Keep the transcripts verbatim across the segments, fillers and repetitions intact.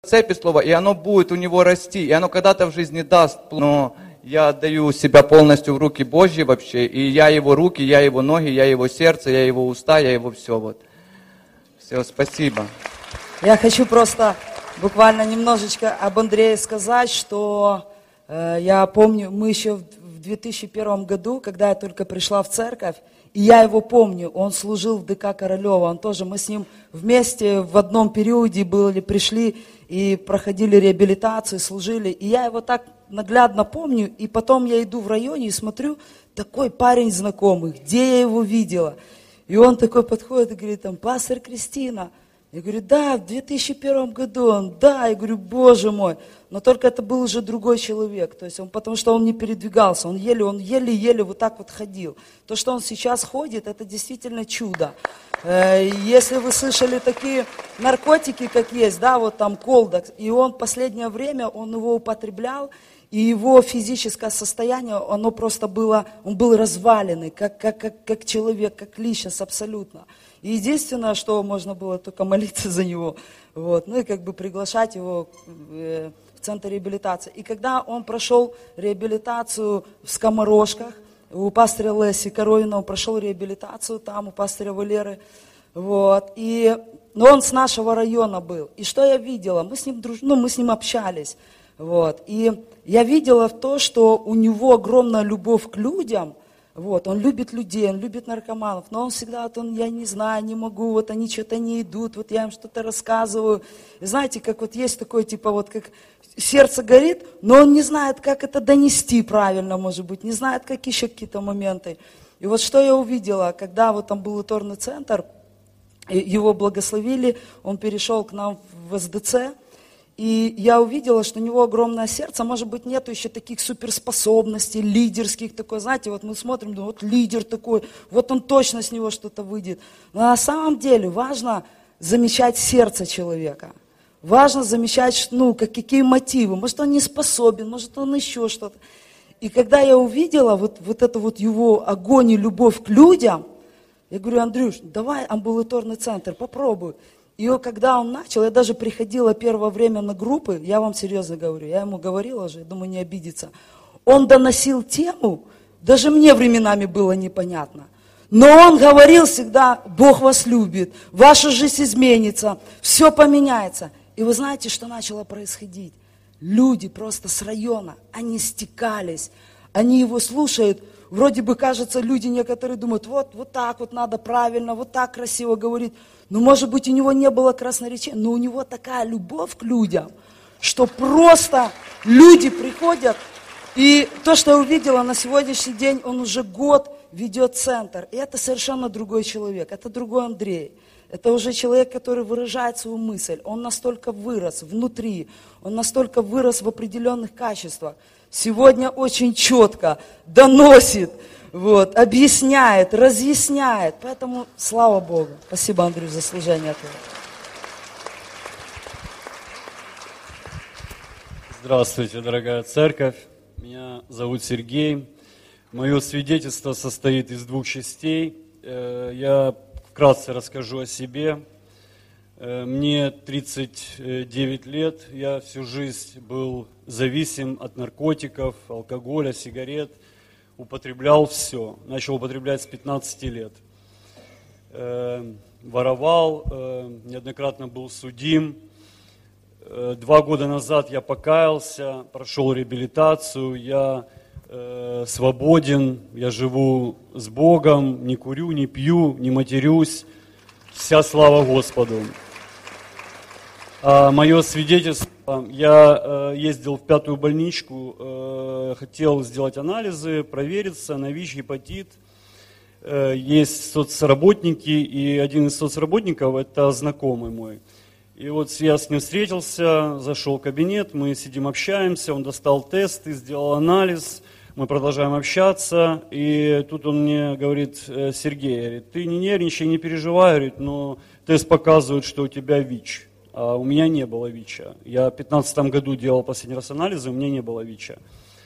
цепи слова, и оно будет у него расти, и оно когда-то в жизни даст. Но я отдаю себя полностью в руки Божьи вообще, и я его руки, я его ноги, я его сердце, я его уста, я его все. Вот. Все, спасибо. Я хочу просто буквально немножечко об Андрее сказать, что э, я помню, мы еще в две тысячи первом году, когда я только пришла в церковь, и я его помню, он служил в ДК Королева, он тоже, мы с ним вместе в одном периоде были, пришли и проходили реабилитацию, служили, и я его так наглядно помню, и потом я иду в районе и смотрю, такой парень знакомый, где я его видела, и он такой подходит и говорит, там, пастор Кристина. Я говорю, да, в две тысячи первом году он, да, я говорю, Боже мой, но только это был уже другой человек, то есть он, потому что он не передвигался, он еле, он еле-еле вот так вот ходил. То, что он сейчас ходит, это действительно чудо. Если вы слышали такие наркотики, как есть, да, вот там колдекс, и он последнее время, он его употреблял, и его физическое состояние, оно просто было, он был разваленный, как, как, как, как человек, как личность абсолютно. И единственное, что можно было только молиться за него, вот, ну и как бы приглашать его в центр реабилитации. И когда он прошел реабилитацию в Скоморошках, у пастыря Леси Коровина, он прошел реабилитацию там, у пастыря Валеры, вот, и, но он с нашего района был. И что я видела? Мы с ним, друж... ну, мы с ним общались, вот, и я видела то, что у него огромная любовь к людям. Вот, он любит людей, он любит наркоманов, но он всегда, вот он, я не знаю, не могу, вот они что-то не идут, вот я им что-то рассказываю. И знаете, как вот есть такое, типа, вот как сердце горит, но он не знает, как это донести правильно, может быть, не знает, как еще какие-то моменты. И вот что я увидела, когда вот там был иторный центр, его благословили, он перешел к нам в СДЦ, и я увидела, что у него огромное сердце, может быть, нету еще таких суперспособностей, лидерских, такой, знаете, вот мы смотрим, думаем, вот лидер такой, вот он точно с него что-то выйдет. Но на самом деле важно замечать сердце человека, важно замечать, ну, как, какие мотивы, может, он не способен, может, он еще что-то. И когда я увидела вот, вот это вот его огонь и любовь к людям, я говорю, Андрюш, давай амбулаторный центр, попробуй. И когда он начал, я даже приходила первое время на группы, я вам серьезно говорю, я ему говорила уже, думаю, не обидится. Он доносил тему, даже мне временами было непонятно. Но он говорил всегда, Бог вас любит, ваша жизнь изменится, все поменяется. И вы знаете, что начало происходить? Люди просто с района, они стекались, они его слушают. Вроде бы, кажется, люди некоторые думают, вот, вот так вот надо правильно, вот так красиво говорить. Но, может быть, у него не было красноречия, но у него такая любовь к людям, что просто люди приходят. И то, что я увидела на сегодняшний день, он уже год ведет центр. И это совершенно другой человек, это другой Андрей. Это уже человек, который выражает свою мысль. Он настолько вырос внутри, он настолько вырос в определенных качествах. Сегодня очень четко доносит, вот, объясняет, разъясняет. Поэтому слава Богу. Спасибо, Андрей, за служение твое. Здравствуйте, дорогая церковь. Меня зовут Сергей. Мое свидетельство состоит из двух частей. Я вкратце расскажу о себе. Мне тридцать девять лет, я всю жизнь был зависим от наркотиков, алкоголя, сигарет, употреблял все. Начал употреблять с пятнадцати лет. Воровал, неоднократно был судим. Два года назад я покаялся, прошел реабилитацию, я свободен, я живу с Богом, не курю, не пью, не матерюсь. Вся слава Господу. А мое свидетельство, я ездил в пятую больничку, хотел сделать анализы, провериться на ВИЧ, гепатит. Есть соцработники, и один из соцработников – это знакомый мой. И вот я с ним встретился, зашел в кабинет, мы сидим, общаемся, он достал тесты, сделал анализ, мы продолжаем общаться, и тут он мне говорит, Сергей, говорит, ты не нервничай, не переживай, говорит, но тест показывает, что у тебя ВИЧ. А у меня не было ВИЧа. Я в две тысячи пятнадцатом году делал последний раз анализы, у меня не было ВИЧа.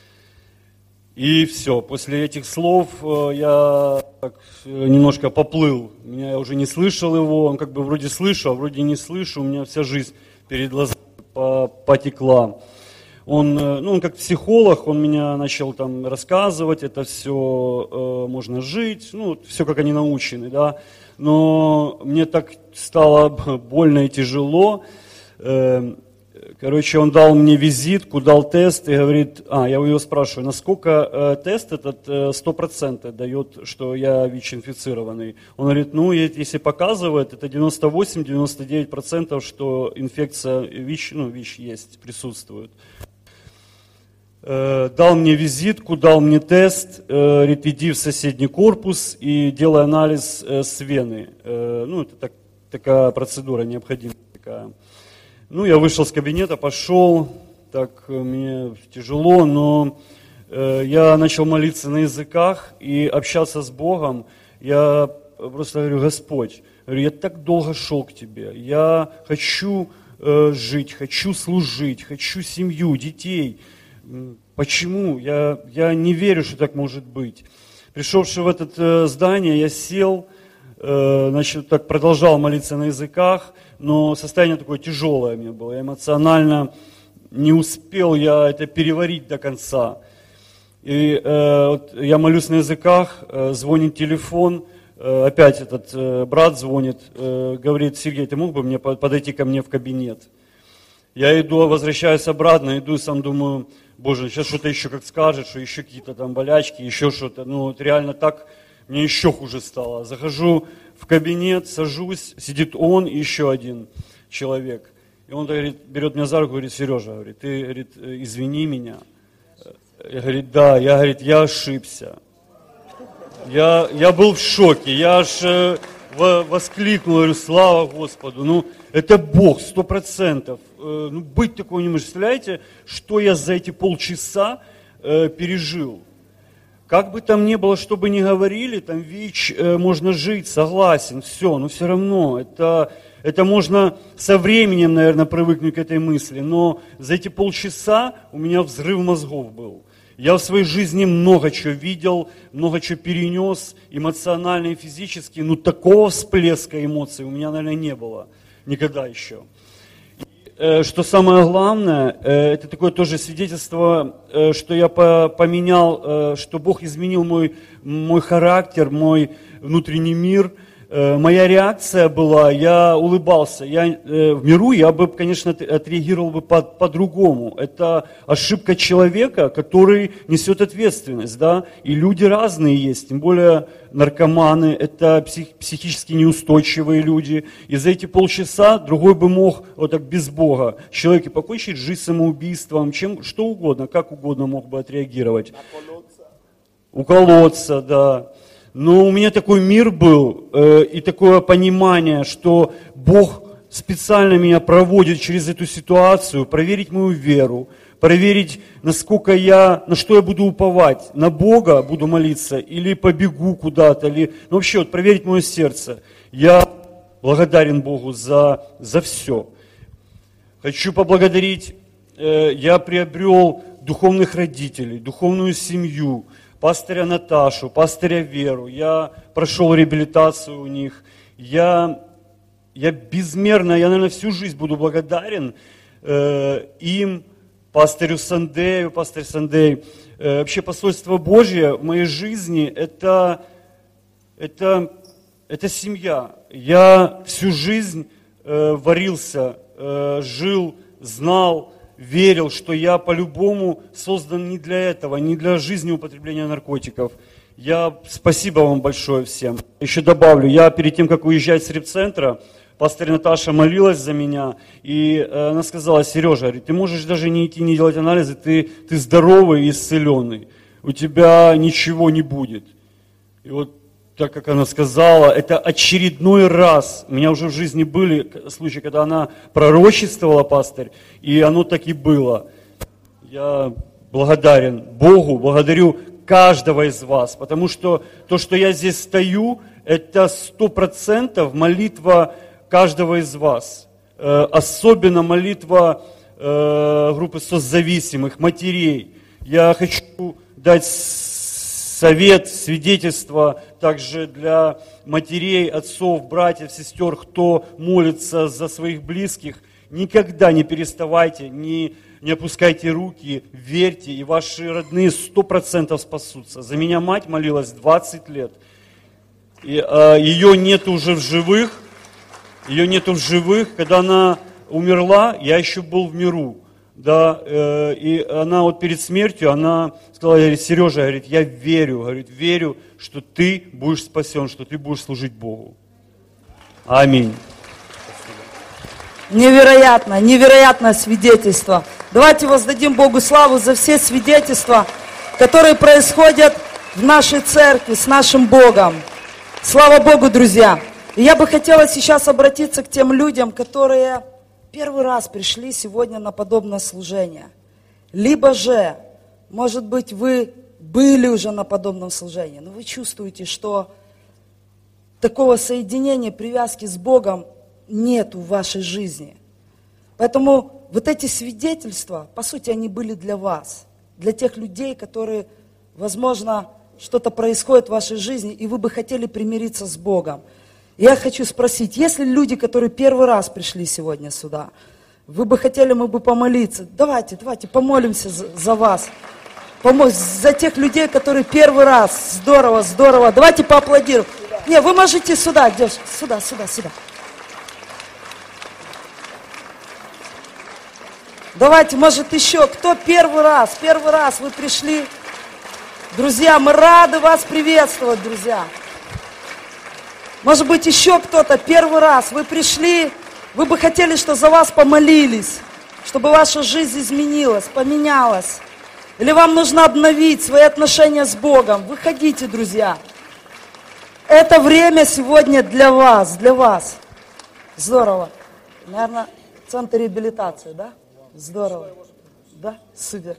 И все, после этих слов я так немножко поплыл. Меня я уже не слышал его, он как бы вроде слышу, а вроде не слышу. У меня вся жизнь перед глазами потекла. Он, ну, он как психолог, он меня начал там рассказывать, это все э, можно жить, ну, все как они научены, да. Но мне так стало больно и тяжело. Э, короче, он дал мне визитку, дал тест и говорит, а, я его спрашиваю, насколько э, тест этот э, сто процентов дает, что я ВИЧ-инфицированный. Он говорит, ну, если показывает, это девяносто восемь - девяносто девять процентов, что инфекция ВИЧ, ну, ВИЧ есть, присутствует. Дал мне визитку, дал мне тест, говорит, иди в соседний корпус и делай анализ с вены. Ну, это так, такая процедура необходимая такая. Ну, я вышел с кабинета, пошел, так мне тяжело, но я начал молиться на языках и общаться с Богом. Я просто говорю, Господь, говорю, я так долго шел к Тебе, я хочу жить, хочу служить, хочу семью, детей. Почему? Я, я не верю, что так может быть. Пришедши в это э, здание, я сел, э, значит, так продолжал молиться на языках, но состояние такое тяжелое у меня было. Я эмоционально не успел я это переварить до конца. И э, вот я молюсь на языках, э, звонит телефон, э, опять этот э, брат звонит, э, говорит, Сергей, ты мог бы мне подойти ко мне в кабинет? Я иду, возвращаюсь обратно, иду и сам думаю, Боже, сейчас что-то еще как скажет, что еще какие-то там болячки, еще что-то. Ну вот реально так, мне еще хуже стало. Захожу в кабинет, сажусь, сидит он и еще один человек. И он говорит, берет меня за руку, говорит, Сережа, говорит, ты, говорит, извини меня. Я говорю, да, я, говорит, я ошибся. Я, я был в шоке, я аж э, воскликнул, говорю, слава Господу, ну это Бог, сто процентов. Э, ну быть такого не может. Представляете, что я за эти полчаса э, пережил? Как бы там ни было, что бы ни говорили, там ВИЧ, э, можно жить, согласен, все, но все равно, это, это можно со временем, наверное, привыкнуть к этой мысли, но за эти полчаса у меня взрыв мозгов был. Я в своей жизни много чего видел, много чего перенес, эмоционально и физически, но такого всплеска эмоций у меня, наверное, не было никогда еще. И, э, что самое главное, э, это такое тоже свидетельство, э, что я по, поменял, э, что Бог изменил мой, мой характер, мой внутренний мир. Э, моя реакция была, я улыбался. Я, э, в миру я бы, конечно, отреагировал бы по, по-другому. Это ошибка человека, который несет ответственность, да, и люди разные есть, тем более наркоманы, это псих, психически неустойчивые люди. И за эти полчаса другой бы мог, вот так без Бога, человеке покончить жизнь самоубийством, чем, что угодно, как угодно мог бы отреагировать. Уколоться. Уколоться, да. Но у меня такой мир был э, и такое понимание, что Бог специально меня проводит через эту ситуацию, проверить мою веру, проверить, насколько я, на что я буду уповать, на Бога буду молиться или побегу куда-то, или, ну, вообще вот проверить мое сердце. Я благодарен Богу за, за все. Хочу поблагодарить, э, я приобрел духовных родителей, духовную семью, пастыря Наташу, пастыря Веру, я прошел реабилитацию у них, я, я безмерно, я, наверное, всю жизнь буду благодарен э, им, пастырю Сандею, пастырь Сандей. Э, вообще посольство Божье в моей жизни это, это, это семья. Я всю жизнь э, варился, э, жил, знал, верил, что я по-любому создан не для этого, не для жизни употребления наркотиков. Я спасибо вам большое всем. Еще добавлю, я перед тем, как уезжать с репцентра, пастырь Наташа молилась за меня, и она сказала, Сережа, ты можешь даже не идти, не делать анализы, ты, ты здоровый и исцеленный, у тебя ничего не будет. И вот так как она сказала, это очередной раз, у меня уже в жизни были случаи, когда она пророчествовала, пастырь, и оно так и было. Я благодарен Богу, благодарю каждого из вас, потому что то, что я здесь стою, это сто процентов молитва каждого из вас. Особенно молитва группы соцзависимых, матерей. Я хочу дать совет, свидетельство также для матерей, отцов, братьев, сестер, кто молится за своих близких. Никогда не переставайте, не, не опускайте руки, верьте, и ваши родные сто процентов спасутся. За меня мать молилась двадцать лет. И, э, ее нет уже в живых, ее нету в живых. Когда она умерла, я еще был в миру. Да, э, и она вот перед смертью, она сказала, говорит, Сережа, говорит, я верю, говорит, верю, что ты будешь спасен, что ты будешь служить Богу. Аминь. Невероятно, невероятное свидетельство. Давайте воздадим Богу славу за все свидетельства, которые происходят в нашей церкви с нашим Богом. Слава Богу, друзья. И я бы хотела сейчас обратиться к тем людям, которые первый раз пришли сегодня на подобное служение. Либо же, может быть, вы были уже на подобном служении, но вы чувствуете, что такого соединения, привязки с Богом нет в вашей жизни. Поэтому вот эти свидетельства, по сути, они были для вас, для тех людей, которые, возможно, что-то происходит в вашей жизни, и вы бы хотели примириться с Богом. Я хочу спросить, есть ли люди, которые первый раз пришли сегодня сюда, вы бы хотели, мы бы помолиться? Давайте, давайте помолимся за, за вас. Помочь за тех людей, которые первый раз. Здорово, здорово. Давайте поаплодируем. Не, вы можете сюда, девушка, сюда, сюда, сюда. Давайте, может, еще, кто первый раз, первый раз вы пришли. Друзья, мы рады вас приветствовать, друзья. Может быть, еще кто-то первый раз вы пришли, вы бы хотели, чтобы за вас помолились, чтобы ваша жизнь изменилась, поменялась. Или вам нужно обновить свои отношения с Богом. Выходите, друзья. Это время сегодня для вас, для вас. Здорово. Наверное, центр реабилитации, да? Здорово. Да? Супер.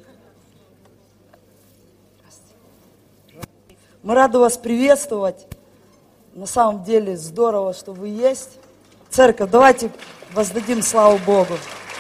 Мы рады вас приветствовать. На самом деле здорово, что вы есть. Церковь, давайте воздадим славу Богу.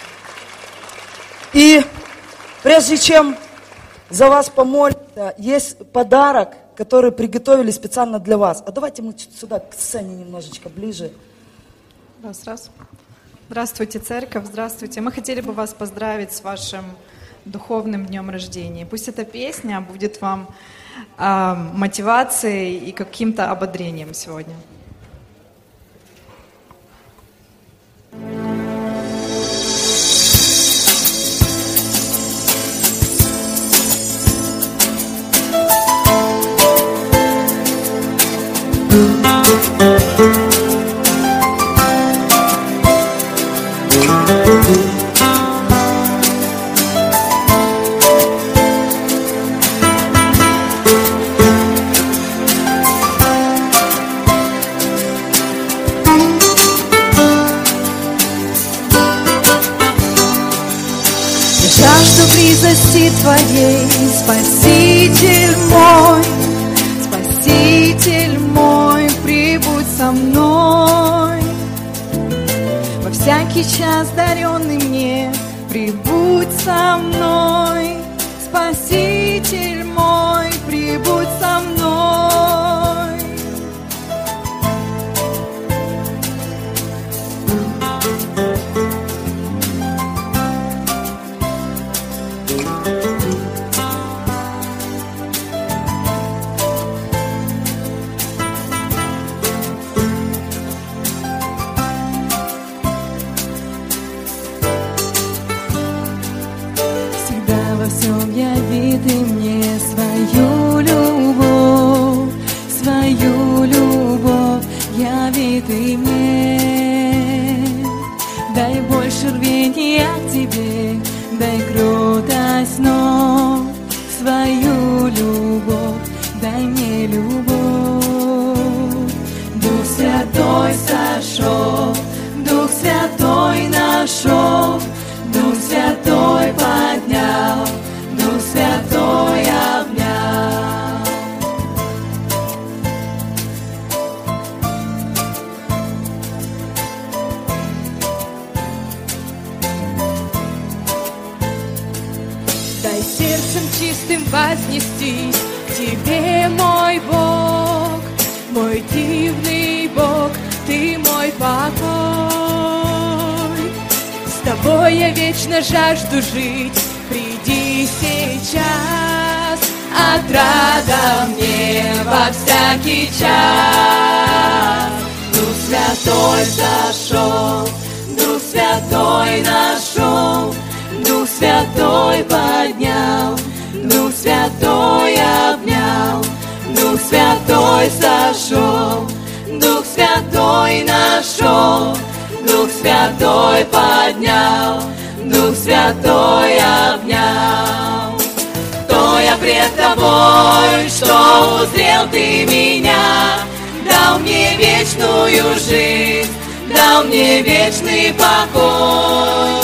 И прежде чем за вас помолиться, есть подарок, который приготовили специально для вас. А давайте мы сюда, к сцене немножечко ближе. Раз, раз. Здравствуйте, церковь, здравствуйте. Мы хотели бы вас поздравить с вашим духовным днем рождения. Пусть эта песня будет вам э, мотивацией и каким-то ободрением сегодня. Близости Твоей, Спаситель мой, Спаситель мой, прибудь со мной. Во всякий час даренный мне, прибудь со мной. Спаситель мой, прибудь со мной. Во всем яви Ты мне свою любовь, свою любовь, яви Ты мне. Дай больше рвения к Тебе, дай кротость вновь, свою любовь, дай мне любовь. Дух Святой сошел, Дух Святой нашел, Дух Святой поднял, Дух Святой обнял. Дай сердцем чистым вознестись к Тебе, мой Бог, мой дивный Бог, Ты мой покой. С тобой я вечно жажду жить. Приди сейчас, отрада мне во всякий час. Дух Святой сошел, Дух Святой нашел, Дух Святой поднял, Дух Святой обнял, Дух Святой сошел, Дух Святой нашел, Дух Святой поднял, Дух Святой обнял. Кто я пред тобой, что узрел ты меня, дал мне вечную жизнь, дал мне вечный покой.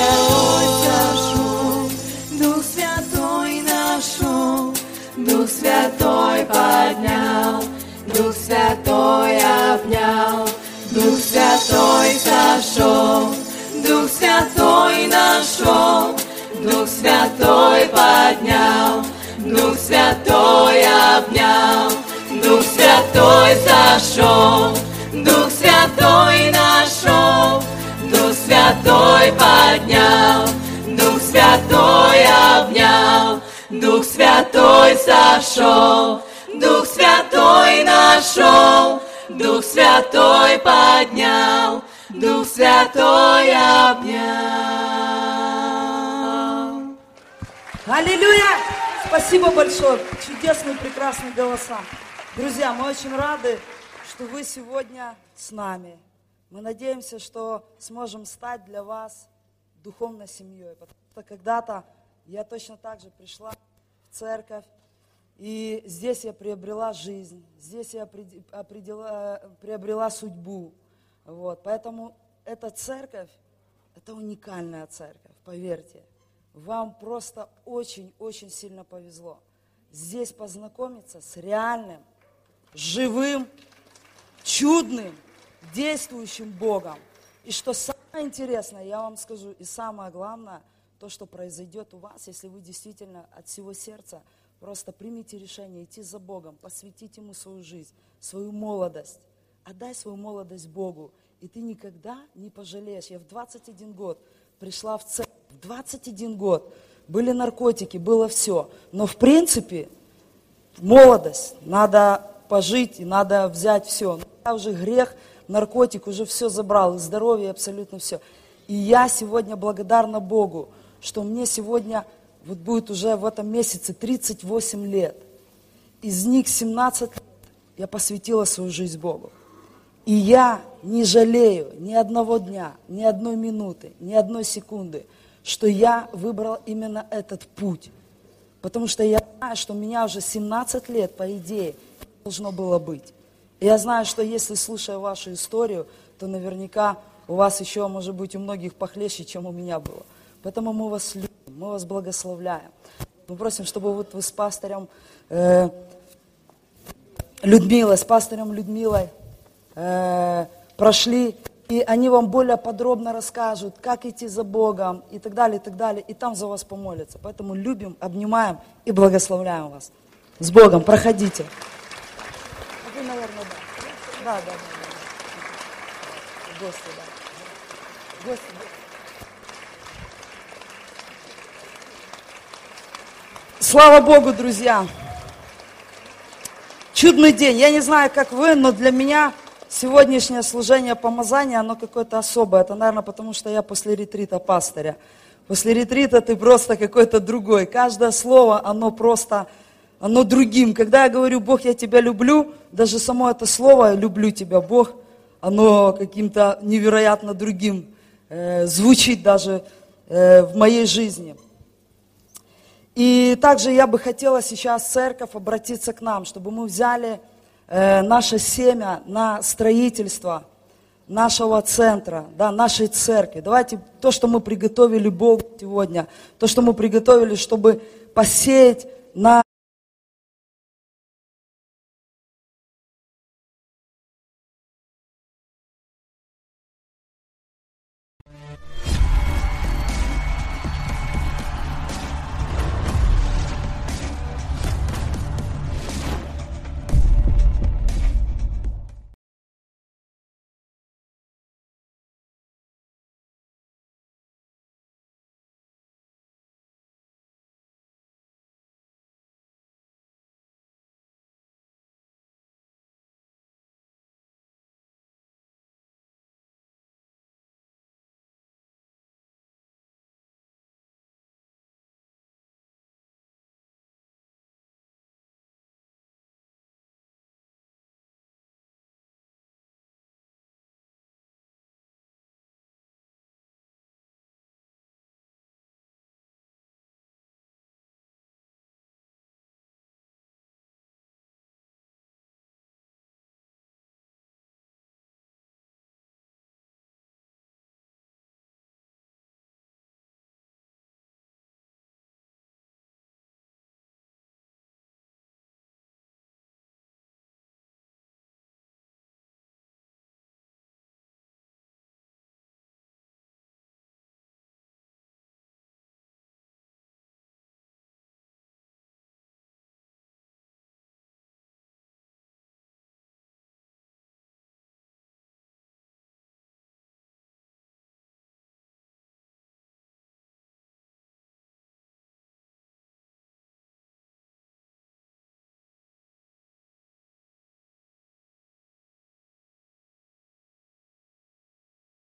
Дух Святой нашел, Дух Святой поднял, Дух Святой обнял, Дух Святой сошел, Дух Святой нашел, Дух Святой поднял, Дух Святой обнял, Дух Святой сошел, Дух Святой нашел, Дух Святой поднял, Дух Святой обнял, Дух Святой сошел, Дух Святой нашел, Дух Святой поднял, Дух Святой обнял. Аллилуйя! Спасибо большое. Чудесные, прекрасные голоса. Друзья, мы очень рады, что вы сегодня с нами. Мы надеемся, что сможем стать для вас духовной семьей. Потому что когда-то я точно так же пришла в церковь, и здесь я приобрела жизнь, здесь я определила, приобрела судьбу. Вот. Поэтому эта церковь, это уникальная церковь, поверьте. Вам просто очень-очень сильно повезло здесь познакомиться с реальным, живым, чудным, действующим Богом. И что самое интересное, я вам скажу, и самое главное, то, что произойдет у вас, если вы действительно от всего сердца просто примите решение идти за Богом, посвятить Ему свою жизнь, свою молодость. Отдай свою молодость Богу, и ты никогда не пожалеешь. Я в двадцать один год пришла в церковь, в двадцать один год были наркотики, было все. Но в принципе, молодость, надо пожить и надо взять все. Но я уже грех, наркотик уже все забрал, и здоровье, абсолютно все. И я сегодня благодарна Богу, что мне сегодня, вот будет уже в этом месяце тридцать восемь лет. Из них семнадцать лет я посвятила свою жизнь Богу. И я не жалею ни одного дня, ни одной минуты, ни одной секунды, что я выбрал именно этот путь. Потому что я знаю, что у меня уже семнадцать лет, по идее, должно было быть. И я знаю, что если, слушая вашу историю, то наверняка у вас еще, может быть, у многих похлеще, чем у меня было. Поэтому мы вас любим, мы вас благословляем. Мы просим, чтобы вот вы с пастором э, Людмилой, с пастором Людмилой э, прошли, и они вам более подробно расскажут, как идти за Богом, и так далее, и так далее, и там за вас помолятся. Поэтому любим, обнимаем и благословляем вас. С Богом, проходите. Вы, наверное, да. Да, да, да. Гости, да. Гости, да. Слава Богу, друзья! Чудный день. Я не знаю, как вы, но для меня сегодняшнее служение помазания, оно какое-то особое. Это, наверное, потому что я после ретрита пастыря. После ретрита ты просто какой-то другой. Каждое слово, оно просто, оно другим. Когда я говорю, Бог, я тебя люблю, даже само это слово, люблю тебя, Бог, оно каким-то невероятно другим э, звучит даже э, в моей жизни. И также я бы хотела сейчас, церковь, обратиться к нам, чтобы мы взяли э, наше семя на строительство нашего центра, да, нашей церкви. Давайте то, что мы приготовили Богу сегодня, то, что мы приготовили, чтобы посеять на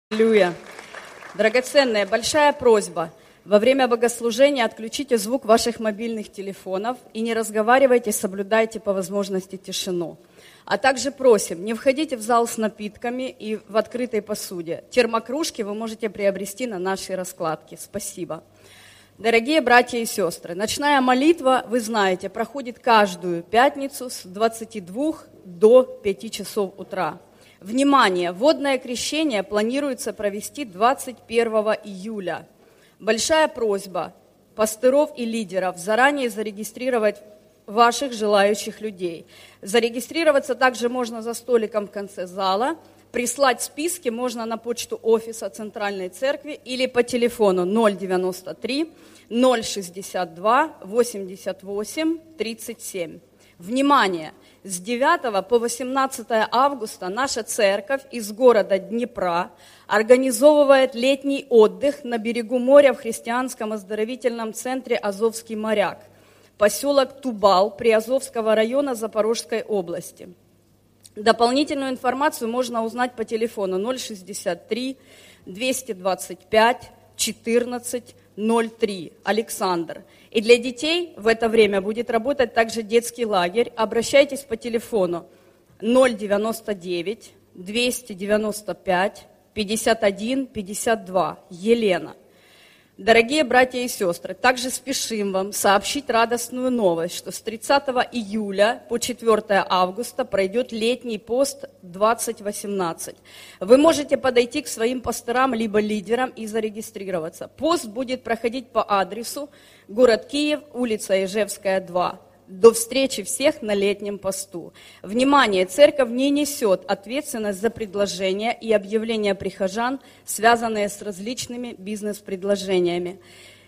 Аллилуйя. Драгоценная, большая просьба. Во время богослужения отключите звук ваших мобильных телефонов и не разговаривайте, соблюдайте по возможности тишину. А также просим, не входите в зал с напитками и в открытой посуде. Термокружки вы можете приобрести на нашей раскладке. Спасибо. Дорогие братья и сестры, ночная молитва, вы знаете, проходит каждую пятницу с двадцати двух до пяти часов утра. Внимание! Водное крещение планируется провести двадцать первого июля. Большая просьба пастыров и лидеров заранее зарегистрировать ваших желающих людей. Зарегистрироваться также можно за столиком в конце зала. Прислать списки можно на почту офиса Центральной Церкви или по телефону ноль девяносто три ноль шестьдесят два восемьдесят восемь тридцать семь. Внимание! С девятого по восемнадцатое августа наша церковь из города Днепра организовывает летний отдых на берегу моря в христианском оздоровительном центре «Азовский моряк», поселок Тубал Приазовского района Запорожской области. Дополнительную информацию можно узнать по телефону ноль шестьдесят три двести двадцать пять четырнадцать ноль три. Александр. И для детей в это время будет работать также детский лагерь. Обращайтесь по телефону ноль девяносто девять двести девяносто пять пятьдесят один пятьдесят два. Елена. Дорогие братья и сестры, также спешим вам сообщить радостную новость, что с тридцатого июля по четвёртое августа пройдет летний пост двадцать восемнадцать. Вы можете подойти к своим пасторам либо лидерам и зарегистрироваться. Пост будет проходить по адресу город Киев, улица Ижевская, два. До встречи всех на летнем посту. Внимание! Церковь не несет ответственность за предложения и объявления прихожан, связанные с различными бизнес-предложениями.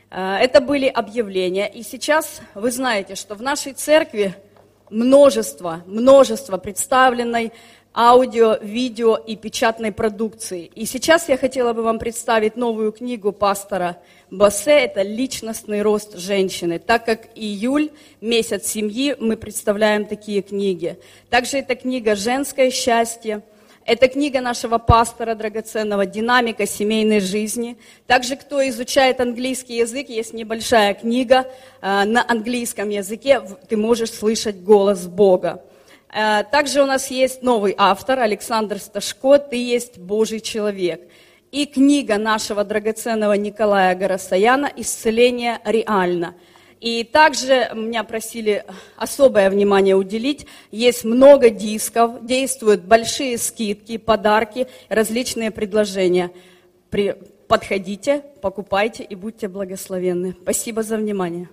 Это были объявления. И сейчас вы знаете, что в нашей церкви множество, множество представленной аудио, видео и печатной продукции. И сейчас я хотела бы вам представить новую книгу пастора Бассе, это «Личностный рост женщины». Так как июль, месяц семьи, мы представляем такие книги. Также это книга «Женское счастье». Это книга нашего пастора драгоценного «Динамика семейной жизни». Также, кто изучает английский язык, есть небольшая книга э, на английском языке, ты можешь слышать голос Бога. Э, также у нас есть новый автор Александр Сташко «Ты есть Божий человек». И книга нашего драгоценного Николая Горосаяна «Исцеление реально». И также меня просили особое внимание уделить. Есть много дисков, действуют большие скидки, подарки, различные предложения. При... Подходите, покупайте и будьте благословенны. Спасибо за внимание.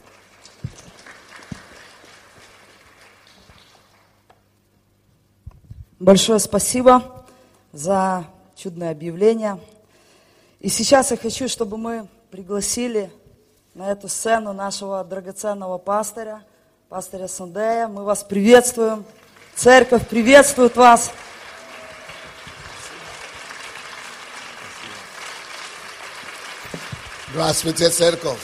Большое спасибо за чудное объявление. И сейчас я хочу, чтобы мы пригласили на эту сцену нашего драгоценного пастыря, пастыря Сандея. Мы вас приветствуем. Церковь приветствует вас. Здравствуйте, церковь.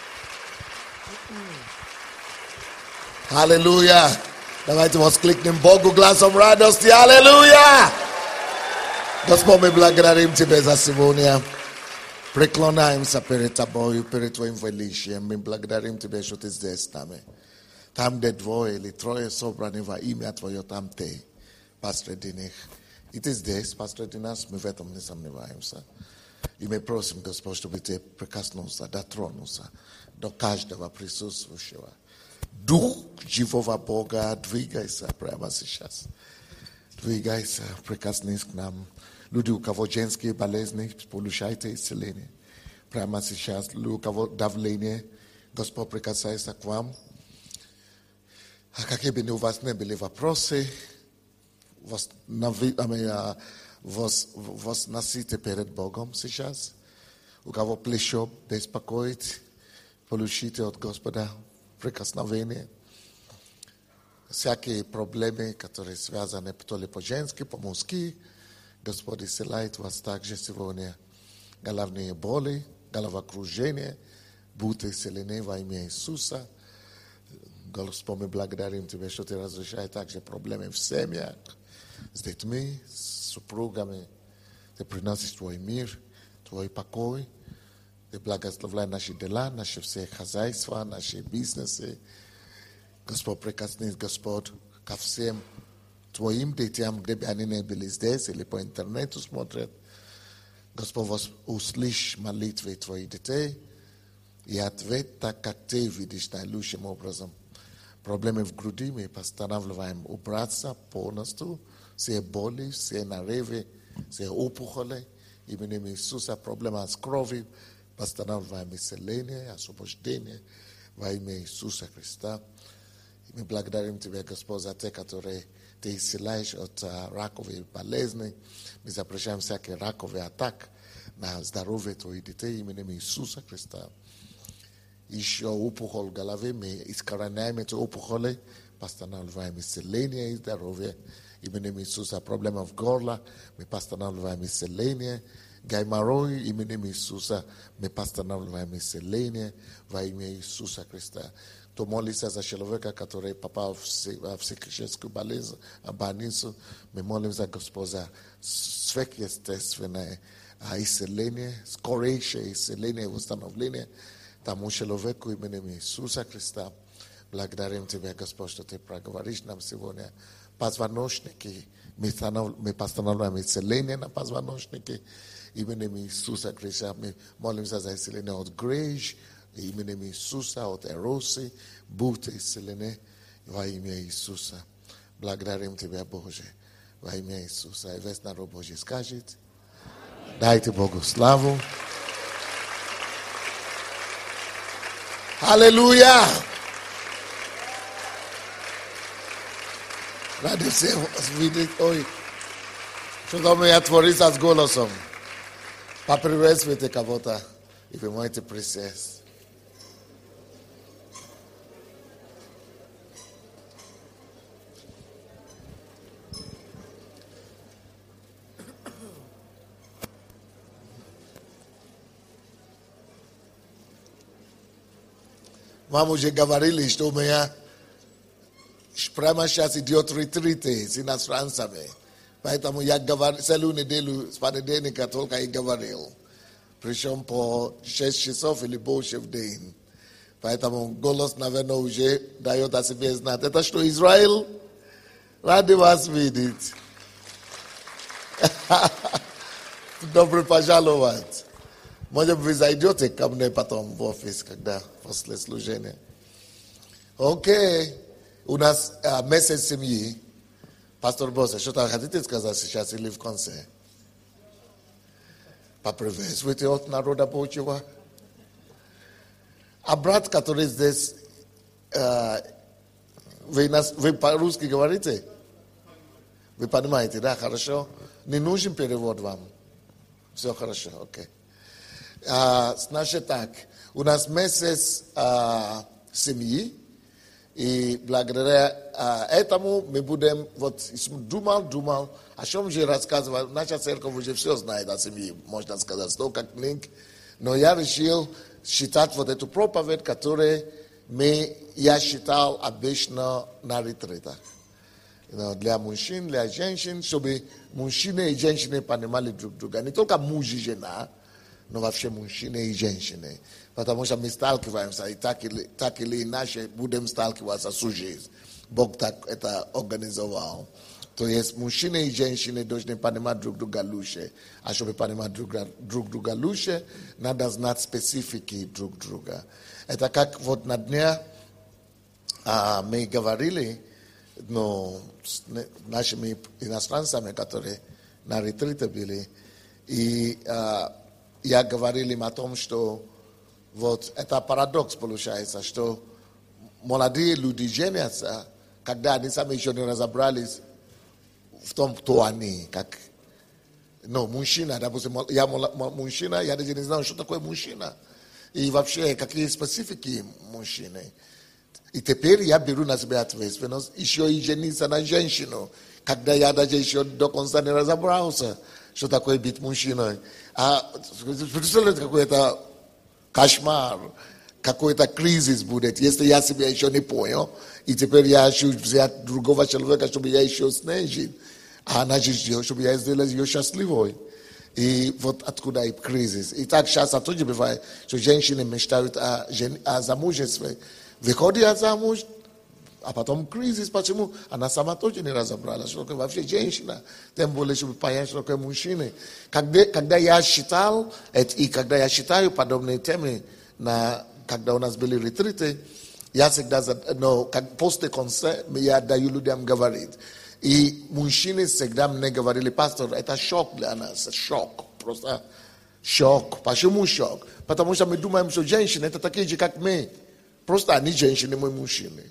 Аллилуйя. Давайте воскликнем Богу глазом радости. Аллилуйя. Господь, мы благодарим Тебя за сегодня. Преклоняемся перед Тобою, перед Твоим величием. Мы благодарим Тебя, что Ты здесь с нами. Там, где двое или трое собраны во имя Твое, там Ты, посреди них. И Ты здесь, посреди нас, мы в этом не сомневаемся. И мы просим, Господь, чтобы Ты прикоснулся, дотронулся до каждого присутствующего. Дух живого Бога, двигайся прямо сейчас. Двигайся, прикоснись к нам. Люди, у кого женские болезни, получайте исцеление. Прямо сейчас, люди, у кого давление, Господь прикасается к вам. А какие бы у вас не были вопросы, возносите перед Богом сейчас. У кого плечо беспокоит, получите от Господа прикосновение. Всякие проблемы, которые связаны то ли по-женски, по-мужски, Господь исцеляет вас также сегодня. Головные боли, головокружение, будьте исцелены во имя Иисуса. Господь, мы благодарим Тебя, что Ты разрешаешь также проблемы в семьях, с детьми, с супругами, Ты приносишь Твой мир, Твой покой. Ты благословляй наши дела, наши все хозяйства, наши бизнесы. Господь, прикоснись, Господь, ко всем Твоим детям, где бы они не были здесь или по интернету смотрят. Господь, услышь молитвы Твоих детей и ответь так, как Ты видишь наилучшим образом. Проблемы в груди мы постанавливаем убраться полностью. Все боли, все нарывы, все опухоли. Именем Иисуса проблема с кровью постанавливаем исцеление, освобождение во имя Иисуса Христа. И мы благодарим Тебя, Господь, за те, которые Ты исцеляешь от раковой болезни. Мы запрещаем всякие раковые атаки на здоровье Твоих детей именем Иисуса Христа. Еще опухоль в голове, мы искореняем эти опухоли, постанавливаем исцеление и здоровье именем Иисуса. Проблема в горле, мы постанавливаем исцеление. Гайморой именем Иисуса, мы постанавливаем исцеление во имя Иисуса Христа. Кто молится за человека, который попал в психическую болезнь, больницу, мы молимся, Господь, за сверхъестественное исцеление, скорейшее исцеление и восстановление тому человеку именем Иисуса Христа. Благодарим Тебя, Господь, что Ты проговоришь нам сегодня. Позвоночники, мы постанавливаем исцеление на позвоночники именем Иисуса Христа. Мы молимся за исцеление от грыж, именем Иисуса, от эрозии. Будьте исцелены во имя Иисуса. Благодарим Тебя, Боже, во имя Иисуса. И весь народ Божий скажет: дайте Богу славу. Аллилуйя! Ради все вас видеть. Ой, что-то мы отворится с голосом. Поприветствуйте кого-то, и вы можете присесть. Вам уже говорили, что у меня прямо сейчас идет ретриты с иностранцами. Поэтому я говорю, целую неделю с понедельника только и говорил. Причем по шесть часов или больше в день. Поэтому голос, наверное, уже дает о себе знать. Это что, Израиль? Рады вас видеть. Добро пожаловать. Может быть, вы зайдете ко мне потом в офис, когда после служения. Окей. У нас а, месяц семьи. Пастор Боса, что-то хотите сказать сейчас или в конце? Поприветствуйте от народа Божьего. А брат, который здесь, а, вы, нас, вы по-русски говорите? Вы понимаете, да? Хорошо? Не нужен перевод вам? Все хорошо, окей. А, значит так, у нас месяц а, семьи, и благодаря а, этому мы будем, вот думал, думал, о чем же рассказывал, наша церковь уже все знает о семье, можно сказать, столько книг, но я решил считать вот эту проповедь, которую мы, я считал обычно на ретритах. Для мужчин, для женщин, чтобы мужчины и женщины понимали друг друга, не только муж и жена, но вообще мужчины и женщины. Потому что мы сталкиваемся, и так или, так или иначе будем сталкиваться всю жизнь. Бог так это организовал. То есть мужчины и женщины должны понимать друг друга лучше. А чтобы понимать друг, друг друга лучше, надо знать специфики друг друга. Это как вот на дне а, мы говорили, ну, с нашими иностранцами, которые на ретрите были, и а, я говорил им о том, что вот это парадокс получается, что молодые люди женятся, когда они сами еще не разобрались в том, кто они, как, ну, мужчина, допустим, я мужчина, я даже не знаю, что такое мужчина, и вообще, какие специфики мужчины. И теперь я беру на себя ответственность, еще и жениться на женщину, когда я даже еще до конца не разобрался, что такое быть мужчиной. А представляете, какой-то кошмар, какой-то кризис будет, если я себя еще не понял, и теперь я хочу взять другого человека, чтобы я еще с ней жил, а она же, чтобы я сделал ее счастливой. И вот откуда и кризис. И так сейчас тоже бывает, что женщины мечтают о, жен... о замужестве. Выходит от замуж, а потом кризис. Почему? Она сама тоже не разобралась, что такое вообще женщина. Тем более, чтобы понять, что такое мужчины. Когда, когда я считал, и когда я считаю подобные темы, на, когда у нас были ретриты, я всегда, но как после конца, я даю людям говорить. И мужчины всегда мне говорили: пастор, это шок для нас, шок, просто шок. Почему шок? Потому что мы думаем, что женщины это такие же, как мы. Просто они женщины, мы мужчины.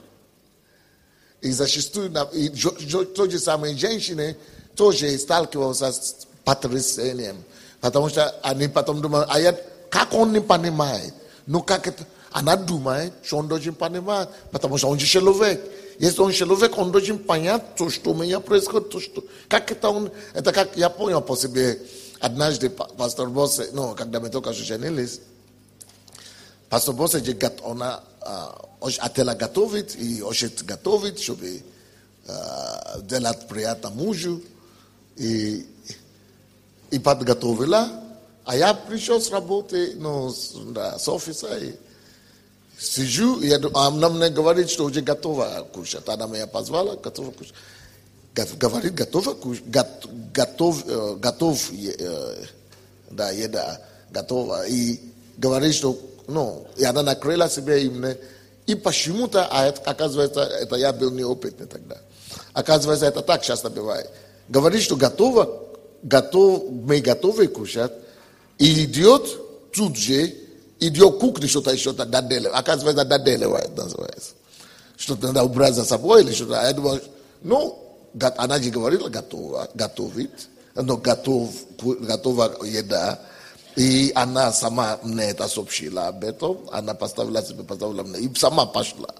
И зачастую, и то же самое женщины тоже сталкиваются с потрясением. Потому что они потом думают: а я, как он не понимает? Ну как это? Она думает, что он должен понимать, потому что он же человек. Если он человек, он должен понять то, что у меня происходит, то, что... Как это он... Это как я понял по себе. Однажды пастор Боссе, ну, когда мы только женились, пастор Боссе, она отела готовит, и очень готовит, чтобы делать приятно мужу. И, и подготовила. А я пришел с работы, ну, с, да, с офиса, и сижу, и она мне говорит, что уже готова кушать. Она меня позвала, готова кушать. Говорит, готова кушать, готов, готов, да, еда, готова. И говорит, что, ну, и она накрыла себе именно. И почему-то, а это, оказывается, это я был неопытный тогда. Оказывается, это так часто бывает. Говорит, что готова, готов, мы готовы кушать, и идет тут же, идет кухни, что-то еще так доделывает. Оказывается, доделывает, называется. Что-то надо убрать за собой или что-то. Я думаю, ну, она же говорила, готова, готовит, но готов, готова еда. И она сама мне это сообщила об этом. Она поставила себе, поставила мне. И сама пошла.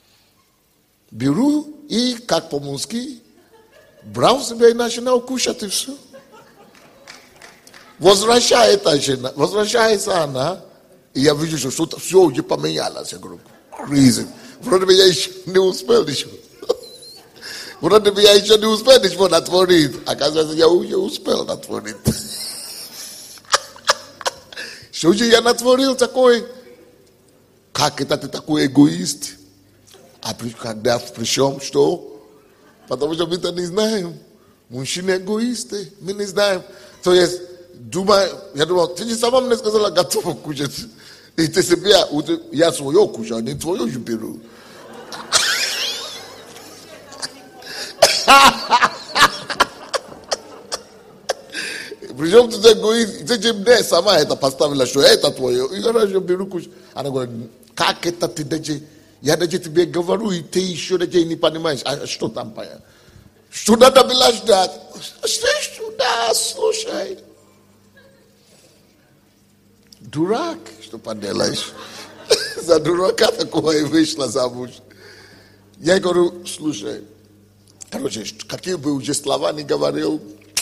Беру и, как по-мужски, брал себе и начинал кушать, и все. Возвращается жена, возвращается она. И я вижу, что что-то все уже поменялось. Я говорю, кризис. Вроде бы я еще не успел ничего. Вроде бы я еще не успел ничего натворить. Оказывается, я уже успел натворить. Что же я натворил такой? Как это ты такой эгоист? А когда причем что? Потому что мы-то не знаем. Мужчины эгоисты. Мы не знаем. То есть, думаю, я думал, ты же сама мне сказала, готова кушать. И ты себе, я свое кушаю, не твое же беру. Причем ты эгоист, ты же мне сама это поставила, что это твое. И я же беру кушать. Она говорит, как это ты даже, я даже тебе говорю, и ты еще даже не понимаешь. А что там, понятно? Что надо было ждать? Что да, слушай. Дурак, что поделаешь. За дурака такого и вышла замуж. Я говорю, слушай, короче, какие бы уже слова не говорил,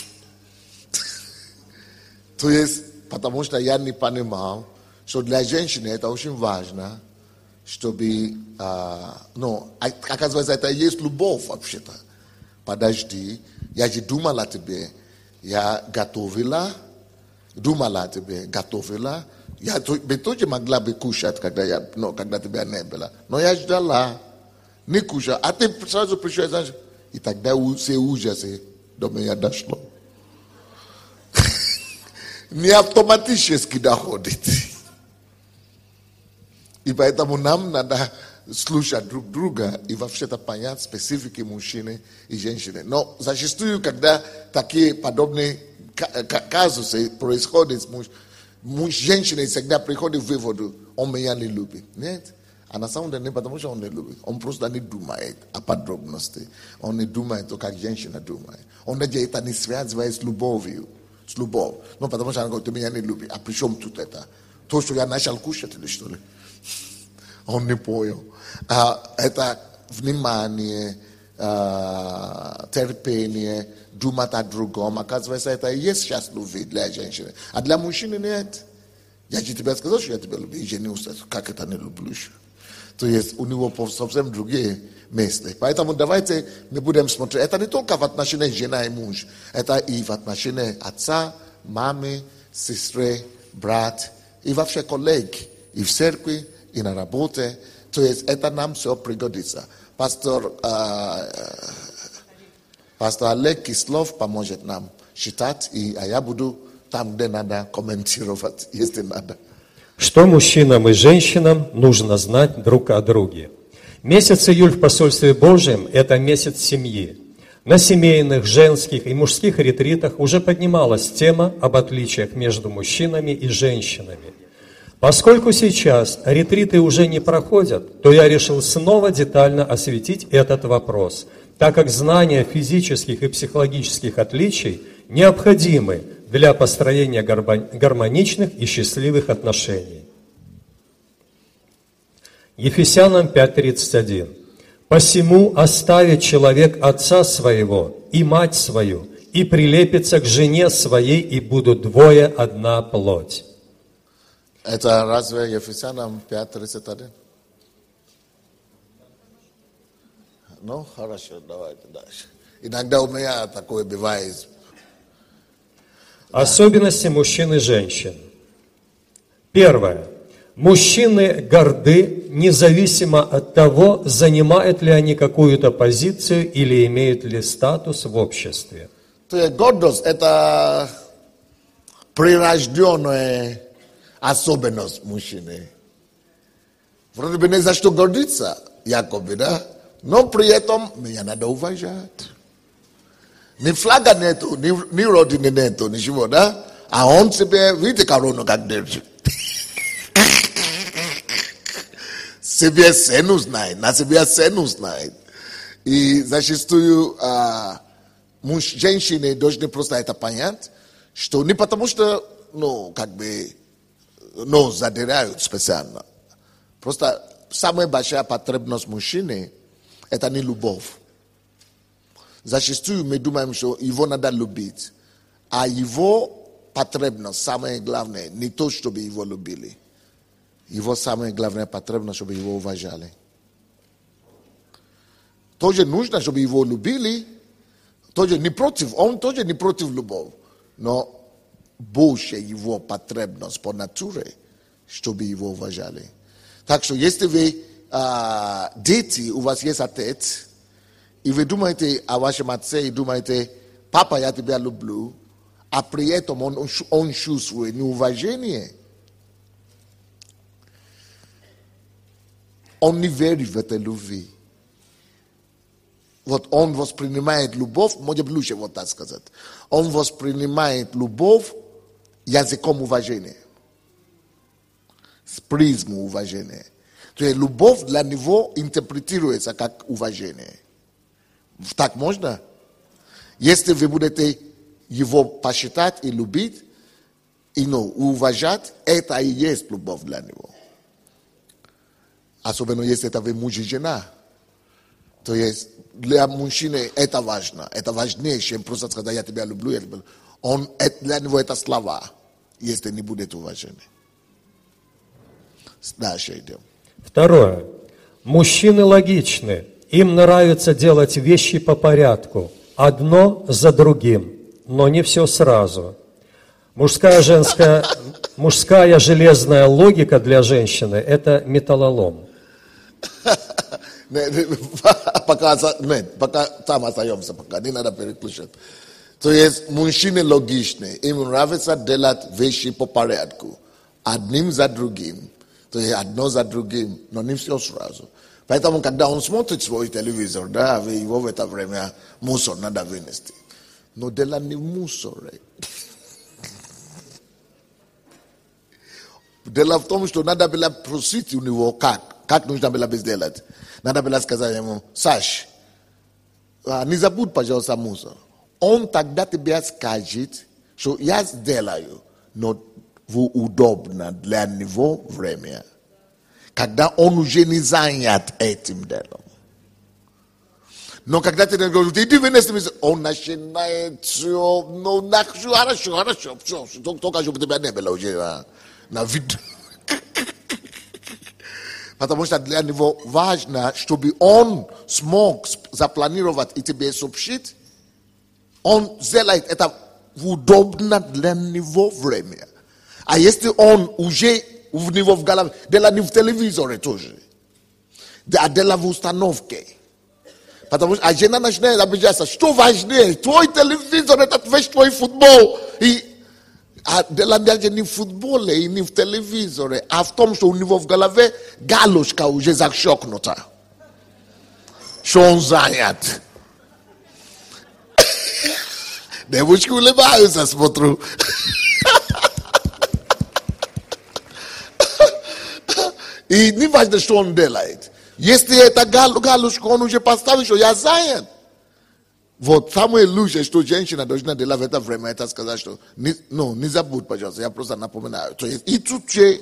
то есть, потому что я не понимал, что для женщины это очень важно, чтобы, а, ну, оказывается, это и есть любовь вообще-то. Подожди, я же думала о тебе, я готовила, думала о тебе, готовила, я бы тоже могла бы кушать, когда, я, ну, когда тебя не было, но я ждала, не кушала, а ты сразу пришел, и тогда все ужасы до меня дошло. Не автоматически доходит. И поэтому нам надо слушать друг друга и вообще-то понять специфики мужчины и женщины. Но зачастую, когда такие подобные казусы происходят с муж, муж, женщиной всегда приходит к выводу, он меня не любит. Нет. А на самом деле не потому, что он не любит. Он просто не думает о подробности. Он не думает, как женщина думает. Он даже это не связывает с любовью. С любовью. Ну, потому что он говорит, ты меня не любишь. А при чем тут это? То, что я начал кушать, или что ли? Он не понял. А, это внимание, а, терпение, думать о другом. Оказывается, это и есть сейчас любви для женщины. А для мужчины нет. Я же тебе сказал, что я тебя люблю. И женился. Как это не люблю? То есть у него совсем другие места. Поэтому давайте мы будем смотреть. Это не только в отношении жена и муж. Это и в отношении отца, маме, сестре, брат и вообще коллеги, и в церкви, и на работе. То есть это нам все пригодится. Пастор, э, пастор Олег Кислов поможет нам считать, и, а я буду там, где надо комментировать, если надо. Что мужчинам и женщинам нужно знать друг о друге? Месяц июль в посольстве Божьем – это месяц семьи. На семейных, женских и мужских ретритах уже поднималась тема об отличиях между мужчинами и женщинами. Поскольку сейчас ретриты уже не проходят, то я решил снова детально осветить этот вопрос, так как знания физических и психологических отличий необходимы для построения гармоничных и счастливых отношений. Ефесянам пять тридцать один. «Посему оставит человек отца своего и мать свою, и прилепится к жене своей, и будут двое одна плоть». Это разве Ефесянам пять тридцать один? Ну, хорошо, давайте дальше. Иногда у меня такое бывает. Особенности мужчин и женщин. Первое. Мужчины горды, независимо от того, занимают ли они какую-то позицию или имеют ли статус в обществе. То есть гордость – это прирожденная особенность мужчины. Вроде бы не за что гордиться, якобы, да? Но при этом меня надо уважать. Ни флага нету, ни, ни родины нету, ничего, да? А он себе, видите, корону как держит. Себе цену знает, на себе цену знает. И зачастую а, муж, женщины должны просто это понять, что не потому что, ну, как бы, ну, задирают специально. Просто самая большая потребность мужчины – это не любовь. Зачастую мы думаем, что его надо любить, а его потребность, самое главное, не то, чтобы его любили. Его самое главное потребность, чтобы его уважали. Тоже нужно, чтобы его любили, тоже не против, он тоже не против любовь, но больше его потребность по натуре, чтобы его уважали. Так что, если вы а, дети, у вас есть отец, и вы думаете о вашем отце, и думаете, папа, я тебя люблю, а при этом он, он чувствует неуважение, он не верит в этой любви. Вот он воспринимает любовь, может лучше вот так сказать, он воспринимает любовь языком уважения, с призму уважения. То есть любовь для него интерпретируется как уважение. Так можно? Если вы будете его посчитать и любить, и ну, уважать, это и есть любовь для него. Особенно если это вы муж и жена. То есть для мужчины это важно. Это важнее, чем просто сказать, я тебя люблю, я тебя люблю. Он, для него это слова, если не будет уважения. Дальше идем. Второе. Мужчины логичны. Им нравится делать вещи по порядку, одно за другим, но не все сразу. Мужская, женская, мужская железная логика для женщины – это металлолом. Пока, нет, пока там остаемся, пока не надо переключать. То есть мужчины логичны, им нравится делать вещи по порядку, одним за другим. То есть одно за другим, но не все сразу. Поэтому, когда он смотрит свой телевизор, да, его в это время мусор надо вынести. Но дело не в мусоре. Дело в том, что надо было просить у него как. Как нужно было бы сделать. Надо было сказать ему, Саш, не забудь, пожалуйста, мусор. Он тогда тебе скажет, что я сделаю, но удобно для него время. Когда он уже не занят этим делом. Но когда ты говоришь, иди вынести, он начинает все, ну, хорошо, хорошо, все, только чтобы тебя не было уже на виду. Потому что для него важно, чтобы он смог запланировать и тебе сообщить. Он сделает это в удобно для него время. А если он уже в него в голове, дело не в телевизоре тоже, а дело в установке. Потому что а жена начинает обижаться, что важнее, твой телевизор, этот весь твой футбол. И, а дело даже не в футболе и не в телевизоре, а в том, что у него в голове галочка уже защелкнута. Что он занят. Девочки улыбаются, смотрю. И не важно, что он делает. Если это галочку, он уже поставил, что я занят. Вот самое лучшее, что женщина должна делать в это время, это сказать, что не, ну, не забудь, пожалуйста, я просто напоминаю. То есть, и тут же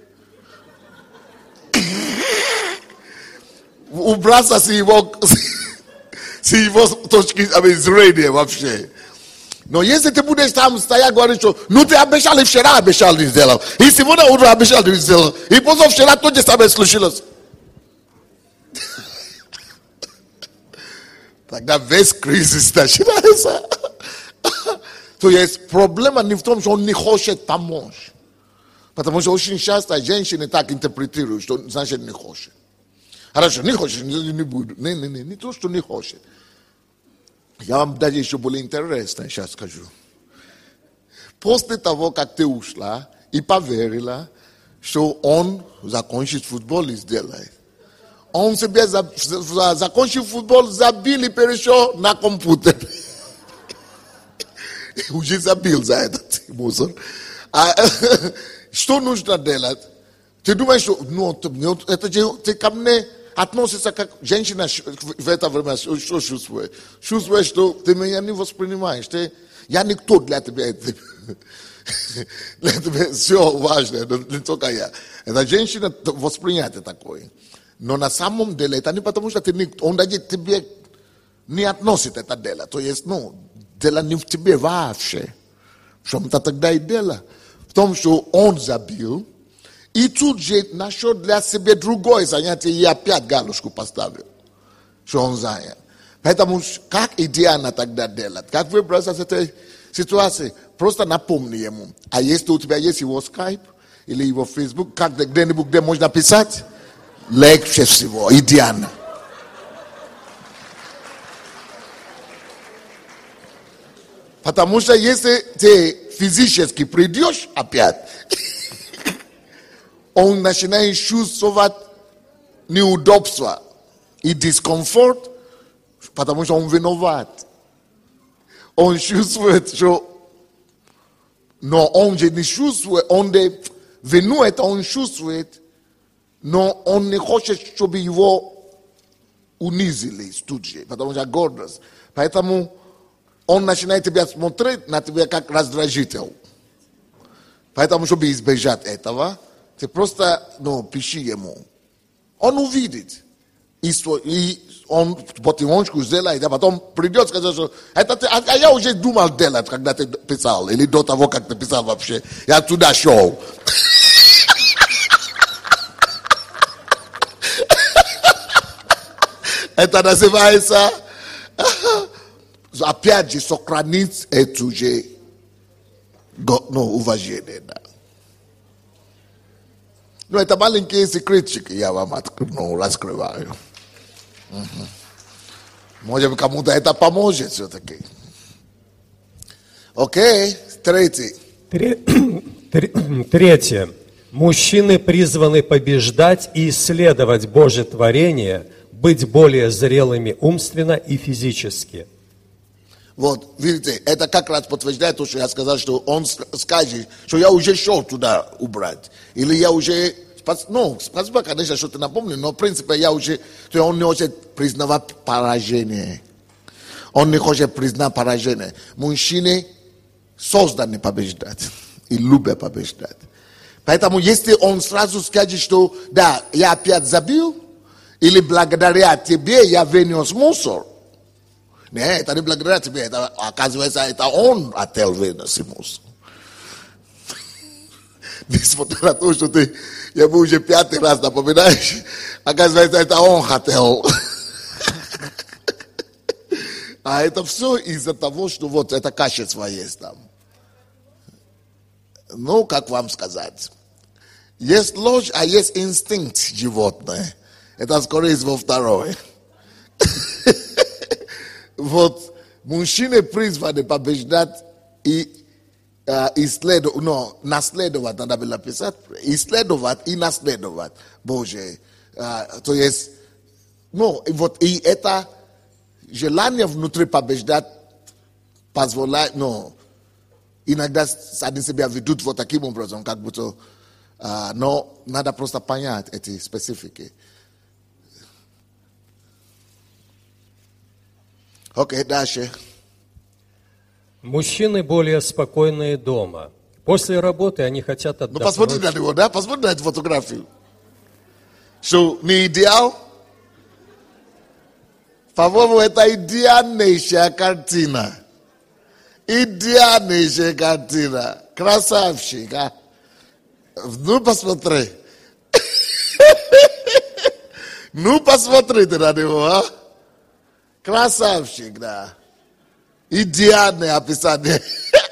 убраться с его, с его точки зрения вообще. Но если ты будешь там стоять, говорить, что ну ты обещал, и вчера обещал, не сделал. И сегодня утром обещал, не сделал. И позавчера то же самое случилось. Тогда весь кризис начинается. То есть проблема не в том, что он не хочет помочь. Потому что очень часто женщины так интерпретируют, что значит не хочет. Хорошо, не хочет, не, не буду. Не, не, не, не то, что не хочет. Я вам даже еще более интересно сейчас скажу. После того, как ты ушла и поверила, что он закончит футбол и сделает. Он себе за, за, закончил футбол, забил и перешел на компьютер. Уже забил за этот мусор. А, что нужно делать? Ты думаешь, что ну, это же ты ко мне относится как женщина в это время, что чувствует? Чувствует, что ты меня не воспринимаешь. Ты, я никто для тебя. Для тебя все важно, не только я. Эта женщина восприятие такое. Но на самом деле это не потому, что ты не, он даже тебе не относит это дело. То есть, ну, дело не в тебе вообще. В чем-то тогда и дело. В том, что он забил, и тут же нашел для себя другое занятие и опять галочку поставил, что он занят. Поэтому как и Диана тогда делает? Как выбраться из этой ситуации? Просто напомни ему. А если у тебя есть его скайп или его фейсбук, как где-нибудь, где можно писать? Легче всего. И Диана. Потому что если ты физически придешь опять, он начинает чувствовать неудобство и дискомфорт, потому что он виноват. Он чувствует, что... Но он же не чувствует, он де... вину это он чувствует, но он не хочет, чтобы его унизили тут же, потому что гордость. Поэтому он начинает тебя смотреть на тебя как раздражитель. Поэтому, чтобы избежать этого, ты просто, ну, пиши ему. Он увидит. И, и он потихонечку сделает, а потом придет сказать, что это ты, а я уже думал делать, когда ты писал, или до того, как ты писал вообще. Я туда шел. Это называется, опять же, сохранить эту же, ну, уважение, да. Ну, это маленькие секретчики, я вам ну, раскрываю. Угу. Может быть, кому-то это поможет все-таки. Окей, третий. Третье. Мужчины призваны побеждать и исследовать Божье творение, быть более зрелыми умственно и физически. Вот, видите, это как раз подтверждает то, что я сказал, что он скажет, что я уже шел туда убрать. Или я уже, ну, спасибо, конечно, что ты напомнил, но в принципе я уже, то есть он не хочет признавать поражение. Он не хочет признать поражение. Мужчины созданы побеждать и любят побеждать. Поэтому если он сразу скажет, что да, я опять забил, или благодаря тебе я вынес мусор. Нет, это не благодаря тебе, это, оказывается, это он хотел вынести мусор. Несмотря на то, что ты, я бы уже пятый раз напоминаешь, оказывается, это он хотел. А это все из-за того, что вот это качество есть там. Ну, как вам сказать? Есть ложь, а есть инстинкт животное. Это скорее во второе. Вот мужчины призваны побеждать и исследовать, но наследовать, надо было писать, исследовать и наследовать Божие. То есть, ну, вот и это желание внутри побеждать позволяет, ну, иногда они себя ведут вот таким образом, как будто, но надо просто понять эти специфики. Окей, дальше. Мужчины более спокойные дома. После работы они хотят отдохнуть. Ну, посмотри на него, да? Посмотри на эту фотографию. Что, не идеал? По-моему, это идеальнейшая картина. Идеальнейшая картина. Красавчик, а? Ну, посмотри. Ну, посмотри ты на него, а? Красавчик, да. Идеальное описание.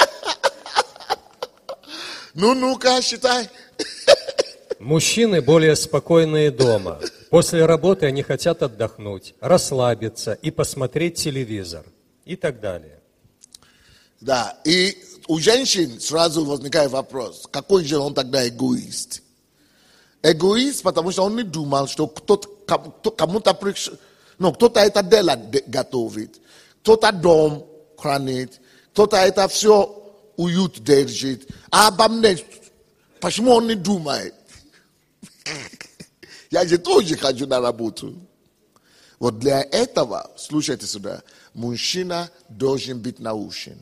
Ну, ну-ка, считай. Мужчины более спокойные дома. После работы они хотят отдохнуть, расслабиться и посмотреть телевизор и так далее. Да, и у женщин сразу возникает вопрос, какой же он тогда эгоист? Эгоист, потому что он не думал, что кто-то, кому-то приш... ну, кто-то это дело готовит, кто-то дом хранит, кто-то это все уют держит. А обо мне, почему он не думает? Я же тоже хожу на работу. Вот для этого, слушайте сюда, мужчина должен быть научен.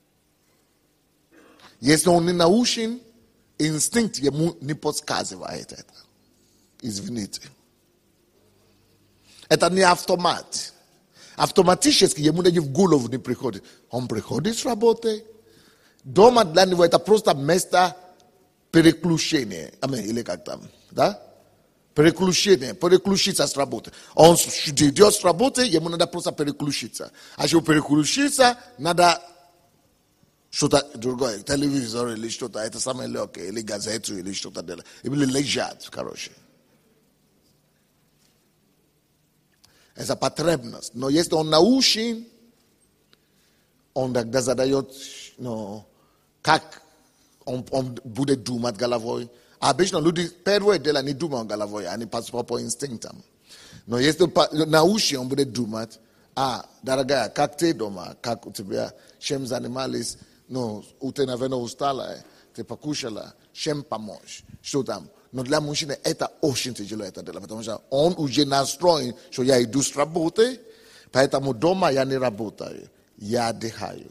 Если он не научен, инстинкт ему не подсказывает это. Извините. Это не автомат. Автоматически ему даже в голову не приходит. Он приходит с работы. Дома для него это просто место переключения. Или как там, да? Переключение, переключиться с работы. Он идет с работы, ему надо просто переключиться. А чтобы переключиться, надо что-то другое, телевизор или что-то, это самое легкое, или газету, или что-то делать. Или лежать, короче. Это потребность. Но если он научен, он тогда задает, ну, как он, он будет думать головой. Обычно люди первое дело не думают головой, они поступают по инстинктам. Но если научен, он будет думать, а, дорогая, как ты дома, как у тебя, чем занимались, ну, ты, наверное, устала, ты покушала, чем помочь, что там. Но для мужчины это очень тяжело это делать, потому что он уже настроен, что я иду с работы, поэтому дома я не работаю, я отдыхаю.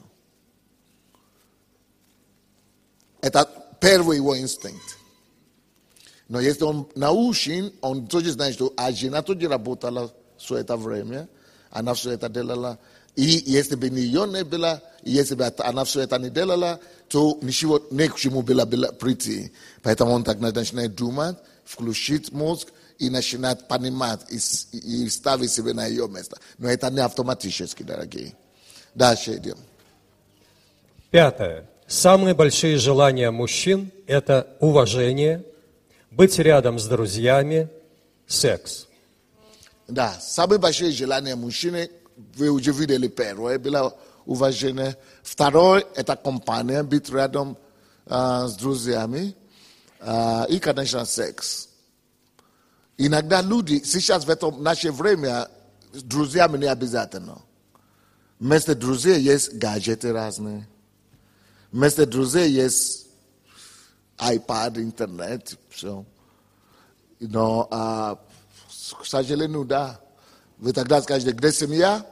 Это первый его инстинкт. Но если он научен, он тоже знает, что а жена тоже работала все это время, она все это делала. И если бы ее не было, если бы она все это не делала, то ничего не к чему было прийти. Поэтому он так начинает думать, включить мозг и начинает понимать и, и ставить себя на ее место. Но это не автоматически, дорогие. Дальше идем. Пятое. Самые большие желания мужчин – это уважение, быть рядом с друзьями, секс. Да, самые большие желания мужчины, вы уже видели первое, было уважение. Второе – это компания, быть рядом uh, с друзьями. Uh, и, конечно, секс. Иногда люди, сейчас в это наше время, с друзьями не обязательно. Вместо друзей есть гаджеты разные. Вместо друзей есть iPad, интернет, все. Но, uh, к сожалению, да. Вы тогда скажете, где семья?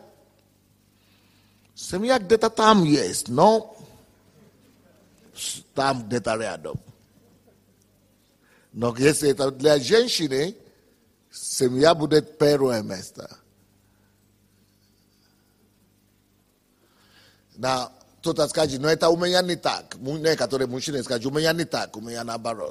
Семья где-то там есть, но там где-то рядом. Но если это для женщины, семья будет первое место. Да, кто-то скажет, но это у меня не так. Некоторые мужчины скажут, у меня не так, у меня наоборот.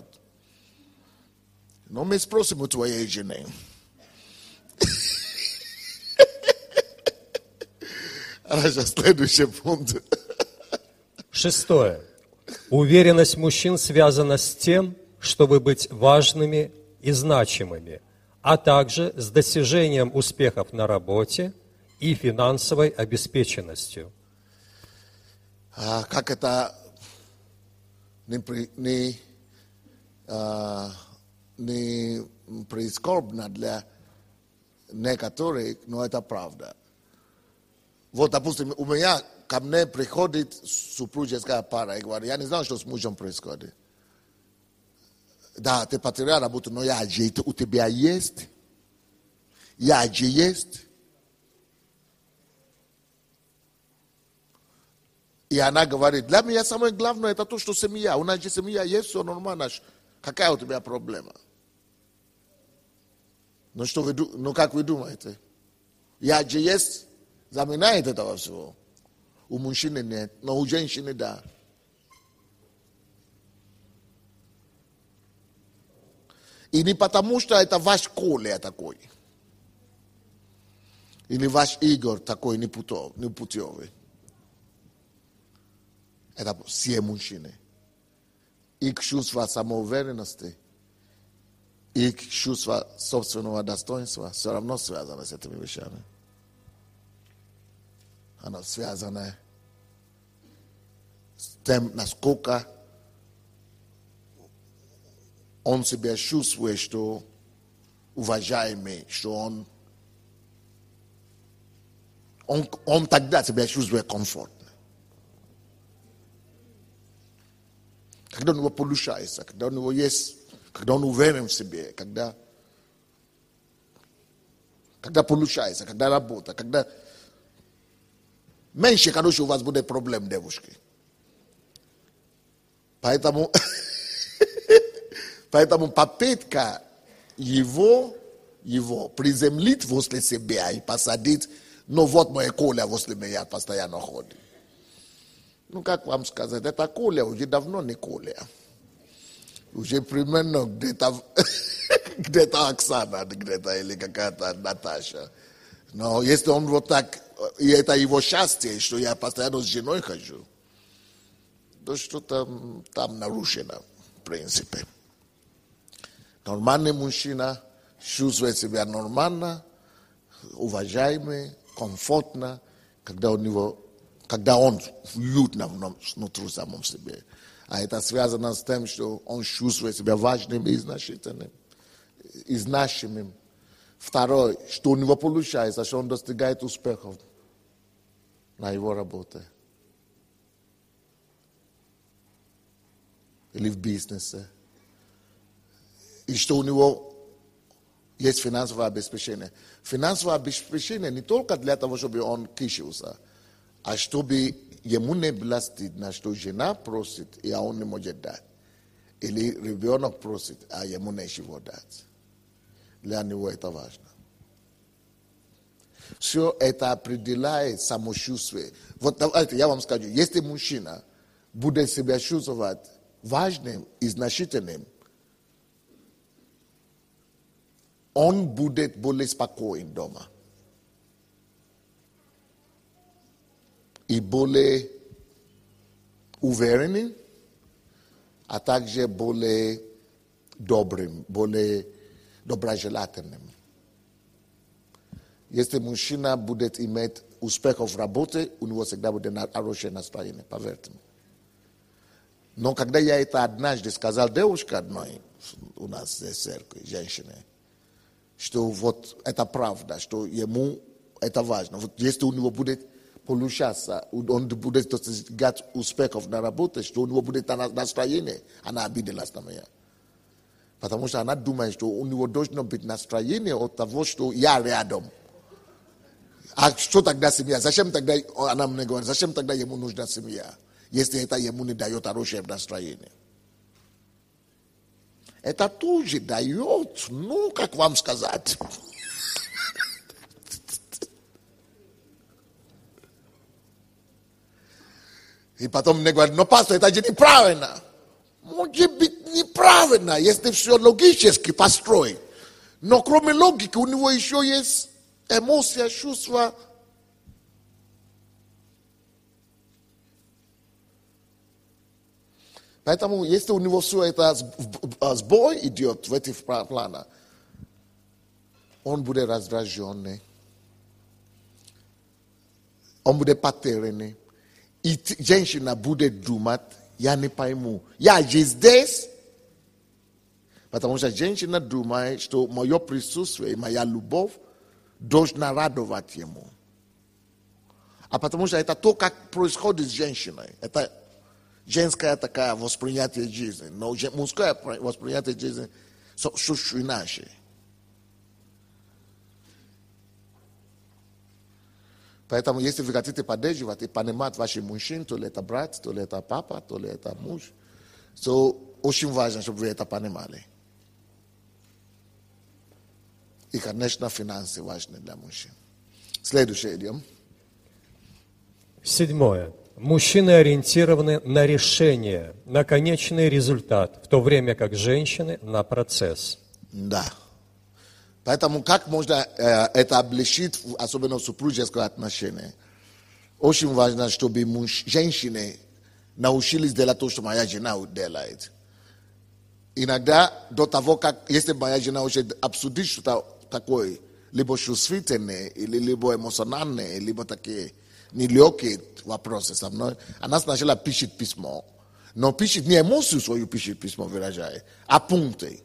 Но мы спросим у твоей жены. Хорошо, следующий пункт. Шестое. Уверенность мужчин связана с тем, чтобы быть важными и значимыми, а также с достижением успехов на работе и финансовой обеспеченностью. А, как это не, при, не, а, не прискорбно для некоторых, но это правда. Вот, допустим, у меня ко мне приходит супружеская пара и говорит, я не знаю, что с мужем происходит. Да, ты потерял работу, но я же, у тебя есть? Я же есть? И она говорит, для меня самое главное это то, что семья. У нас же семья есть, все нормально. Какая у тебя проблема? Ну, что вы, ну как вы думаете? Я же есть? Заменяет этого всего. У мужчины нет, но у женщины да. И не потому, что это ваш Коля такой. Или ваш Игорь такой непутевый. Это все мужчины. Их чувство самоуверенности, их чувство собственного достоинства все равно связано с этими вещами. Оно связано с тем, насколько он себя чувствует, что уважаемый, что он, он, он тогда себя чувствует комфортно. Когда у него получается, когда у него есть, когда он уверен в себе, когда, когда получается, когда работа, когда меньше, короче, у вас будет проблем, девушки. Поэтому, поэтому попытка его, его приземлить возле себя и посадить, ну вот мой Коля возле меня постоянно ходит. Ну, как вам сказать, это Коля уже давно не Коля. Уже примерно где-то, где-то Оксана, где-то или какая-то Наташа. Но если он вот так, и это его счастье, что я постоянно с женой хожу, то что-то там нарушено, в принципе. Нормальный мужчина чувствует себя нормально, уважаемый, комфортно, когда у него, когда он уютно внутри самом себе. А это связано с тем, что он чувствует себя важным и значительным, и значимым. Второе, что у него получается, что он достигает успехов на его работе. Или в бизнесе. И что у него есть финансовое обеспечение. Финансовое обеспечение не только для того, чтобы он кишился, а чтобы ему не было стыдно, что жена просит, и он не может дать. Или ребенок просит, а ему нечего дать. Для него это важно. Все это определяет самочувствие. Вот давайте я вам скажу, если мужчина будет себя чувствовать важным и значительным, он будет более спокоен дома. И более уверенным, а также более добрым, более доброжелательным. Если мужчина будет иметь успехов в работе, у него всегда будет хорошее настроение, поверьте мне. Но когда я это однажды сказал девушке одной, у нас здесь в церкви, женщине, что вот это правда, что ему это важно. Вот если у него будет получаться, он будет достигать успехов на работе, что у него будет настроение, она обиделась на меня. Потому что она думает, что у него должно быть настроение от того, что я рядом. А что тогда семья? Зачем тогда, она мне говорит, зачем тогда ему нужна семья, если это ему не дает хорошее настроение? Это тоже дает, ну, как вам сказать. И потом мне говорят, но пастор, это же неправильно. Может быть неправильно, если все логически построить. Но кроме логики у него еще есть эмоция, чувство. Поэтому, если у него все это сбой идет в этих планах, он будет раздраженный, он будет потерянный, и женщина будет думать, я не пойму, я же здесь, потому что женщина думает, что мое присутствие, моя любовь должна радовать ему. А потому что это то, как происходит с женщиной. Это женское такое восприятие жизни. Но мужское восприятие жизни чуть иначе. Поэтому, если вы хотите поддерживать и понимать ваших мужчин, то ли это брат, то ли это папа, то ли это муж, то очень важно, чтобы вы это понимали. И, конечно, финансы важны для мужчин. Следующее идем. Седьмое. Мужчины ориентированы на решение, на конечный результат, в то время как женщины на процесс. Да. Поэтому как можно э, это облегчить, особенно в супружеских отношениях? Очень важно, чтобы муж, женщины научились делать то, что моя жена делает. Иногда до того, как, если моя жена хочет обсудить что-то такое, либо чувствительное, или либо эмоциональное, либо такие нелегкие вопросы со мной, она сначала пишет письмо, но пишет не эмоцию свою, пишет письмо, выражает, а пункты.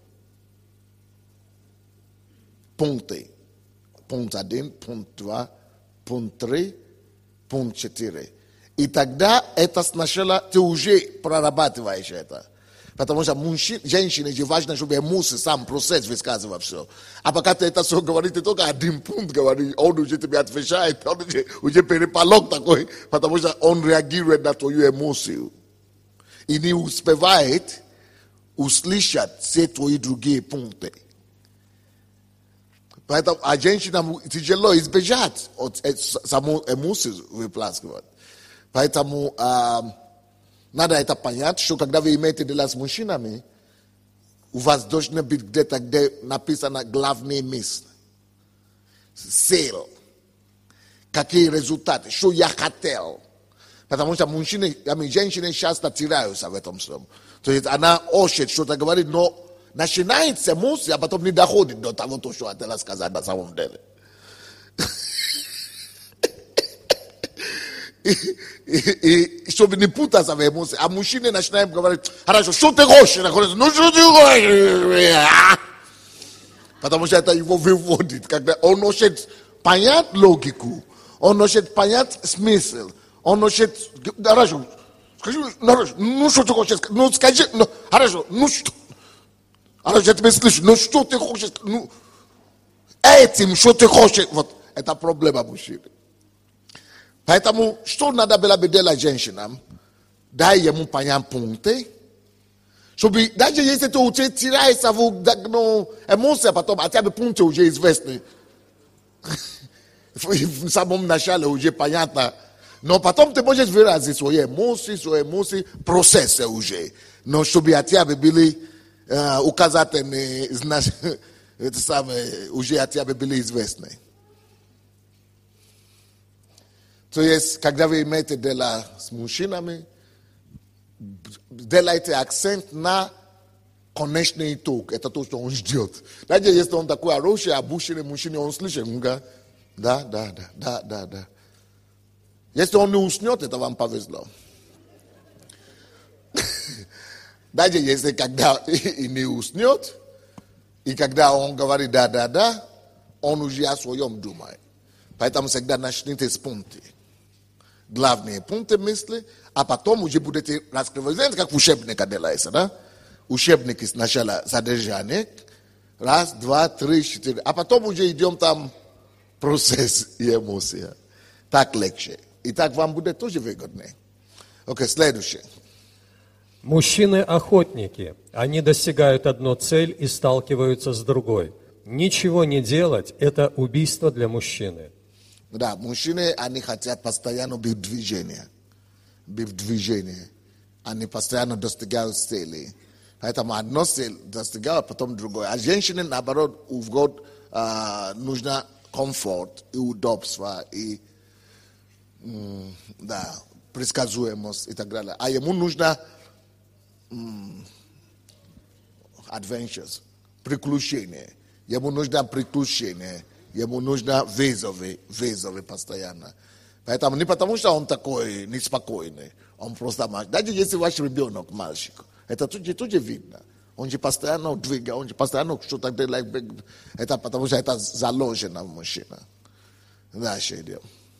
Пункты. Пункт один, пункт два, пункт три, пункт четыре. И тогда это сначала ты уже прорабатываешь это. Потому что мужчин, женщине же важно, чтобы эмоции, сам процесс высказывал все. А пока ты это все говоришь, ты только один пункт говоришь, он уже тебе отвечает, он уже, уже переполох такой, потому что он реагирует на твою эмоцию. И не успевает услышать все твои другие пункты. Поэтому, а женщинам тяжело избежать от самой эмоции выплескивать. Поэтому а, надо это понять, что когда вы имеете дело с мужчинами, у вас должно быть где-то, где написано главное место. Цель. Какие результаты, что я хотел. Потому что мужчины, а женщины часто теряются в этом всем. То есть она хочет что-то говорить, но начинается эмоция, а потом не доходит до того, что хотела сказать на самом деле. И, и, и чтобы не путаться в эмоции, а мужчины начинают говорить, хорошо, что ты хочешь? Ну что ты хочешь? Потому что это его выводит, когда он хочет понять логику, он хочет понять смысл, он хочет, хорошо, скажи, ну что ты хочешь, ну скажи, ну, хорошо, ну что, хорошо, я тебя слышу, ну что ты хочешь, ну, этим, что ты хочешь, вот, это проблема мужчины. Поэтому, что надо было бы делать женщинам? Дай ему понять пункты, чтобы, даже если ты уже теряешься в ну, эмоции, потом хотя бы пункты уже известны. В самом начале уже понятно. Но потом ты можешь выразить свои эмоции, свои эмоции, процессы уже. Но чтобы хотя бы были э, указательные, это самое, уже хотя бы были известны. То есть, когда вы имеете дело с мужчинами, делайте акцент на конечный итог. Это то, что он ждет. Даже если он такой хороший, обученный мужчина, он слышит, да, да, да, да, да, да. Если он не уснет, это вам повезло. Даже если когда и не уснет, и когда он говорит да, да, да, он уже о своем думает. Поэтому всегда начните с пунктов. Главные пункты мысли, а потом уже будете раскрывать. Знаете, как в учебнике делается, да? Учебники сначала содержание, раз, два, три, четыре, а потом уже идем там процесс и эмоция. Так легче. И так вам будет тоже выгоднее. Окей, следующее. Мужчины-охотники. Они достигают одну цель и сталкиваются с другой. Ничего не делать – это убийство для мужчины. Да, мужчины, они хотят постоянно быть в движении. Быть в движении. Они постоянно достигают цели. Поэтому одно цель достигают, потом другое. А женщины, наоборот, в год uh, нужно комфорт и удобство, и м, да, предсказуемость и так далее. А ему нужно м, adventures, приключения. Ему нужно приключение, ему нужно вызовы, вызовы постоянно. Поэтому не потому, что он такой неспокойный, он просто мальчик. Даже если ваш ребенок мальчик, это тут же, тут же видно. Он же постоянно двигается, он же постоянно что-то делает. Это потому, что это заложено в мужчине. Дальше идем.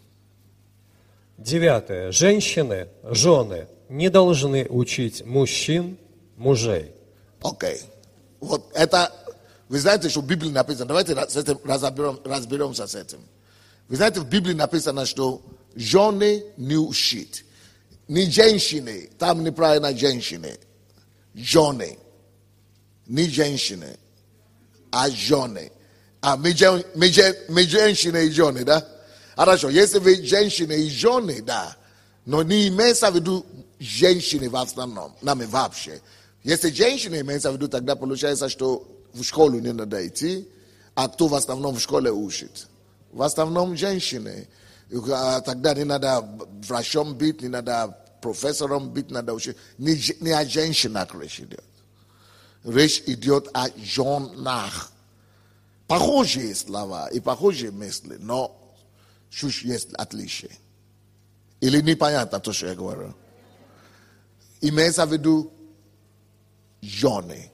Девятое. Женщины, жены не должны учить мужчин мужей. Окей. Okay. Вот это, вы знаете, что в Библии написано, давайте с этим разберем, разберемся с этим. Вы знаете, в Библии написано, что жены не учат. Не женщины, там неправильно женщины. Жены. Не женщины, а жены. А мы, мы, мы женщины и жены, да? Хорошо, если вы женщины и жены, да, но не имеется в виду женщины в основном, нами вообще. Если женщины имеется в виду, тогда получается, что в школу не надо идти, а кто в основном в школе учит? В основном женщины. Тогда не надо врачом быть, не надо профессором быть, надо учить. Не, не о женщинах речь идет. Речь идет о женах. Похожие слова и похожие мысли, но чуть есть отличие. Или непонятно то, что я говорю. Имеется в виду жены.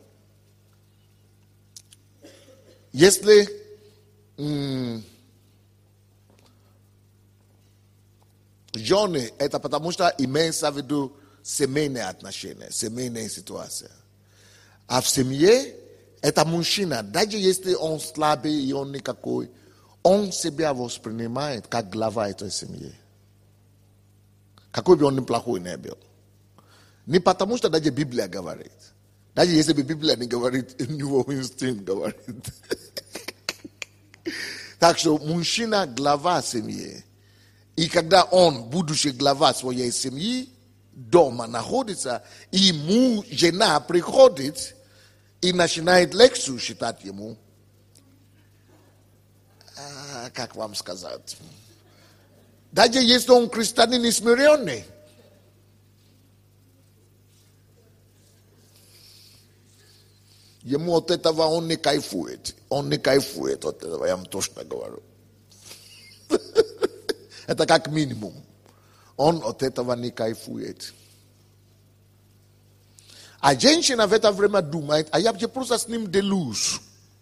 Если м- жены, это потому что имеется в виду семейные отношения, семейная ситуация. А в семье это мужчина, даже если он слабый и он никакой, он себя воспринимает как глава этой семьи. Какой бы он ни плохой не был. Не потому, что даже Библия говорит. Даже если бы Библия не говорит, у него инстинкт говорит. Так что мужчина глава семьи. И когда он, будущий глава своей семьи, дома находится, и ему жена приходит и начинает лекцию читать ему, а, как вам сказать, даже если он христианин и смиренный, ему от этого он не кайфует. Он не кайфует от этого, я вам точно говорю. Это как минимум. Он от этого не кайфует. А женщина в это время думает, а я бы просто с ним делюсь.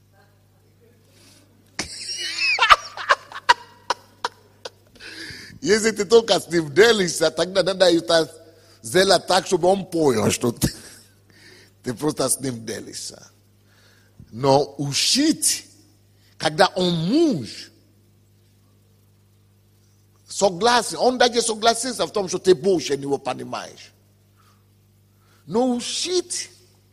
Если ты только с ним делишься, тогда надо это сделать так, чтобы он понял, что ты, ты просто с ним делишься. Но учить, когда он муж, согласен, он даже согласится в том, что ты больше него понимаешь. Но учить,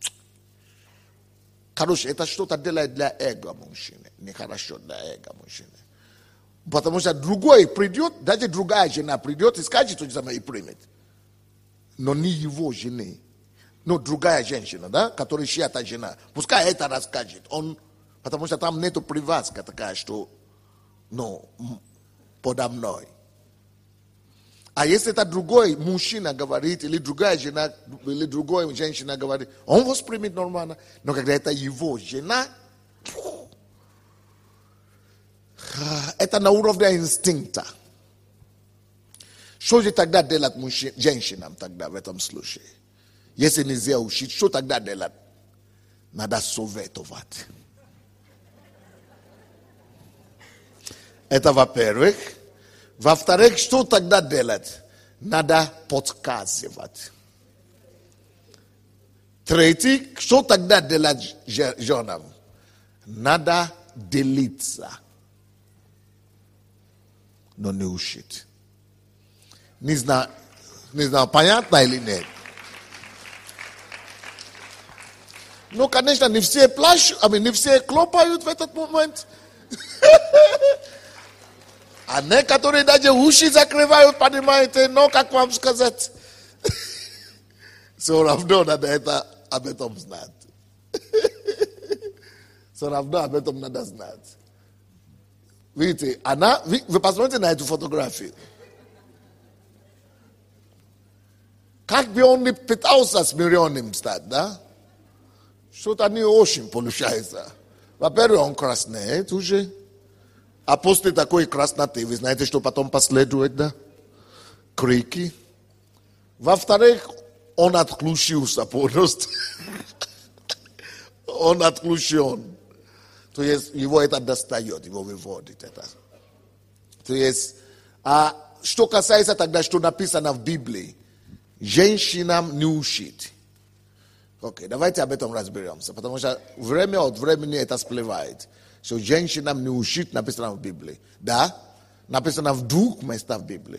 короче, это что-то делает для эго мужчины, нехорошо для эго мужчины. Потому что другой придет, даже другая жена придет и скажет, что самое и примет. Но не его жены. Но другая женщина, да, которая чья-то жена. Пускай это расскажет. Он, потому что там нету привязка такая, что, ну, подо мной. А если это другой мужчина говорит, или другая жена, или другой женщина говорит, он воспримет нормально. Но когда это его жена, это на уровне инстинкта. Что же тогда делать мужчин, женщинам тогда в этом случае? Если нельзя учить, что тогда делать? Надо советовать. Это во-первых. Во-вторых, что тогда делать? Надо подсказывать. Третий, что тогда делать женам? Надо делиться. Но не учить. Не знаю, не знаю, понятно или нет? Ну, конечно, не все плачут, а не все хлопают в этот момент. А некоторые даже уши закрывают, понимаете, но, как вам сказать, все равно надо это, об этом знать. Все равно об этом надо знать. Видите, она, вы, вы посмотрите на эту фотографию. Как бы он ни пытался смиренным стать, да? Что-то не очень получается. Во-первых, он краснеет уже. А после такой красноты, вы знаете, что потом последует, да? Крики. Во-вторых, он отключился полностью. Он отключен. То есть его это достает, его выводит это. То есть, а что касается тогда, что написано в Библии, женщинам не учить. Окей, давайте об этом разберемся, потому что время от времени это всплывает. Что женщинам не учить написано в Библии. Да, написано в двух местах в Библии.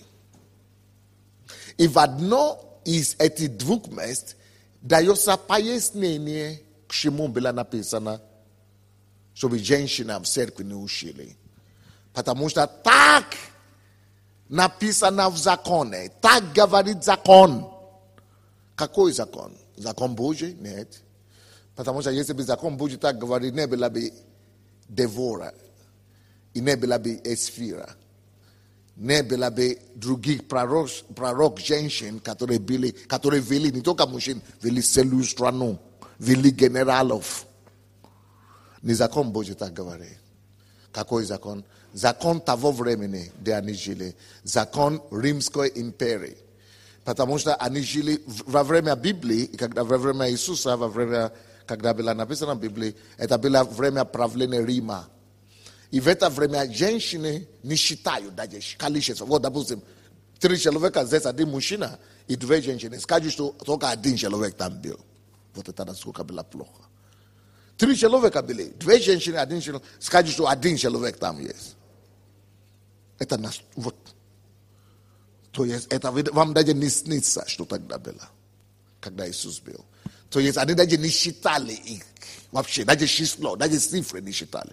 И в одно из этих двух мест дается пояснение, к чему было написано, чтобы женщинам в церкви не учили. Потому что так написано в законе, так говорит закон. Какой закон? Закон Божий? Нет. Потому что если бы закон Божий так говорит, не было бы Девора, и не было бы Эсфира, не было бы других пророк, пророк женщин, которые, были, которые вели, не только мужчин, вели целую страну, вели генералов. Не закон Божий так говорит. Какой закон? Закон того времени, где они жили. Закон Римской империи. Потому что они жили во время Библии, когда во время Иисуса, во время, когда было написано в Библии, это было время правления Рима. И в это время женщины не считают даже количество. Вот, допустим, три человека, здесь один мужчина и две женщины. Скажут, что только один человек там был. Вот это насколько было плохо. Три человека были, две женщины, один человек. Скажут, что один человек там есть. Это нас, вот. То есть это вам даже не снится, что тогда было, когда Иисус был. То есть они даже не считали их вообще, даже число, даже цифры не считали.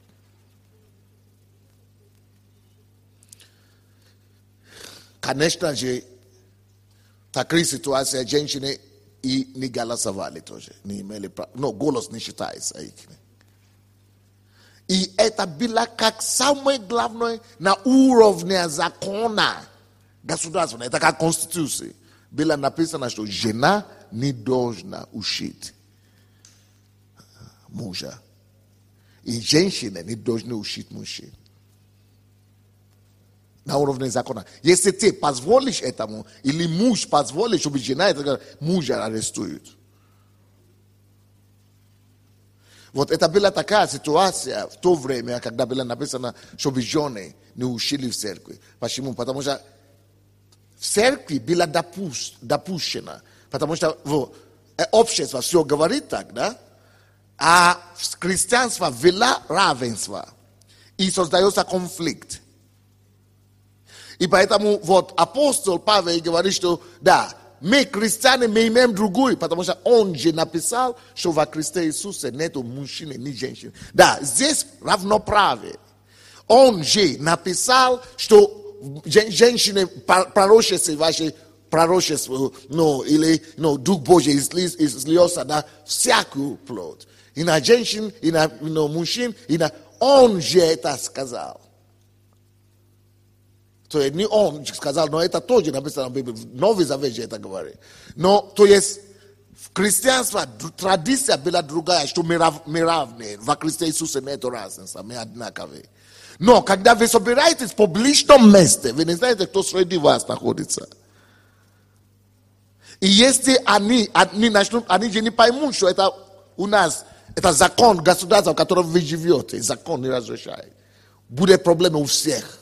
Конечно же, такая ситуация, женщины и не голосовали тоже, не имели права, но голос не считается их. И это было как самое главное на уровне закона государственного, это как конституция. Было написано, что жена не должна учить мужа. И женщина не должна учить мужчин. На уровне закона. Если ты позволишь этому, или муж позволит, чтобы жена это мужа арестуют. Вот это была такая ситуация в то время, когда было написано, чтобы жены не учили в церкви. Почему? Потому что в церкви было допущено, потому что в общество все говорит так, да? А христианство вело равенство. И создается конфликт. И поэтому вот апостол Павел говорит, что да, мы, христиане, мы имеем другой, потому что он же написал, что во Христе Иисусе нету мужчины, ни женщины. Да, здесь равноправие. Он же написал, что женщины пророчества, ваши пророчества, ну, или ну, Дух Божий излился на всякую плоть. И на женщин, и на ну, мужчин, и на... Он же это сказал. То есть не он сказал, но это тоже написано в Библии. В Новый Завет же это говорит. Но, то есть, в христианстве традиция была другая, что мы, рав, мы равны. Во Христе Иисусе нет разницы, мы одинаковые. Но, когда вы собираетесь в публичном месте, вы не знаете, кто среди вас находится. И если они, они начнут, они же не поймут, что это у нас, это закон государства, в котором вы живете, закон не разрешает. Будет проблема у всех.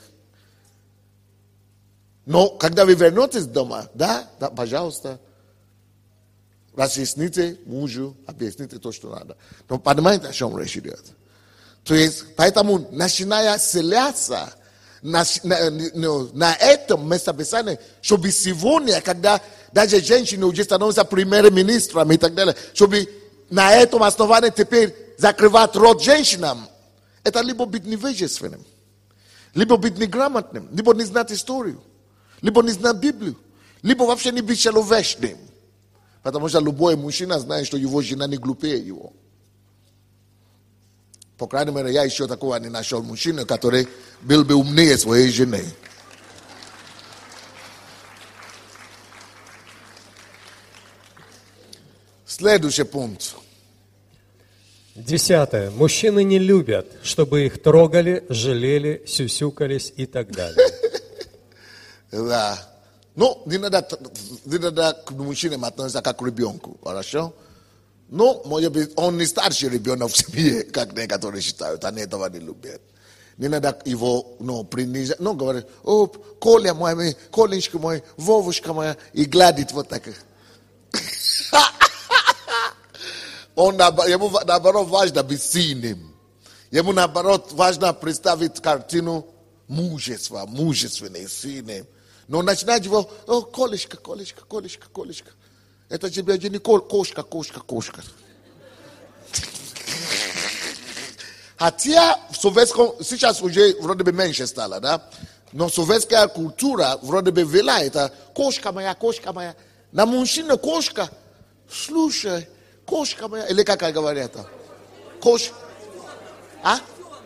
Но когда вы вернетесь дома, да, да, пожалуйста, разъясните мужу, объясните то, что надо. Но понимаете, о чем речь идет? То есть, поэтому, начиная селяться на, на, на, на этом местописании, чтобы сегодня, когда даже женщины уже становятся премьер-министрами и так далее, чтобы на этом основании теперь закрывать рот женщинам, это либо быть невежественным, либо быть неграмотным, либо не знать историю. Либо не знать Библию, либо вообще не быть человечным. Потому что любой мужчина знает, что его жена не глупее его. По крайней мере, я еще такого не нашел мужчину, который был бы умнее своей жены. Следующий пункт. Десятое. Мужчины не любят, чтобы их трогали, жалели, сюсюкались и так далее. Да. Ну, не надо, не надо к мужчинам относиться как к ребенку, хорошо? Ну, может быть, он не старший ребенок в семье, как некоторые считают, они этого не любят. Не надо его, ну, принижать, ну, говорит, о, Коля мой, Коленечка мой, Вовушка моя, и гладит вот так. Он, ему, наоборот, важно быть сильным. Ему, наоборот, важно представить картину мужества, мужественной, сильной. Но начинать его, о, Колечка, Колечка, Колечка, Колечка. Это тебе не кошка, кошка, кошка. Хотя в советском, сейчас уже вроде бы меньше стало, да? Но советская культура вроде бы вела это, кошка моя, кошка моя. На мужчину кошка, слушай, кошка моя, или как говорят это? Кошка. А?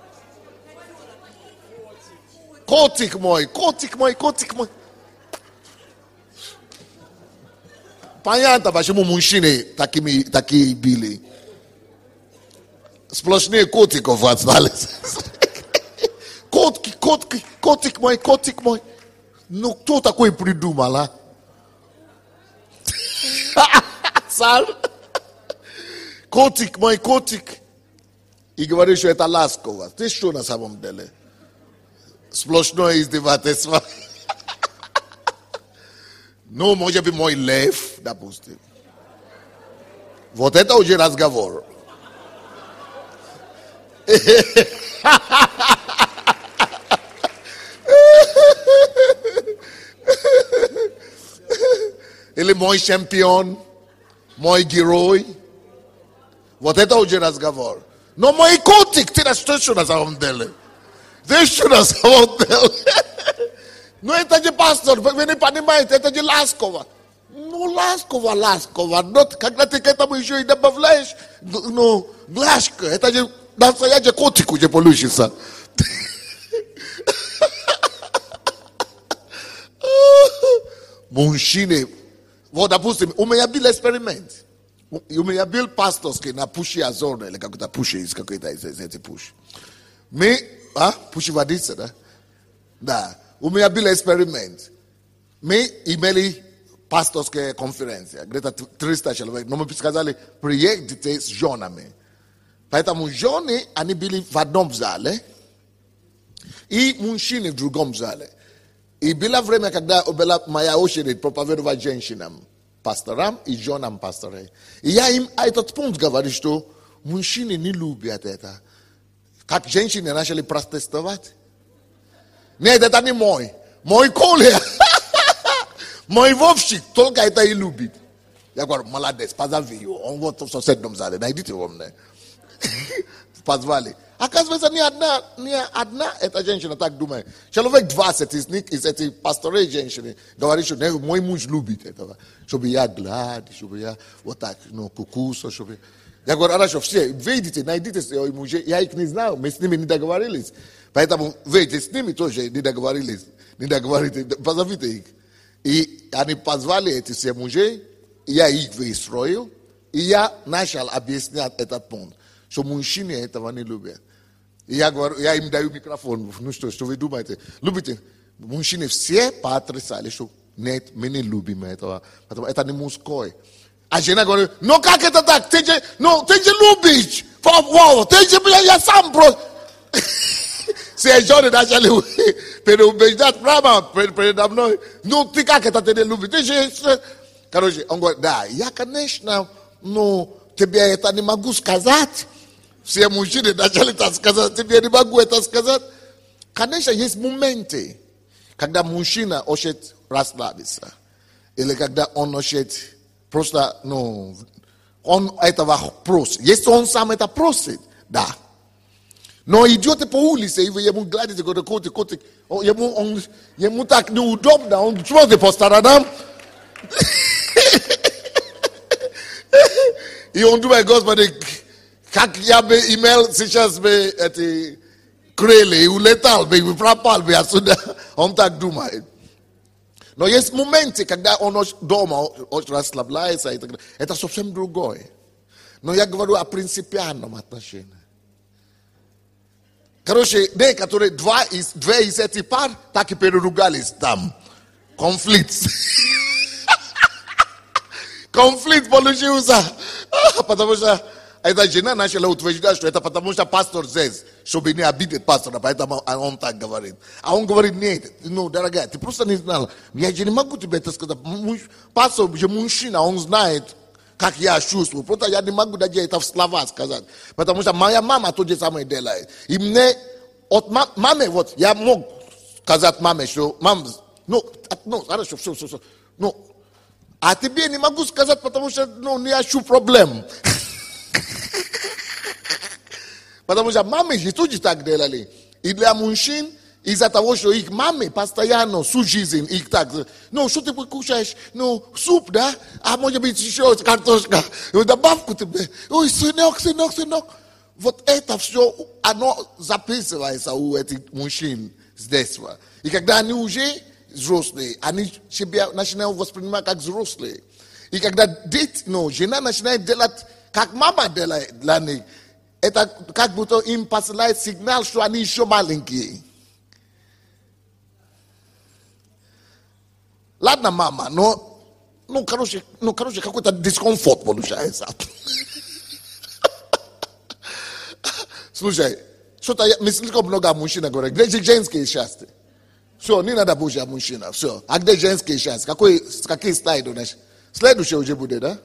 Котик мой, котик мой, котик мой. Понятно, почему мужчины такими, такие были. Сплошные котиков остались. Котки, котки, котик мой, котик мой. Ну, кто такой придумал, а? Сам. Котик мой, котик. И говорит, что это ласково. Ты что на самом деле? Сплошное издевательство. Ну, может быть, мой лев, допустим. Вот это уже разговор. Или мой чемпион, мой герой. Вот это уже разговор. Но мой котик, ты что на самом деле? Ты что на самом деле? Ну это же пастор, вы не понимаете, это же ласково. Ну ласково, ласково. Но когда ты к этому еще и добавляешь, ну, глажка, это же настоящий котик уже получится. Мужчины, вот допустим, у меня был эксперимент. У меня был пасторский на пуши Азорно, или какой-то пуши, из какой-то из этих пуши. Мы, а, пуши водится, да? Да. У меня был эксперимент. Мы имели пасторская конференция, где-то триста человек, но мы сказали, приедете с женами. Поэтому жены, они были в одном зале, и мужчины в другом зале. И было время, когда была моя очередь проповедовать женщинам, пасторам и женам пасторам. И я им этот пункт говорю, что мужчины не любят это. Как женщины начали протестовать. Нет, это не мой. Мой Коля. Мой Вовчик только это и любит. Я говорю, молодец, позови его. Он вот в соседнем зале. Найдите его мне. Позвали. Оказывается, не одна, не одна эта женщина так думает. Человек двадцать из них, из этих пасторей женщины, говорит, что мой муж любит этого. Чтобы я гладил, чтобы я вот так, ну, кукусил, чтобы... Я говорю, хорошо, все, выйдите, найдите своих мужей. Я их не знаю, мы с ними не договорились. Поэтому выйдите с ними тоже не договорились. Не договорились, позовите их. И они позвали эти все мужей, и я их выстроил, и я начал объяснять этот пункт, что мужчины этого не любят. И я говорю, я им даю микрофон. Ну что, что вы думаете? Любите? Мужчины все поотрицали, что нет, мы не любим этого, потому это не мужской. А жена говорит, ну как это так? Ты же, ну, ты же любишь. Вау, ты же, я сам просто... Все жены начали переубеждать прямо передо мной. Ну, ты как это ты не любишь? Ты же... Короче, он говорит, да, я, конечно, ну, тебе это не могу сказать. Все мужчины начали это сказать, тебе не могу это сказать. Конечно, есть моменты, когда мужчина хочет расслабиться. Или когда он хочет просто, ну, он этого просит. Если он сам это просит, да. Но идете по улице, и вы ему гладите, говорите, котик, котик, ему, он, ему так неудобно, он смотрит по сторонам. И он думает, Господи, как я бы имел сейчас бы эти крылья и улетал бы, и пропал бы отсюда. Он так думает. Но есть моменты, когда он дома очень расслабляется, и так далее. Это совсем другое. Но я говорю о принципиальном отношении. Короче, некоторые, два из, две из этих пар так и переругались там. Конфликт. Конфликт получился. Потому что эта жена начала утверждать, что это потому что пастор здесь, чтобы не обидеть пастора, поэтому он так говорит. А он говорит, нет, ну, дорогая, ты просто не знала. Я же не могу тебе это сказать. Пастор же мужчина, он знает, как я чувствую. Просто я не могу даже это в слова сказать. Потому что моя мама то же самое делает. И мне от мамы, вот, я мог сказать маме, что, мам, ну, ну, хорошо, все, все, все. Ну, а тебе не могу сказать, потому что, ну, не ищу проблем. Потому что мамы же тоже так делали. И для мужчин, из-за того, что их мамы постоянно всю жизнь их так, ну, что ты кушаешь? Ну, суп, да? А может быть еще картошка. Добавку тебе. Ой, сынок, сынок, сынок. Вот это все, оно записывается у этих мужчин с детства. И когда они уже взрослые, они себя начинают воспринимать как взрослые. И когда дети, ну, жена начинает делать, как мама делает для них, это как будто им посылает сигнал, что они еще маленькие. Ладно, мама, но, ну, короче, ну, короче, какой-то дискомфорт получается. Слушай, что-то мы слишком много мужчин говорят. Где же женские счастья? Все, не надо больше мужчина, все. А где женские счастья? Какой, какие слайды у нас? Следующий уже будет, да?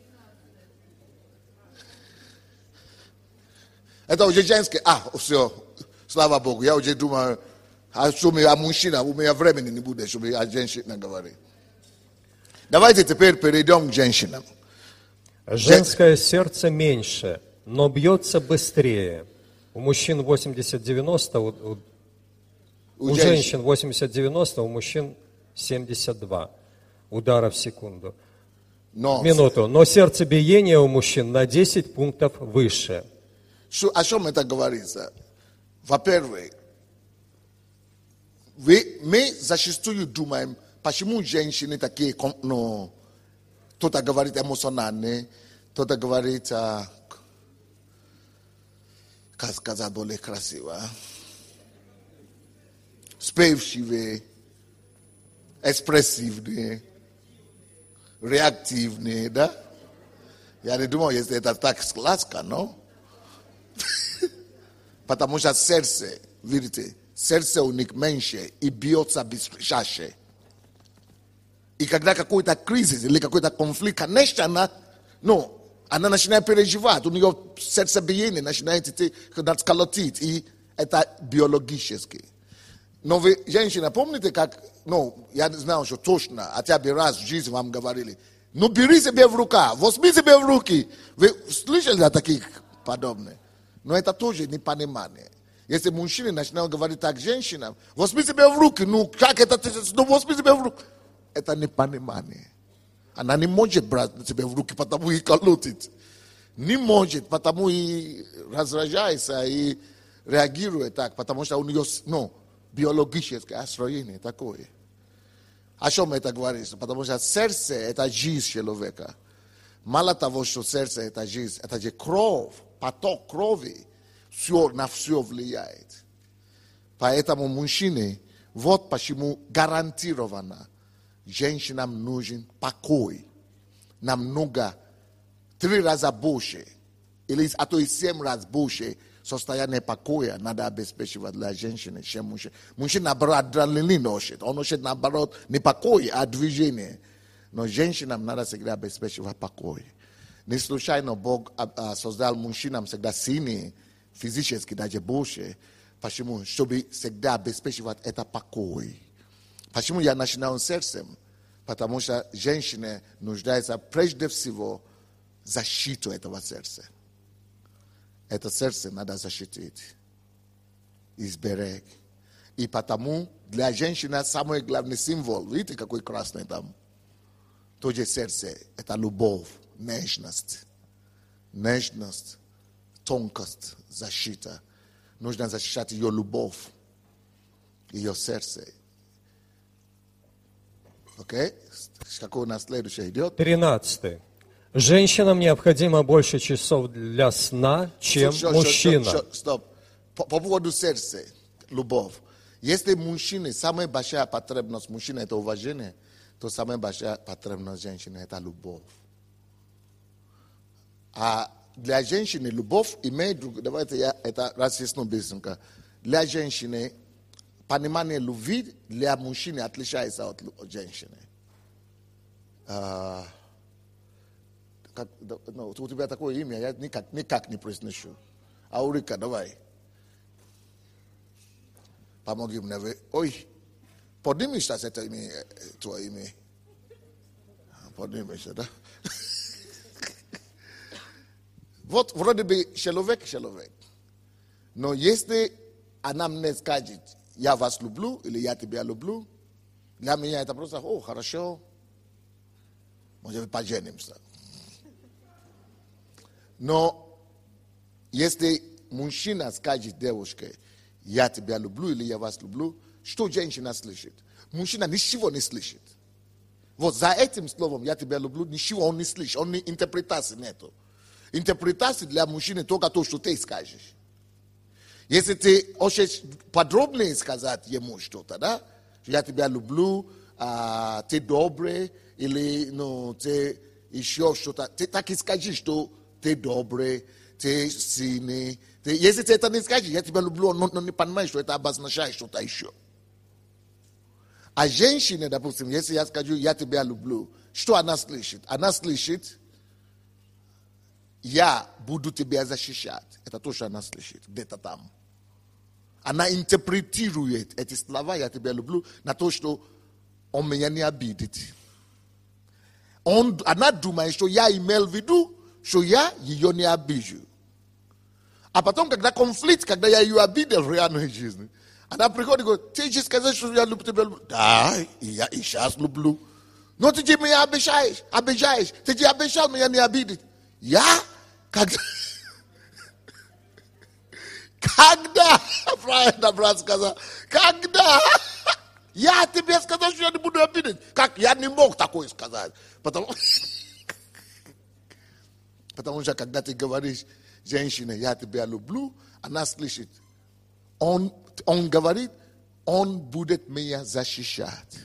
Это уже женские. А, все, слава Богу, я уже думаю, а что мы, а мужчина, у меня времени не будет, чтобы о женщинах говорить. Давайте теперь перейдем к женщинам. Женское сердце меньше, но бьется быстрее. У мужчин восемьдесят-девяносто, у, у, у, у женщин восемьдесят-девяносто, у мужчин семьдесят два удара в секунду. Но, в минуту. Но сердцебиение у мужчин на десять пунктов выше. Что, о чем это говорится? Во-первых, вы, мы зачастую думаем, почему женщины такие, ну, кто-то говорит эмоциональные, кто-то говорит, а, как сказать более красиво, спевчивые, экспрессивные, реактивные, да? Я не думаю, если это так сладко, но? Потому что сердце, видите, сердце у них меньше и бьется быстрее. И когда какой-то кризис или какой-то конфликт, конечно, она, ну, она начинает переживать, у нее сердцебиение начинает идти, колотить, и это биологически. Но вы, женщина, помните, как, ну, я не знаю, что точно, хотя бы раз в жизни вам говорили, ну, бери себе в рука, возьми себе в руки. Вы слышали о таких подобных? Но это тоже непонимание. Если мужчины начинают говорить так женщинам, возьми себе в руки, ну, как это, ну, возьми себе в руки. Это непонимание. Она не может брать себе в руки, потому и колотит. Не может, потому и раздражается, и реагирует так, потому что у нее, ну, биологическое строение такое. О чем это говорится? Потому что сердце – это жизнь человека. Мало того, что сердце – это жизнь, это же кровь, поток крови, все на все влияет. Поэтому мужчины, вот почему гарантированно женщинам нужен покой. Намного, три раза больше, или а то и семь раз больше состояние покоя надо обеспечивать для женщины, чем мужчин. Мужчина, наоборот, адреналин носит. Он носит, наоборот, не покой, а движение. Но женщинам надо всегда обеспечивать покой. Не случайно Бог создал мужчинам всегда сильнее, физически даже больше. Почему? Чтобы всегда обеспечивать это покой. Почему я начинаю сердцем? Потому что женщины нуждаются прежде всего в защиту этого сердца. Это сердце надо защитить, изберечь. И потому для женщины самый главный символ, видите, какой красный там? Тоже сердце, это любовь, нежность. Нежность, тонкость, защита. Нужно защищать ее любовь, ее сердце. Окей? Какой у нас следующий идет? Тринадцатый. Женщинам необходимо больше часов для сна, чем Стоп, стоп, мужчинам. стоп, стоп, стоп. По, по поводу сердца, любовь. Если мужчины, самая большая потребность мужчины это уважение, то самая большая потребность женщины это любовь. А для женщины любовь имеет, давайте я это разъясню быстренько. Для женщины понимание любви для мужчины отличается от женщины. А, как, ну, у тебя такое имя, я никак, никак не произношу. Аурика, давай. Помоги мне. Ой, поднимись, это имя, твое имя. Поднимись, да? Вот вроде бы человек, человек. Но если она мне скажет, я вас люблю, или я тебя люблю, для меня это просто, о, хорошо, может поженимся. Но если мужчина скажет девушке, я тебя люблю, или я вас люблю, что женщина слышит? Мужчина ничего не слышит. Вот за этим словом, я тебя люблю, ничего он не слышит, он не интерпретации нету. Интерпретация для мужчины только то, что ты скажешь. Если ты хочешь подробнее сказать ему что-то, да? Я тебя люблю, а, ты добрый, или ну, ты еще что-то. Ты так и скажи, что ты добрый, ты сильный. Ты, если ты это не скажешь, я тебя люблю, но, но не понимаешь, что это обозначает что-то еще. А женщина, допустим, если я скажу, я тебя люблю, что она слышит? Она слышит, я буду тебя защищать. Это то, что она слышит, где-то там. Она интерпретирует эти слова, я тебя люблю, на то, что он меня не обидит. Он, она думает, что я имел в виду, что я ее не обижу. А потом, когда конфликт, когда я ее обидел в реальной жизни, она приходит и говорит, ты же сказал, что я люблю тебя. Да, и я и сейчас люблю. Но ты же меня обижаешь, обижаешь. Ты же обещал меня не обидеть. Я? Когда? Когда? Правильно брат сказал. Когда? Я тебе сказал, что я не буду обидеть. Как? Я не мог такое сказать. Потому, Потому что когда ты говоришь женщине, я тебя люблю, она слышит. Он, он говорит, он будет меня защищать.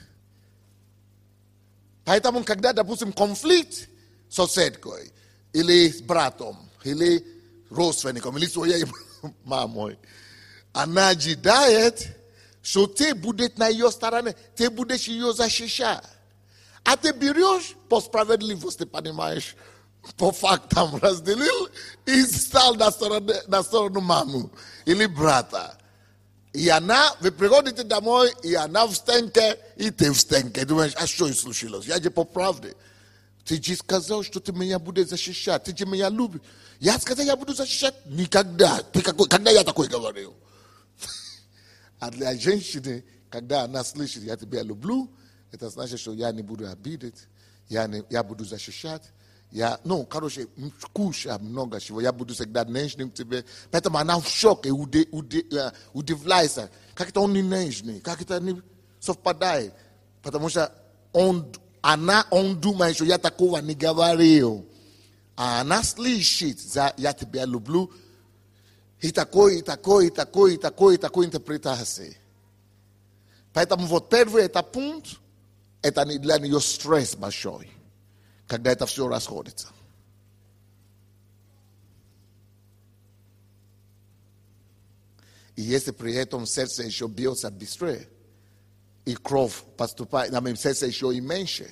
Поэтому, когда, допустим, конфликт с соседкой, или с братом, или родственником, или своей мамой, она ожидает, что ты будешь на ее стороне, ты будешь ее защищать. А ты берешь по справедливости, понимаешь, по фактам разделил и стал на сторону, на сторону мамы или брата. И она, вы приходите домой, и она в стенке, и ты в стенке. Думаешь, а что случилось? Я же по правде. Ты же сказал, что ты меня будешь защищать. Ты же меня любишь. Я сказал, я буду защищать? Никогда. Ты какой, когда я такой говорил? А для женщины, когда она слышит, я тебя люблю, это значит, что я не буду обидеть, я, не, я буду защищать. Я, ну, короче, куча много чего. Я буду всегда нежным к тебе. Поэтому она в шоке, уди, уди, удивляется. Как это он не нежный? Как это не совпадает? Потому что он, она, он думает, что я такого не говорил. А она слышит, я тебя люблю. И такой, и такой, и такой, и такой, и такой интерпретации. Поэтому вот первый это пункт, это для нее стресс большой. Когда это все расходится. И если при этом сердце еще бьется быстрее, и кровь поступает, на сердце еще и меньше,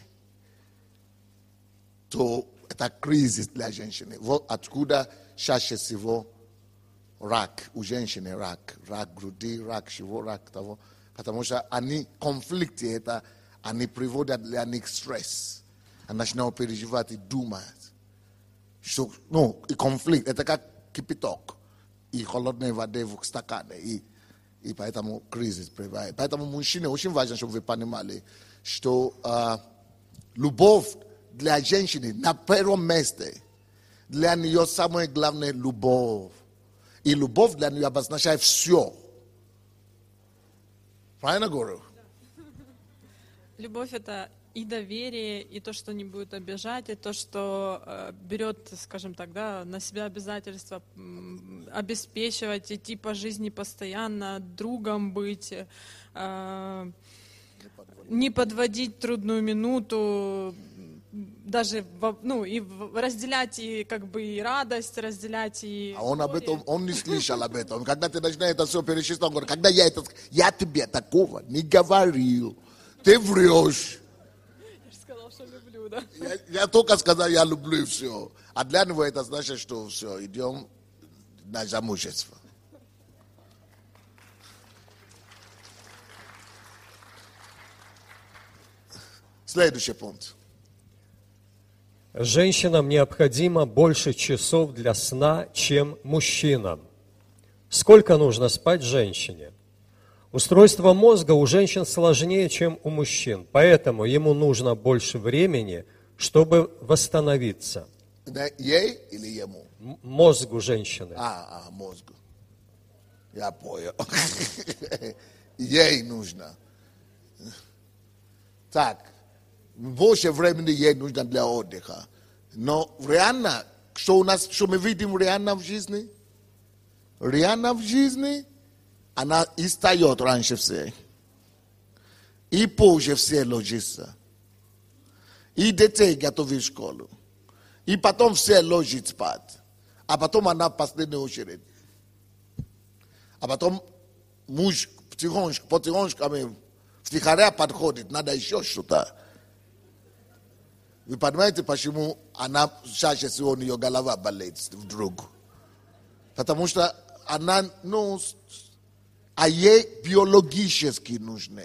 то это кризис для женщины. Вот откуда чаще всего рак, у женщины рак, рак груди, рак чего, рак того. Потому что они, конфликты это, они приводят для них стресс. Она начинает переживать и думать. Что, ну, и конфликт, это как кипяток. И холодной воды в стакане. И, и поэтому кризис прибывает. Поэтому мужчины, очень важно, чтобы вы понимали, что uh, любовь для женщины на первом месте. Для нее самое главное любовь. И любовь для нее обозначает все. Правильно говорю? Любовь – это и доверие, и то, что не будет обижать, и то, что э, берет, скажем так, да, на себя обязательства м, обеспечивать, идти по жизни постоянно, другом быть, э, не подводить трудную минуту, даже во- ну, и в- разделять и как бы и радость, разделять и А он об горе. этом, он не слышал об этом. Когда ты начинаешь это все перечислять, он говорит, когда я это, ск- я тебе такого не говорил. Ты врешь. Я же сказала, что люблю, да. Я, я только сказал, я люблю и все. А для него это значит, что все, идем на замужество. Следующий пункт. Женщинам необходимо больше часов для сна, чем мужчинам. Сколько нужно спать женщине? Устройство мозга у женщин сложнее, чем у мужчин, поэтому ему нужно больше времени, чтобы восстановиться. Да, ей или ему? М- Мозгу женщины. А, а, мозгу. Я понял. Ей нужно. Так, больше времени ей нужно для отдыха. Но реально, что у нас, что мы видим реально в жизни? Реально в жизни она и встает раньше всех. И позже все ложится. И детей готовит в школу. И потом все ложит спать. А потом она в последнюю очередь. А потом муж потихонечку, потихонечку, втихаря подходит, надо еще что-то. Вы понимаете, почему она чаще всего у нее голова болит вдруг? Потому что она, ну, а ей биологически нужны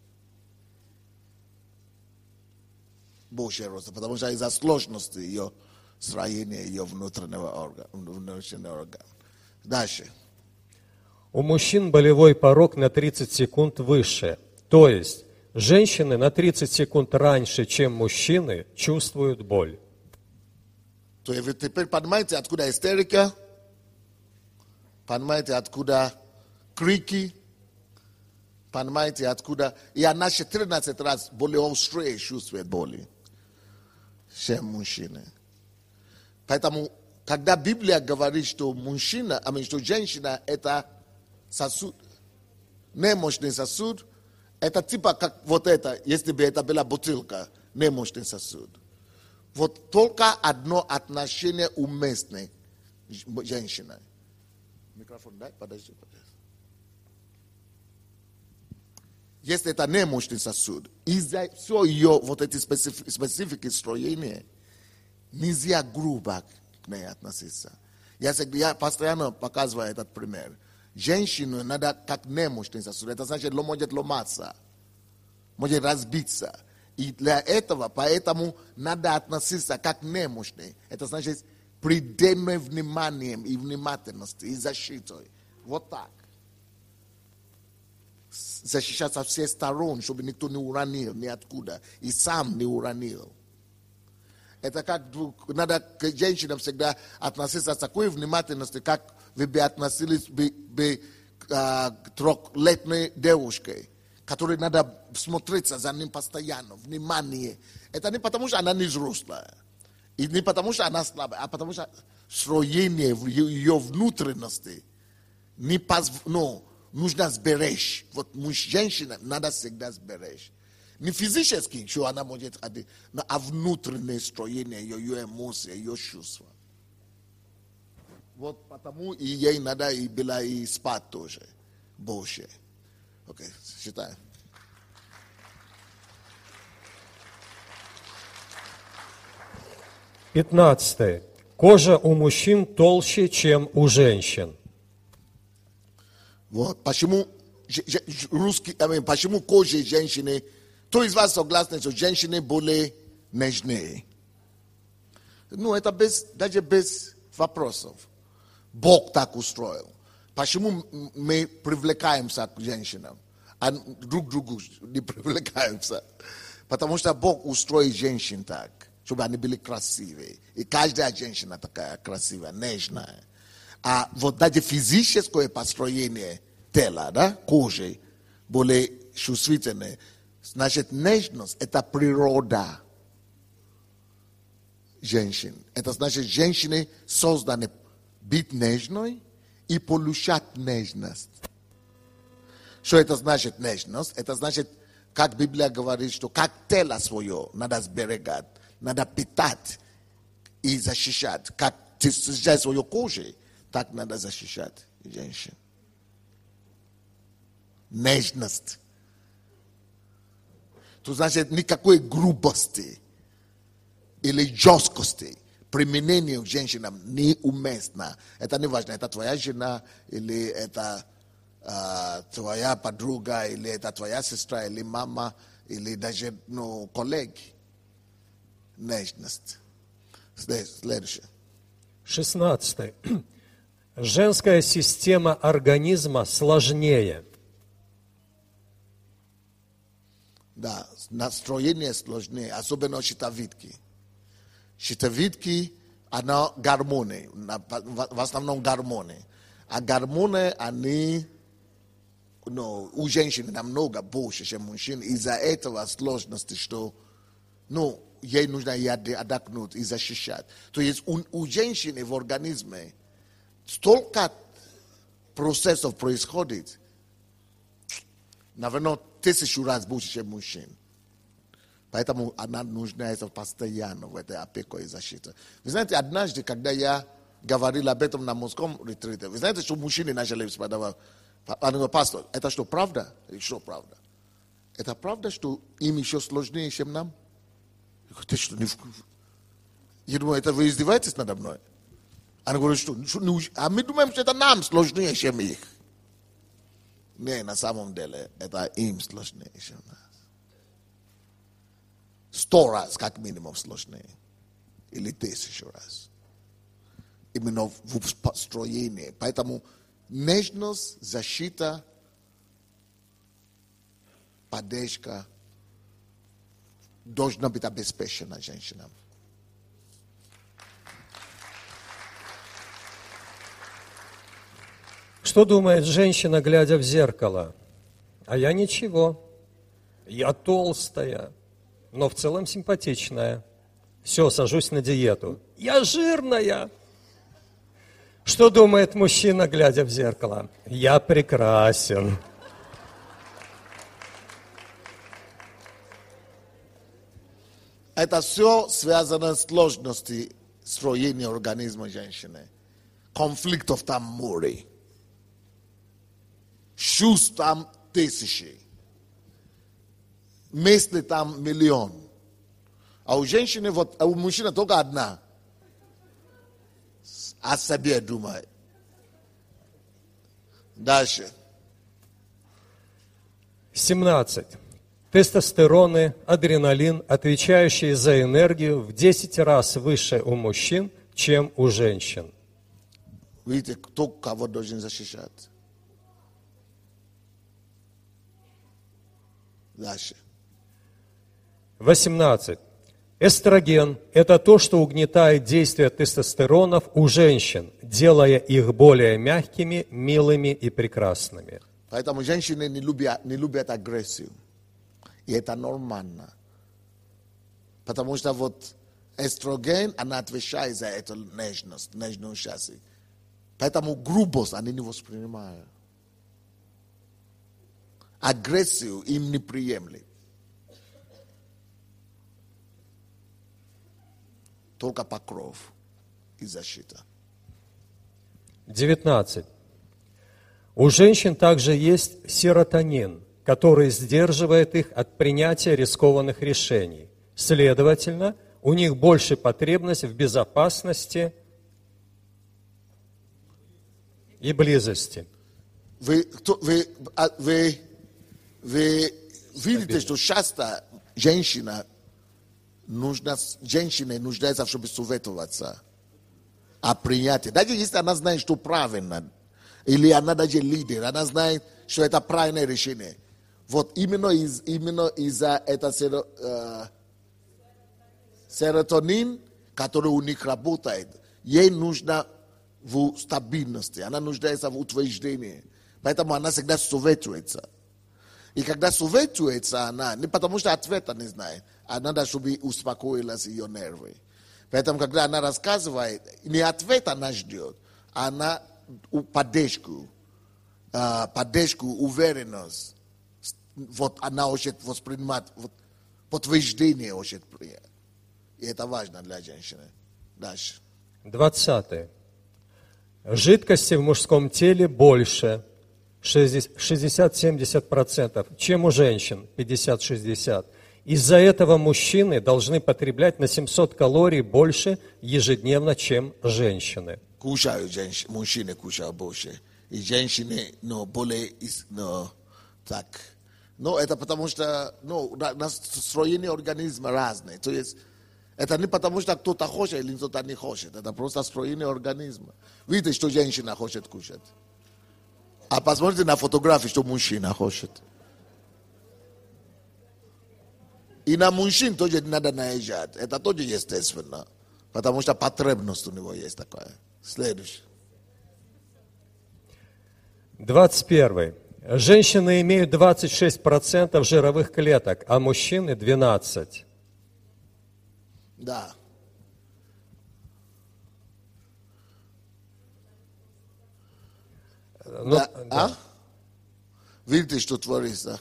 больше роста, потому что из-за сложности ее строения, ее внутреннего органа, внутреннего органа. Дальше. У мужчин болевой порог на тридцать секунд выше. То есть женщины на тридцать секунд раньше, чем мужчины, чувствуют боль. То есть вы теперь понимаете, откуда истерика? Понимаете, откуда крики? Понимаете, откуда... И она четырнадцать раз более острее чувствует боли, чем мужчины. Поэтому, когда Библия говорит, что мужчина, а что женщина это сосуд, немощный сосуд, это типа как вот это, если бы это была бутылка, немощный сосуд. Вот только одно отношение уместное женщина. Микрофон дай, подожди, подожди. Если это немощный сосуд, из-за все ее вот эти специфи, специфики строения, нельзя грубо к ней относиться. Я, я постоянно показываю этот пример. Женщину надо как немощный сосуд. Это значит, что может ломаться, может разбиться. И для этого, поэтому надо относиться как немощный. Это значит, предельным вниманием и внимательностью, и защитой. Вот так. Защищать со всех сторон, чтобы никто не уронил ниоткуда. И сам не уронил. Это как надо к женщинам всегда относиться с такой внимательностью, как вы бы относились бы, бы, а, к трехлетней девушке, которой надо смотреться за ним постоянно, внимание. Это не потому, что она не взрослая, и не потому, что она слабая, а потому, что строение ее внутренности не позв... ну, нужно сберечь. Вот женщина надо всегда сберечь. Не физически, что она может ходить, но а внутреннее строение, ее, ее эмоции, ее чувства. Вот потому и ей надо и было и спать тоже больше. Окей, считаем. Пятнадцатое. Кожа у мужчин толще, чем у женщин. Вот почему русский, I mean, почему кожа женщины, кто из вас согласен, что женщины более нежнее? Ну, это без, даже без вопросов. Бог так устроил. Почему мы привлекаемся к женщинам, а друг к другу не привлекаемся? Потому что Бог устроил женщин так, чтобы они были красивые. И каждая женщина такая красивая, нежная. А вот даже физическое построение тела, да, кожи, более чувствительное, Значит, нежность – это природа женщин. Это значит, женщины созданы быть нежной и получать нежность. Что это значит нежность? Это значит, как Библия говорит, что как тело свое надо сберегать, надо питать и защищать. Как ты защищаешь свою кожу, так надо защищать женщин. Нежность. То значит, никакой грубости или жесткости применение к женщинам неуместно. Это не важно, это твоя жена, или это э, твоя подруга, или это твоя сестра, или мама, или даже ну, коллеги. Нежность. Следующее. шестнадцатое. Женская система организма сложнее. Да, настроение сложнее, особенно щитовидки. Щитовидки, она гормоны, в основном гормоны. А гормоны, они ну, у женщин намного больше, чем у мужчин. Из-за этого сложности, что ну, ей нужно ей отдохнуть и защищать. То есть у, у женщины в организме столько процессов происходит, наверное, тысячу раз больше, чем мужчин. Поэтому она нуждается постоянно в этой опеке и защите. Вы знаете, однажды, когда я говорил об этом на мужском ретрите, вы знаете, что мужчины начали спрашивать, пастор, это что, правда? Или что правда? Это правда, что им еще сложнее, чем нам? Ты что, не... Я думаю, это вы издеваетесь надо мной? Они говорят, что, а мы думаем, что это нам сложнее, чем их. Не, на самом деле, это им сложнее, чем нас. Сто раз, как минимум, сложнее. Или тысячу раз. Именно в построении. Поэтому нежность, защита, поддержка должна быть обеспечена женщинам. Что думает женщина, глядя в зеркало? А я ничего. Я толстая, но в целом симпатичная. Все, сажусь на диету. Я жирная. Что думает мужчина, глядя в зеркало? Я прекрасен. Это все связано с сложностью строения организма женщины. Конфликтов там море. Чувств там тысячи. Мысли там миллион. А у женщины, вот, а у мужчины только одна. О себе думает. Дальше. семнадцать. Тестостероны, адреналин, отвечающие за энергию, в десять раз выше у мужчин, чем у женщин. Видите, кто кого должен защищать? Дальше. восемнадцать. Эстроген – это то, что угнетает действие тестостеронов у женщин, делая их более мягкими, милыми и прекрасными. Поэтому женщины не любят, не любят агрессию. И это нормально. Потому что вот эстроген, она отвечает за эту нежность, нежную счастье. Поэтому грубость они не воспринимают. Агрессию им не приемлет. Только покров и защита. девятнадцать. У женщин также есть серотонин, который сдерживает их от принятия рискованных решений. Следовательно, у них больше потребность в безопасности и близости. Вы, вы, вы, вы видите, что часто женщина нужна, женщина нуждается, чтобы советоваться о принятии. Даже если она знает, что правильно, или она даже лидер, она знает, что это правильное решение. Вот именно, из, именно из-за этого серо, э, серотонин, который у них работает, ей нужно в стабильности, она нуждается в утверждении. Поэтому она всегда советуется. И когда советуется она, не потому что ответа не знает, а надо, чтобы успокоилась ее нервы. Поэтому, когда она рассказывает, не ответ она ждет, а она поддержку, поддержку, уверенность. Вот она хочет воспринимать, вот, подтверждение хочет принять. И это важно для женщины. Дальше. Двадцатое. Жидкости в мужском теле больше, шестьдесят-семьдесят процентов, чем у женщин, пятьдесят-шестьдесят. Из-за этого мужчины должны потреблять на семьсот калорий больше ежедневно, чем женщины. Кушают женщины, мужчины кушают больше. И женщины, но более, но, так. Но это потому что, ну, настроение организма разное. То есть, это не потому что кто-то хочет или кто-то не хочет. Это просто строение организма. Видите, что женщина хочет кушать. А посмотрите на фотографии, что мужчина хочет. И на мужчин тоже не надо наезжать. Это тоже естественно. Потому что потребность у него есть такая. Следующий. двадцать первый. Женщины имеют двадцать шесть процентов жировых клеток, а мужчины двенадцать процентов. Да. Ну, да. да. А? Видите, что творится?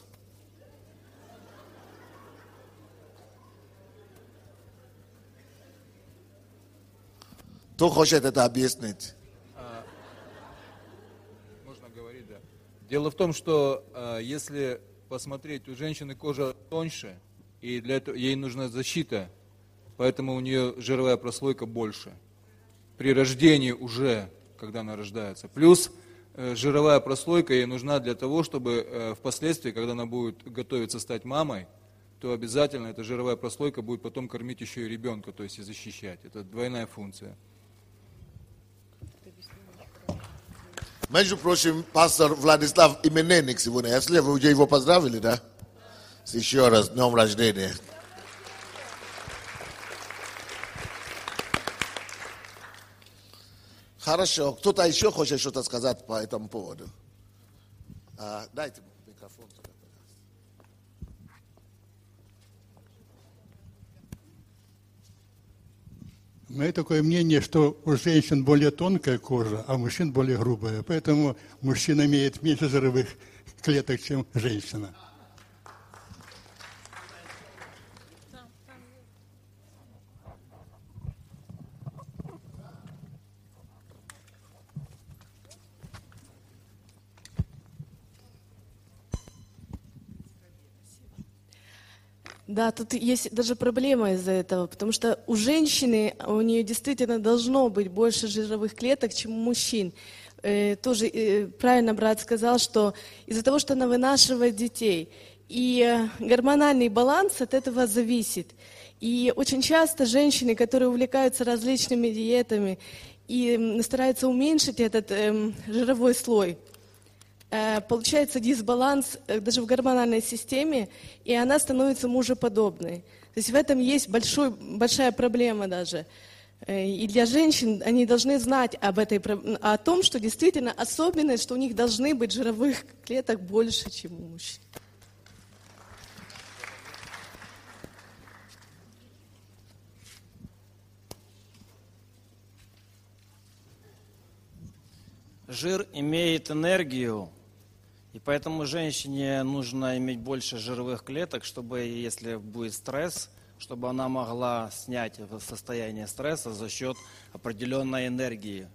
Кто хочет это объяснить? Можно говорить, да. Дело в том, что э, если посмотреть, у женщины кожа тоньше, и для этого ей нужна защита, поэтому у нее жировая прослойка больше. При рождении уже, когда она рождается. Плюс э, жировая прослойка ей нужна для того, чтобы э, впоследствии, когда она будет готовиться стать мамой, то обязательно эта жировая прослойка будет потом кормить еще и ребенка, то есть и защищать. Это двойная функция. Между прочим, пастор Владислав именинник сегодня. Если вы уже его поздравили, да? Еще раз, днем рождения. Хорошо. Кто-то еще хочет что-то сказать по этому поводу? А, дайте микрофон. У меня такое мнение, что у женщин более тонкая кожа, а у мужчин более грубая. Поэтому мужчина имеет меньше жировых клеток, чем женщина. Да, тут есть даже проблема из-за этого, потому что у женщины, у нее действительно должно быть больше жировых клеток, чем у мужчин. Э, тоже э, правильно брат сказал, что из-за того, что она вынашивает детей, и э, гормональный баланс от этого зависит. И очень часто женщины, которые увлекаются различными диетами и э, стараются уменьшить этот э, жировой слой, получается дисбаланс даже в гормональной системе, и она становится мужеподобной. То есть в этом есть большой, большая проблема даже. И для женщин они должны знать об этой, о том, что действительно особенность, что у них должны быть жировых клеток больше, чем у мужчин. Жир имеет энергию, и поэтому женщине нужно иметь больше жировых клеток, чтобы, если будет стресс, чтобы она могла снять состояние стресса за счет определенной энергии.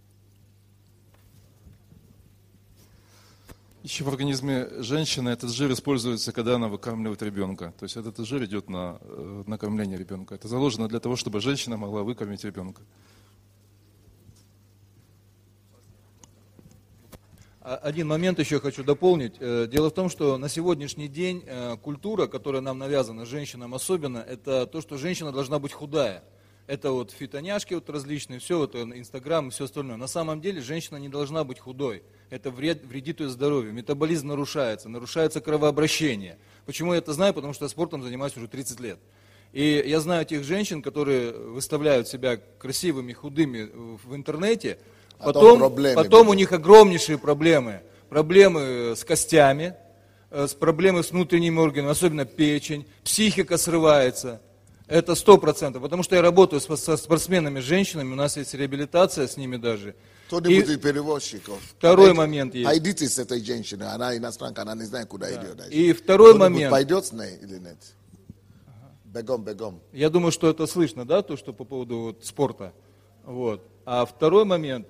Еще в организме женщины этот жир используется, когда она выкармливает ребенка. То есть этот жир идет на, на кормление ребенка. Это заложено для того, чтобы женщина могла выкормить ребенка. Один момент еще хочу дополнить. Дело в том, что на сегодняшний день культура, которая нам навязана, женщинам особенно, это то, что женщина должна быть худая. Это вот фитоняшки вот различные, все, вот Инстаграм и все остальное. На самом деле женщина не должна быть худой. Это вред, вредит ее здоровью. Метаболизм нарушается, нарушается кровообращение. Почему я это знаю? Потому что я спортом занимаюсь уже тридцать лет. И я знаю тех женщин, которые выставляют себя красивыми, худыми в интернете, Потом, потом у них огромнейшие проблемы. Проблемы с костями, с проблемой с внутренними органами, особенно печень, психика срывается. Это сто процентов, потому что я работаю со спортсменами, женщинами, у нас есть реабилитация с ними даже. Кто-нибудь перевозчиков. Второй момент есть. Пойдите с этой женщиной, она иностранка, она не знает, куда идет дальше. И второй Кто-нибудь момент. Пойдет с ней или нет? Бегом, бегом. Я думаю, что это слышно, да, то, что по поводу вот, спорта. Вот. А второй момент,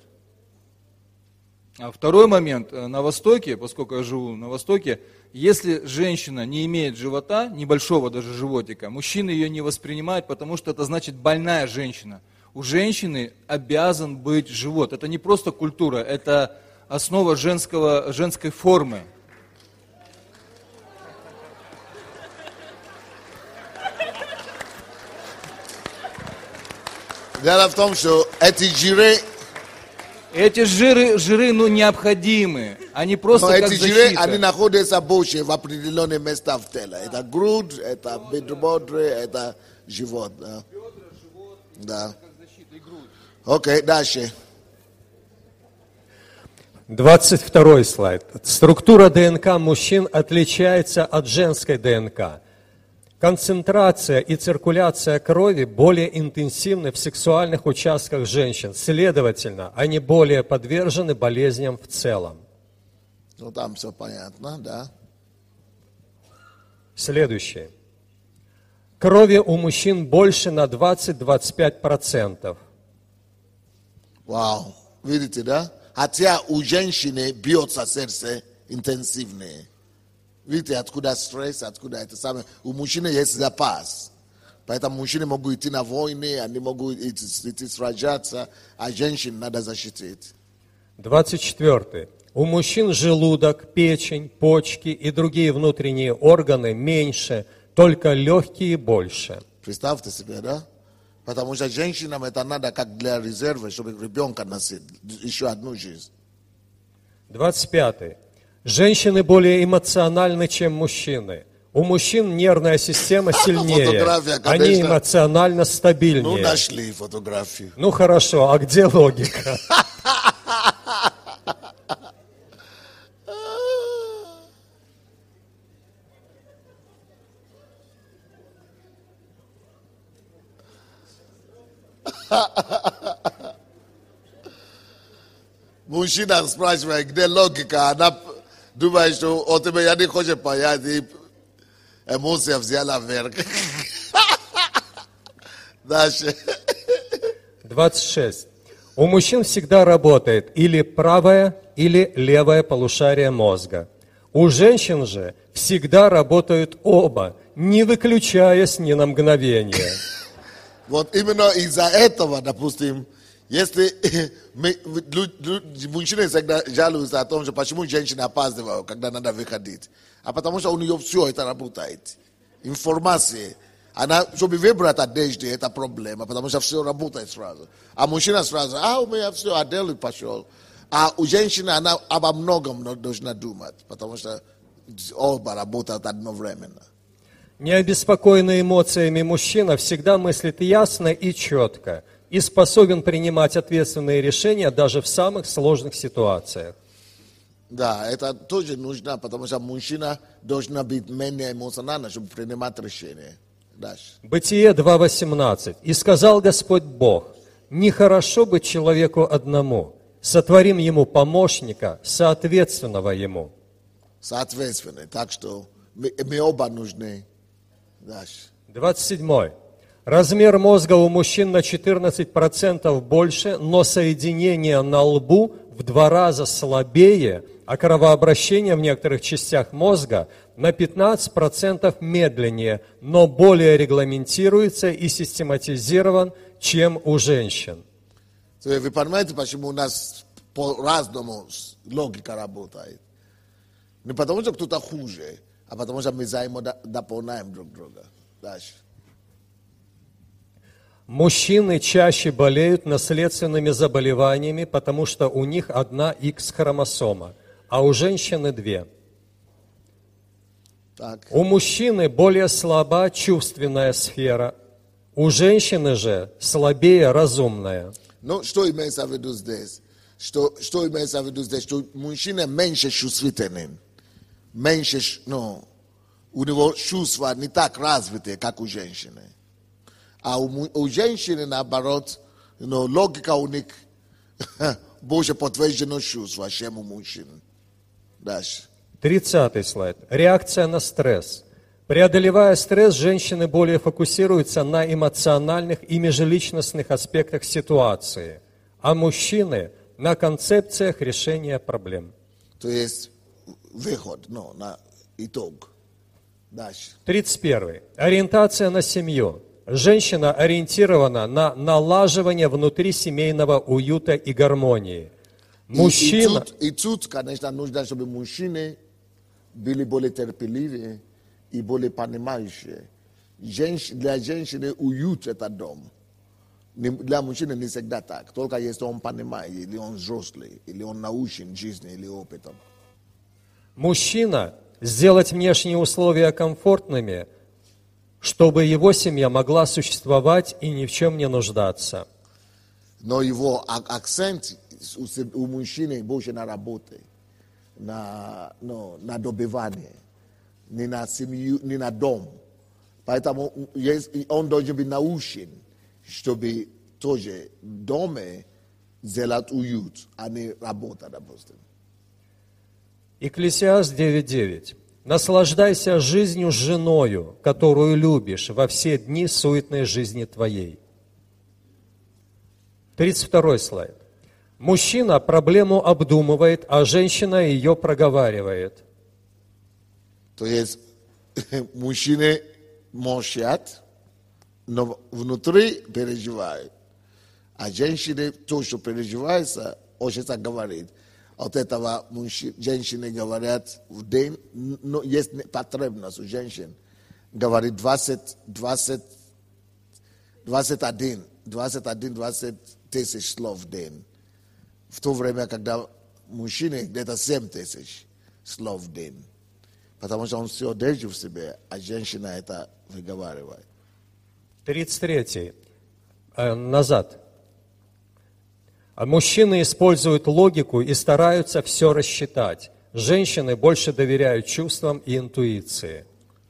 а второй момент, на Востоке, поскольку я живу на Востоке, если женщина не имеет живота, небольшого даже животика, мужчины ее не воспринимают, потому что это значит больная женщина. У женщины обязан быть живот. Это не просто культура, это основа женского, женской формы. Дело в том, что эти жиры... Эти жиры, жиры ну, необходимы. Они просто Но как эти жиры, защита. они находятся больше в определенных местах в теле. Это грудь, это бедро, это живот. Да. Да. Окей, дальше. двадцать второй слайд. Структура ДНК мужчин отличается от женской ДНК. Концентрация и циркуляция крови более интенсивны в сексуальных участках женщин. Следовательно, они более подвержены болезням в целом. Ну, там все понятно, да. Следующее. Крови у мужчин больше на двадцать-двадцать пять процентов. Вау. Видите, да? Хотя у женщины бьется сердце интенсивнее. Видите, откуда стресс, откуда это самое. У мужчины есть запас. Поэтому мужчины могут идти на войны, они могут идти, идти сражаться, а женщин надо защитить. двадцать четвёртый. У мужчин желудок, печень, почки и другие внутренние органы меньше, только легкие больше. Представьте себе, да? Потому что женщинам это надо как для резерва, чтобы ребенка носить, еще одну жизнь. двадцать пятый. Женщины более эмоциональны, чем мужчины. У мужчин нервная система сильнее, они эмоционально стабильнее. Ну, нашли фотографию. Ну, хорошо, а где логика? Мужчина спрашивает, где логика, она думает, что у тебя я не хочет понять, и эмоция взяла вверх. Дальше. двадцать шесть. У мужчин всегда работает или правое, или левое полушарие мозга. У женщин же всегда работают оба, не выключаясь ни на мгновение. Вот именно из-за этого, допустим, если мы, мужчины всегда жалуются о том, что почему женщины опаздывают, когда надо выходить. А потому что у нее все это работает. Информация. Она, чтобы выбрать одежду, это проблема, потому что все работает сразу. А мужчина сразу, а у меня все, одел и пошел. А у женщины она обо многом должна думать, потому что оба работают одновременно. Необеспокоенный эмоциями мужчина всегда мыслит ясно и четко и способен принимать ответственные решения даже в самых сложных ситуациях. Да, это тоже нужно, потому что мужчина должен быть менее эмоциональным, чтобы принимать решения. Дальше. Бытие два восемнадцать. «И сказал Господь Бог, нехорошо быть человеку одному, сотворим ему помощника, соответственного ему». Соответственно, так что мы, мы оба нужны. Дальше. двадцать седьмой. Размер мозга у мужчин на четырнадцать процентов больше, но соединение на лбу в два раза слабее, а кровообращение в некоторых частях мозга на пятнадцать процентов медленнее, но более регламентируется и систематизирован, чем у женщин. Вы понимаете, почему у нас по-разному логика работает? Не потому что кто-то хуже, а потому что мы взаимодополняем друг друга. Дальше. Мужчины чаще болеют наследственными заболеваниями, потому что у них одна Х-хромосома, а у женщины две. Так. У мужчины более слаба чувственная сфера, у женщины же слабее разумная. Ну, что имеется в виду здесь? Что, что имеется в виду здесь? Что мужчина меньше чувствителен. меньше, ну, у него чувства не так развитые, как у женщины. А у, у женщины, наоборот, ну, логика у них больше подтверждено чувства, чем у мужчин. Дальше. тридцатый слайд. Реакция на стресс. Преодолевая стресс, женщины более фокусируются на эмоциональных и межличностных аспектах ситуации, а мужчины на концепциях решения проблем. То есть выход, ну, на итог. Дальше. тридцать первый. Ориентация на семью. Женщина ориентирована на налаживание внутри семейного уюта и гармонии. Мужчина... И, и, тут, и тут, конечно, нужно, чтобы мужчины были более терпеливые и более понимающие. Женщ... Для женщины уют – это дом. Для мужчины не всегда так. Только если он понимает, или он взрослый, или он научен жизни, или опытом. Мужчина сделать внешние условия комфортными, чтобы его семья могла существовать и ни в чем не нуждаться. Но его акцент у мужчины больше на работе, на, ну, на добивание, не на семью, не на дом. Поэтому он должен быть научен, чтобы тоже в доме сделать уют, а не работа, допустим. Экклесиаст девять девять. Наслаждайся жизнью с женою, которую любишь, во все дни суетной жизни твоей. тридцать второй слайд. Мужчина проблему обдумывает, а женщина ее проговаривает. То есть мужчины молчат, но внутри переживают. А женщины то, что переживается, очень так говорит. От этого мужчин, женщины говорят в день, но есть потребность у женщин, говорит двадцать, двадцать, двадцать один, двадцать один, двадцать тысяч слов в день. В то время, когда мужчины где-то семь тысяч слов в день. Потому что он все держит в себе, а женщина это выговаривает. тридцать третий. Э, назад. А мужчины используют логику и стараются все рассчитать. Женщины больше доверяют чувствам и интуиции.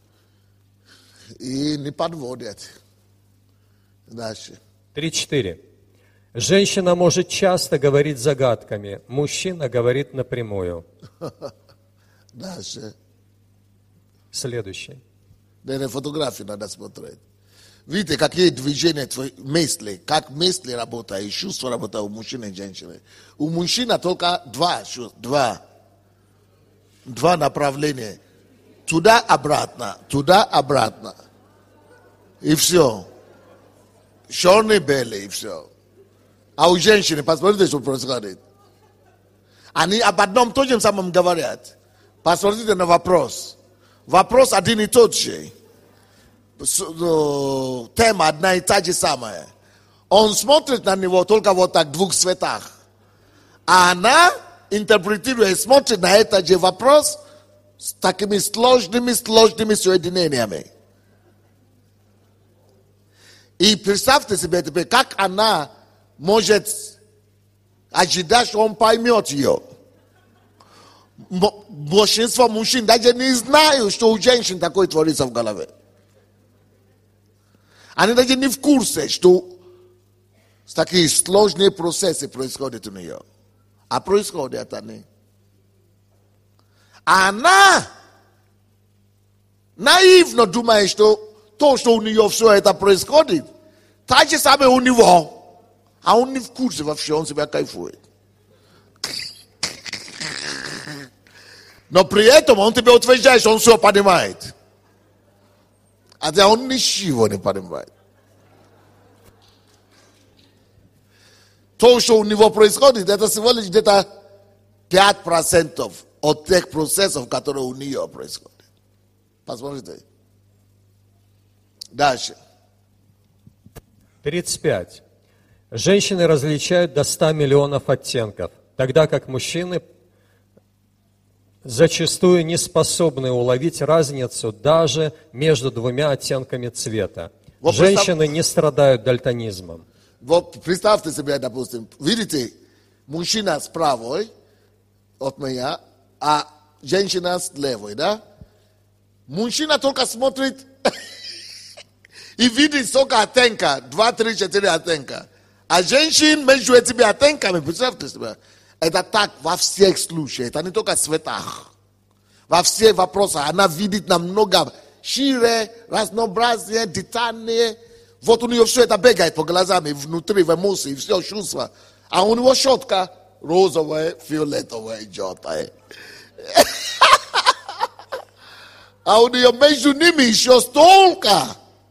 И не подводят. Дальше. тридцать четыре. Женщина может часто говорить загадками, мужчина говорит напрямую. Дальше. Следующий. На фотографии надо смотреть. Видите, какие движения твои мысли, как мысли работают, и чувства работают у мужчины и женщины. У мужчины только два, два, два направления. Туда-обратно, туда-обратно. И все. Черный-белый, и все. А у женщины, посмотрите, что происходит. Они об одном том же самом говорят. Посмотрите на вопрос. Вопрос один и тот же. Тема одна и та же самая. Он смотрит на него только вот так в двух цветах. А она интерпретирует, смотрит на этот же вопрос с такими сложными, сложными соединениями. И представьте себе теперь, как она может ожидать, что он поймет ее. Большинство мужчин даже не знают, что у женщин такое творится в голове. Они даже не в курсе, что такие сложные процессы происходят у нее. А происходят они. А она наивно думает, что то, что у нее все это происходит, так же самое у него. А он не в курсе вообще, он себя кайфует. Но при этом он тебе утверждает, что он все понимает. А он ничего не понимает. То, что у него происходит, это всего лишь где-то пять процентов от тех процессов, которые у нее происходят. Посмотрите. Дальше. тридцать пять. Женщины различают до ста миллионов оттенков, тогда как мужчины зачастую не способны уловить разницу даже между двумя оттенками цвета. Вот Женщины представь... не страдают дальтонизмом. Вот представьте себе, допустим, видите, мужчина справа от меня, а женщина с левой, да? Мужчина только смотрит и видит сколько оттенка, два, три, четыре оттенка. А женщин между этими оттенками, представьте себе, это так во всех случаях, это не только в цветах. Во всех вопросах она видит намного шире, разнообразнее, детальнее. Вот у нее все это бегает по глазам, внутри, в эмоции, все чувства. А у него щетка розовая, фиолетовая, желтая. А у нее между ними еще столько.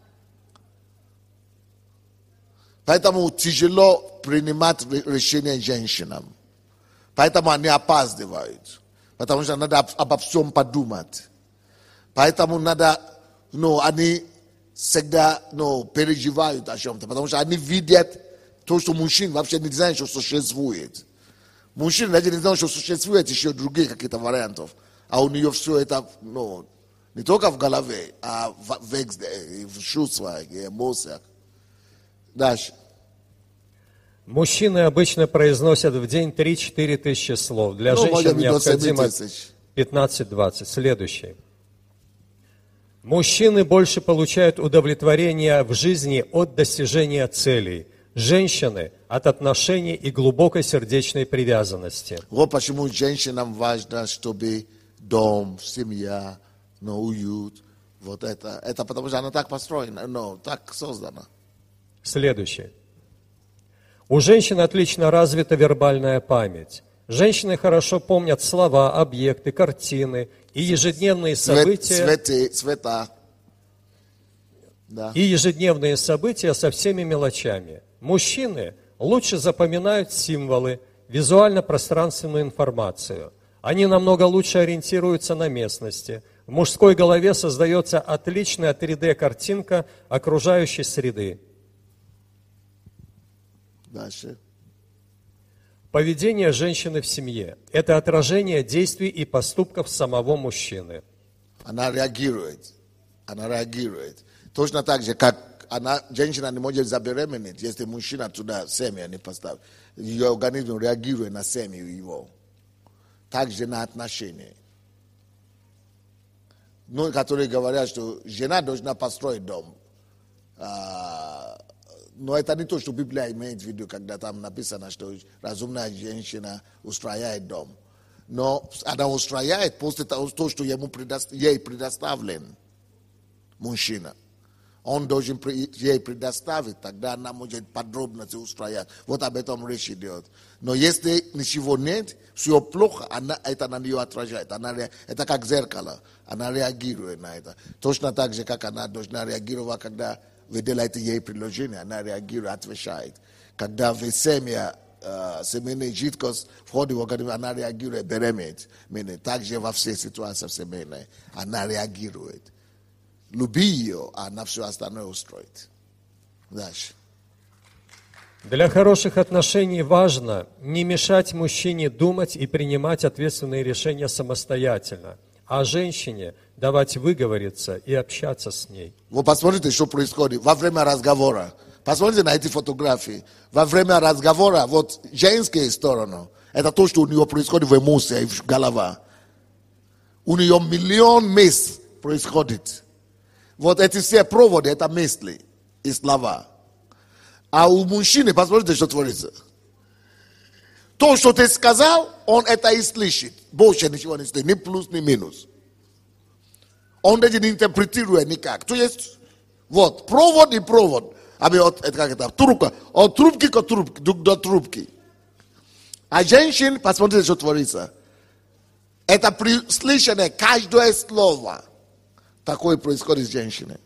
Поэтому тяжело принимать решения женщинам. Поэтому они опаздывают. Потому что надо обо всем подумать. Поэтому надо, ну, они всегда, ну, переживают о чем-то. Потому что они видят то, что мужчин вообще не знают, что существует. Мужчины даже не знают, что существует еще другие какие-то варианты. А у нее все это, ну, не только в голове, а в, в, в чувствах и эмоциях. Дальше. Мужчины обычно произносят в день три-четыре тысячи слов. Для ну, женщин необходимо пятнадцать-двадцать. Следующий. Мужчины больше получают удовлетворение в жизни от достижения целей. Женщины от отношений и глубокой сердечной привязанности. Вот почему женщинам важно, чтобы дом, семья, ну, уют, вот это. Это потому что она так построена, ну, так создана. Следующее. У женщин отлично развита вербальная память. Женщины хорошо помнят слова, объекты, картины и ежедневные события. Цветы, цвета. Да. И ежедневные события со всеми мелочами. Мужчины лучше запоминают символы, визуально-пространственную информацию. Они намного лучше ориентируются на местности. В мужской голове создается отличная три дэ-картинка окружающей среды. Дальше. Поведение женщины в семье – это отражение действий и поступков самого мужчины. Она реагирует. Она реагирует. Точно так же, как она, женщина не может забеременеть, если мужчина туда семя не поставит. Ее организм реагирует на семью его. Также на отношения. Ну, которые говорят, что жена должна построить дом. А, но это не то, что Библия имеет в виду, когда там написано, что разумная женщина устрояет дом. Но она устрояет после того, что ему предо... ей предоставлен мужчина. Он должен ей предоставить, тогда она может подробно устроять. Вот об этом речь идет. Но если ничего нет, все плохо, она, это на нее отражает. Она, это как зеркало. Она реагирует на это. Точно так же, как она должна реагировать, когда вы делаете ей предложение. Она реагирует, отвечает. Когда вы семья, э, семейная жидкость входит в организм, она реагирует, беременность. Также во всех ситуациях семейной она реагирует. Люби ее, а она все остальное устроит. Дальше. Для хороших отношений важно не мешать мужчине думать и принимать ответственные решения самостоятельно, а женщине давать выговориться и общаться с ней. Вы посмотрите, что происходит во время разговора. Посмотрите на эти фотографии. Во время разговора, вот женская сторона, это то, что у нее происходит в эмоциях, в голове. У нее миллион мест происходит. Вот эти все проводы, это мысли и слова. А у мужчины, посмотрите, что творится. То, что ты сказал, он это и слышит. Больше ничего не слышит, ни плюс, ни минус. Он даже не интерпретирует никак. То есть, вот, провод и провод. А вот, это как это, трубка. От трубки к трубке, до трубки. А женщин, посмотрите, что творится. Это слышание каждое слово. Такое происходит с женщиной.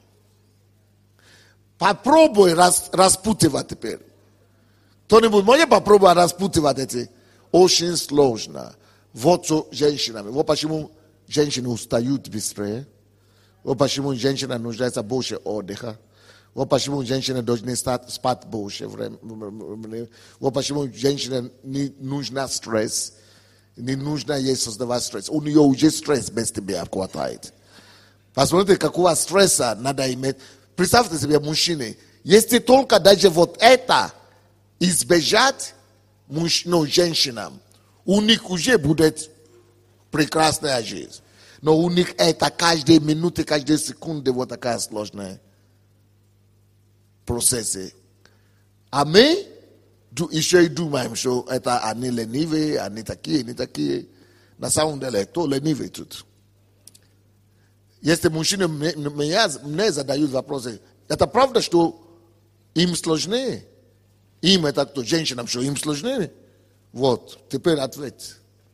Попробуй рас, распутывать теперь. Кто-нибудь может попробовать распутывать эти? Очень сложно. Вот что женщинами. Вот почему женщины устают быстрее. Вот почему женщина нуждается больше отдыха. Вот почему женщины должны спать больше времени. Вот почему женщине не нужна стресс. Не нужно ей создавать стресс. У нее уже стресс без тебя хватает. Посмотрите, какого стресса надо иметь. Представьте себе, мужчины, если только даже вот это избежать муж, ну, женщинам, у них уже будет прекрасная жизнь. Но у них это каждые минуты, каждые секунды вот такая сложная процессы. А мы еще и думаем, что это они ленивые, они такие, они такие. На самом деле, кто ленивый тут? Если мужчины меня, мне задают вопросы, это правда, что им сложнее? Им это кто? Женщинам, что им сложнее? Вот, теперь ответь.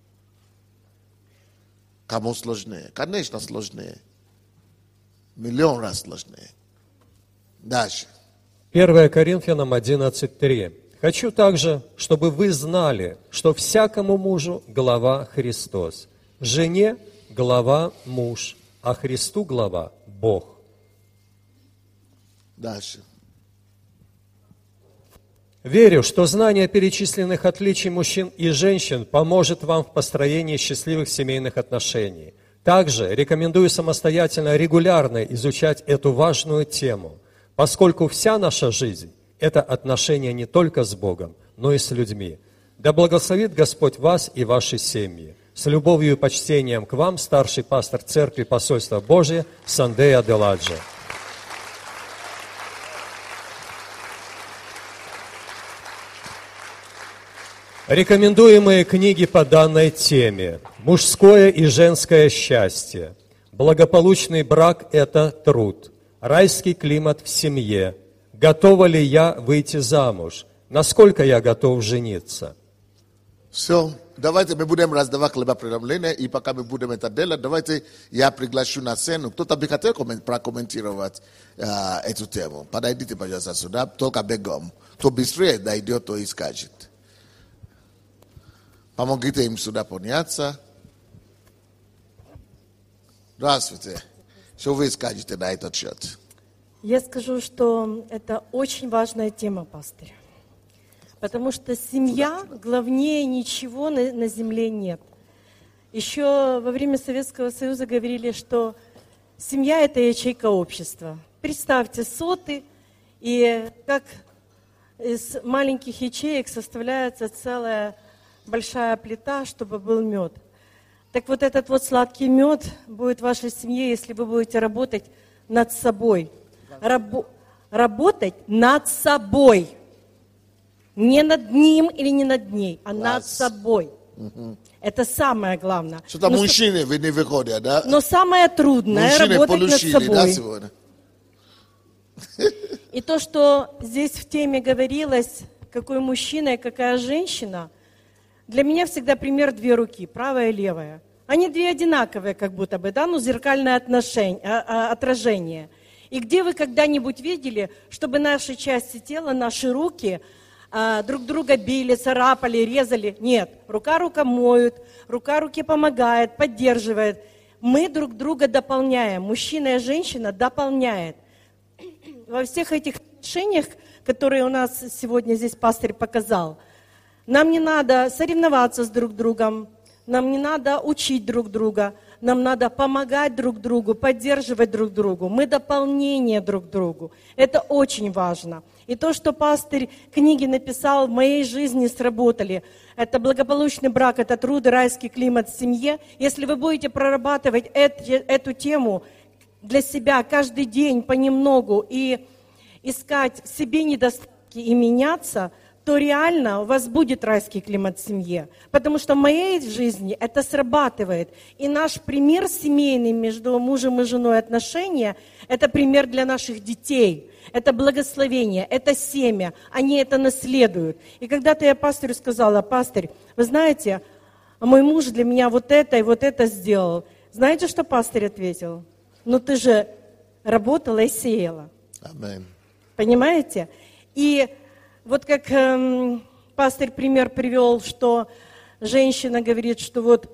Кому сложнее? Конечно, сложнее. Миллион раз сложнее. Дальше. первое Коринфянам одиннадцать три. «Хочу также, чтобы вы знали, что всякому мужу глава Христос, жене глава муж, а Христу глава Бог». Дальше. Верю, что знание перечисленных отличий мужчин и женщин поможет вам в построении счастливых семейных отношений. Также рекомендую самостоятельно регулярно изучать эту важную тему, поскольку вся наша жизнь – это отношения не только с Богом, но и с людьми. Да благословит Господь вас и ваши семьи. С любовью и почтением к вам, старший пастор Церкви Посольства Божия Сандея Деладжи. Рекомендуемые книги по данной теме: «Мужское и женское счастье», «Благополучный брак – это труд», «Райский климат в семье», «Готова ли я выйти замуж?», «Насколько я готов жениться?». Все, давайте мы будем раздавать хлебопреломления, и пока мы будем это делать, давайте я приглашу на сцену. Кто-то бы хотел прокомментировать uh, эту тему. Подойдите, пожалуйста, сюда, только бегом. Кто быстрее дойдет, то и скажет. Помогите им сюда подняться. Здравствуйте. Что вы скажете на этот счет? Я скажу, что это очень важная тема, пастырь. Потому что семья, главнее ничего на, на земле нет. Еще во время Советского Союза говорили, что семья – это ячейка общества. Представьте, соты, и как из маленьких ячеек составляется целая большая плита, чтобы был мед. Так вот этот вот сладкий мед будет в вашей семье, если вы будете работать над собой. Рабо- работать над собой. Не над ним или не над ней, а Класс. Над собой. Угу. Это самое главное. Что-то но мужчины с... не выходят, да? Но самое трудное – работать над собой. Да, сегодня? И то, что здесь в теме говорилось, какой мужчина и какая женщина, для меня всегда пример две руки, правая и левая. Они две одинаковые, как будто бы, да, ну, зеркальное отношение, а, а, отражение. И где вы когда-нибудь видели, чтобы наши части тела, наши руки а, друг друга били, царапали, резали? Нет, рука рука моют, рука руке помогает, поддерживает. Мы друг друга дополняем, мужчина и женщина дополняет. Во всех этих отношениях, которые у нас сегодня здесь пастырь показал, нам не надо соревноваться с друг другом, нам не надо учить друг друга, нам надо помогать друг другу, поддерживать друг другу. Мы дополнение друг другу. Это очень важно. И то, что пастырь книги написал, в моей жизни сработали. Это благополучный брак, это труд, райский климат в семье. Если вы будете прорабатывать эту, эту тему для себя каждый день понемногу и искать в себе недостатки и меняться, то реально у вас будет райский климат в семье. Потому что в моей жизни это срабатывает. И наш пример семейный между мужем и женой отношения, это пример для наших детей. Это благословение, это семя. Они это наследуют. И когда-то я пастырю сказала: пастырь, вы знаете, мой муж для меня вот это и вот это сделал. Знаете, что пастырь ответил? Ну ты же работала и сеяла. Аминь. Понимаете? И вот как эм, пастырь пример привел, что женщина говорит, что вот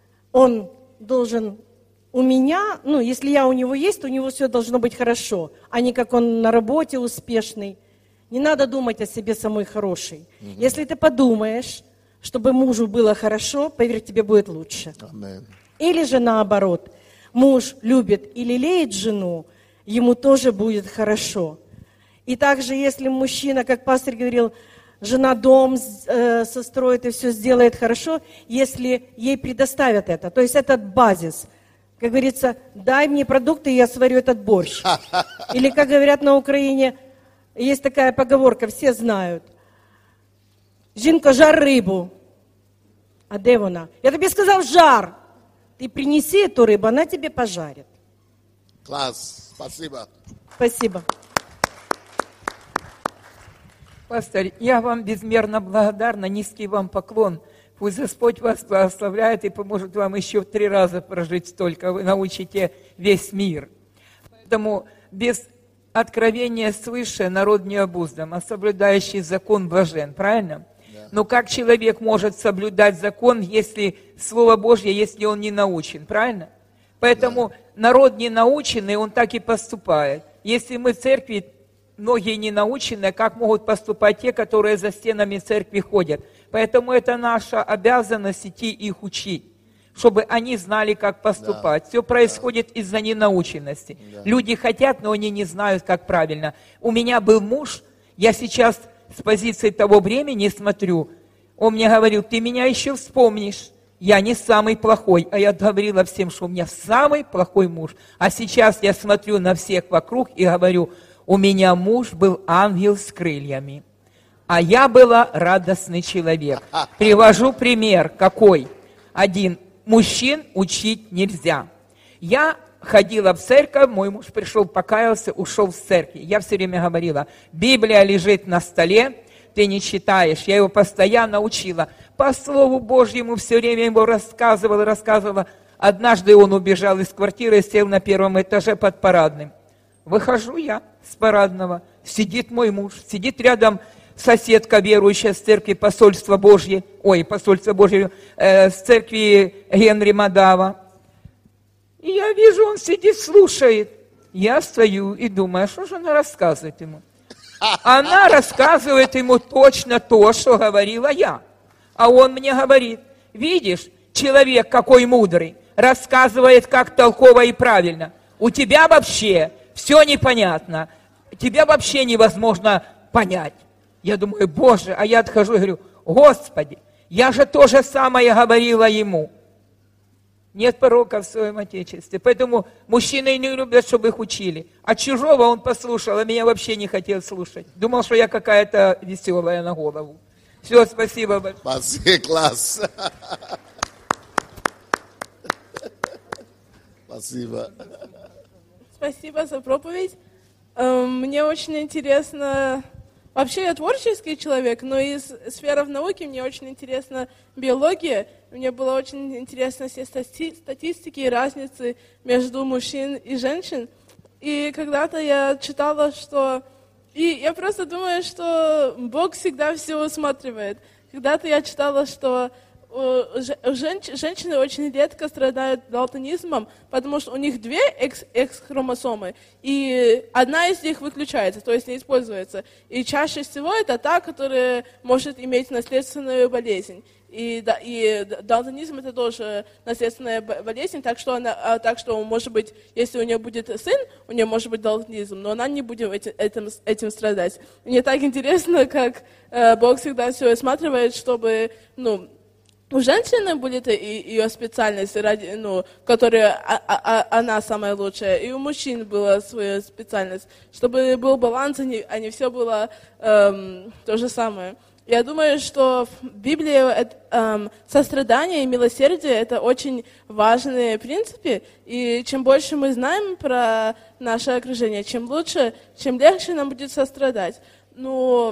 он должен у меня, ну, если я у него есть, то у него все должно быть хорошо, а не как он на работе успешный. Не надо думать о себе самой хорошей. Угу. Если ты подумаешь, чтобы мужу было хорошо, поверь, тебе будет лучше. Amen. Или же наоборот, муж любит и лелеет жену, ему тоже будет хорошо. И также, если мужчина, как пастырь говорил, жена дом э, состроит и все сделает хорошо, если ей предоставят это. То есть этот базис. Как говорится, дай мне продукты, и я сварю этот борщ. Или, как говорят на Украине, есть такая поговорка, все знают. Жінко, жар рыбу. А де вона? Я тебе сказал, жар. Ты принеси эту рыбу, она тебе пожарит. Класс. Спасибо. Спасибо. Пастор, я вам безмерно благодарна, низкий вам поклон. Пусть Господь вас благословляет и поможет вам еще в три раза прожить столько. Вы научите весь мир. Поэтому без откровения свыше народ не обуздан, а соблюдающий закон блажен. Правильно? Да. Но как человек может соблюдать закон, если Слово Божье, если он не научен? Правильно? Поэтому да. народ не наученный, он так и поступает. Если мы в церкви, многие не наученные, как могут поступать те, которые за стенами церкви ходят? Поэтому это наша обязанность идти их учить, чтобы они знали, как поступать. Да. Все происходит да. из-за ненаученности. Да. Люди хотят, но они не знают, как правильно. У меня был муж, я сейчас с позиции того времени смотрю, он мне говорил, ты меня еще вспомнишь. Я не самый плохой, а я говорила всем, что у меня самый плохой муж. А сейчас я смотрю на всех вокруг и говорю, у меня муж был ангел с крыльями, а я была радостный человек. Привожу пример какой. Один. Мужчин учить нельзя. Я ходила в церковь, мой муж пришел, покаялся, ушел с церкви. Я все время говорила, Библия лежит на столе, ты не читаешь. Я его постоянно учила. По Слову Божьему все время ему рассказывала, рассказывала. Однажды он убежал из квартиры и сел на первом этаже под парадным. Выхожу я с парадного, сидит мой муж, сидит рядом соседка верующая с церкви Посольства Божье, ой, Посольства Божье, э, с церкви Генри Мадава. И я вижу, он сидит, слушает. Я стою и думаю, что же она рассказывает ему? Она рассказывает ему точно то, что говорила я. А он мне говорит, видишь, человек какой мудрый, рассказывает как толково и правильно. У тебя вообще все непонятно, тебя вообще невозможно понять. Я думаю, Боже, а я отхожу и говорю, Господи, я же то же самое говорила ему. Нет порока в своем Отечестве. Поэтому мужчины не любят, чтобы их учили. А чужого он послушал, а меня вообще не хотел слушать. Думал, что я какая-то веселая на голову. Все, спасибо большое. Спасибо, класс. Спасибо. Спасибо за проповедь. Мне очень интересно... Вообще я творческий человек, но из сферы науки мне очень интересна биология. Мне было очень интересно все стати- статистики и разницы между мужчин и женщин. И когда-то я читала, что... И я просто думаю, что Бог всегда все усматривает. Когда-то я читала, что Женщ- женщины очень редко страдают далтонизмом, потому что у них две X- X-хромосомы, и одна из них выключается, то есть не используется. И чаще всего это та, которая может иметь наследственную болезнь. И, да, и далтонизм это тоже наследственная болезнь, так что, она, так что, может быть, если у нее будет сын, у нее может быть далтонизм, но она не будет этим, этим, этим страдать. Мне так интересно, как э, Бог всегда все осматривает, чтобы, ну, у женщины будет ее специальность, ради, ну, которая а, а, она самая лучшая, и у мужчин была своя специальность, чтобы был баланс, а не, а не все было эм, то же самое. Я думаю, что в Библии это, эм, сострадание и милосердие – это очень важные принципы, и чем больше мы знаем про наше окружение, чем лучше, чем легче нам будет сострадать. Ну,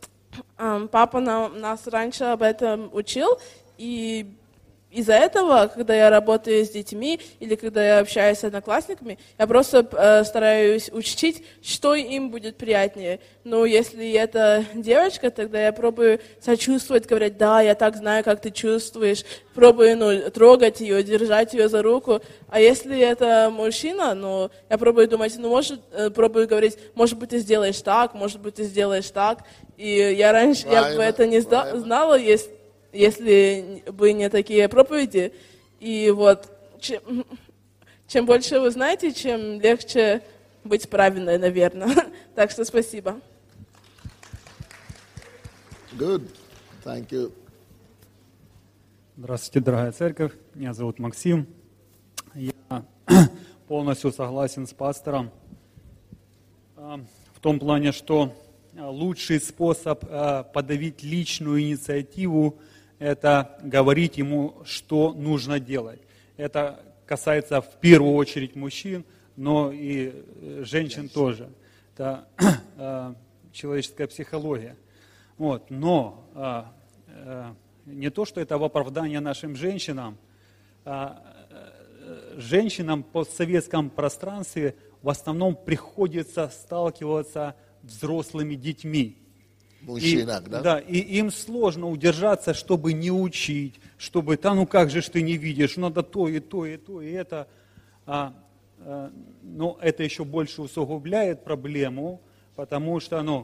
эм, папа нам, нас раньше об этом учил, и из-за этого, когда я работаю с детьми или когда я общаюсь с одноклассниками, я просто э, стараюсь учить, что им будет приятнее. Но если это девочка, тогда я пробую сочувствовать, говорить, да, я так знаю, как ты чувствуешь, пробую ну, трогать ее, держать ее за руку. А если это мужчина, ну, я пробую думать, ну, может, э, пробую говорить, может быть, ты сделаешь так, может быть, ты сделаешь так. И я раньше я бы это не зна- знала, если если бы не такие проповеди. И вот, чем, чем больше вы знаете, чем легче быть правильной, наверное. Так что спасибо. Good. Thank you. Здравствуйте, дорогая церковь. Меня зовут Максим. Я полностью согласен с пастором в том плане, что лучший способ подавить личную инициативу – это говорить ему, что нужно делать. Это касается в первую очередь мужчин, но и женщин тоже. Это человеческая психология. Вот. Но а, а, не то, что это в оправдание нашим женщинам, а, а, женщинам в постсоветском пространстве в основном приходится сталкиваться с взрослыми детьми. Мужчинах, и, да? Да, и им сложно удержаться, чтобы не учить, чтобы, да ну как же ж ты не видишь, надо то и то и то и это. А, а, но это еще больше усугубляет проблему, потому что, ну,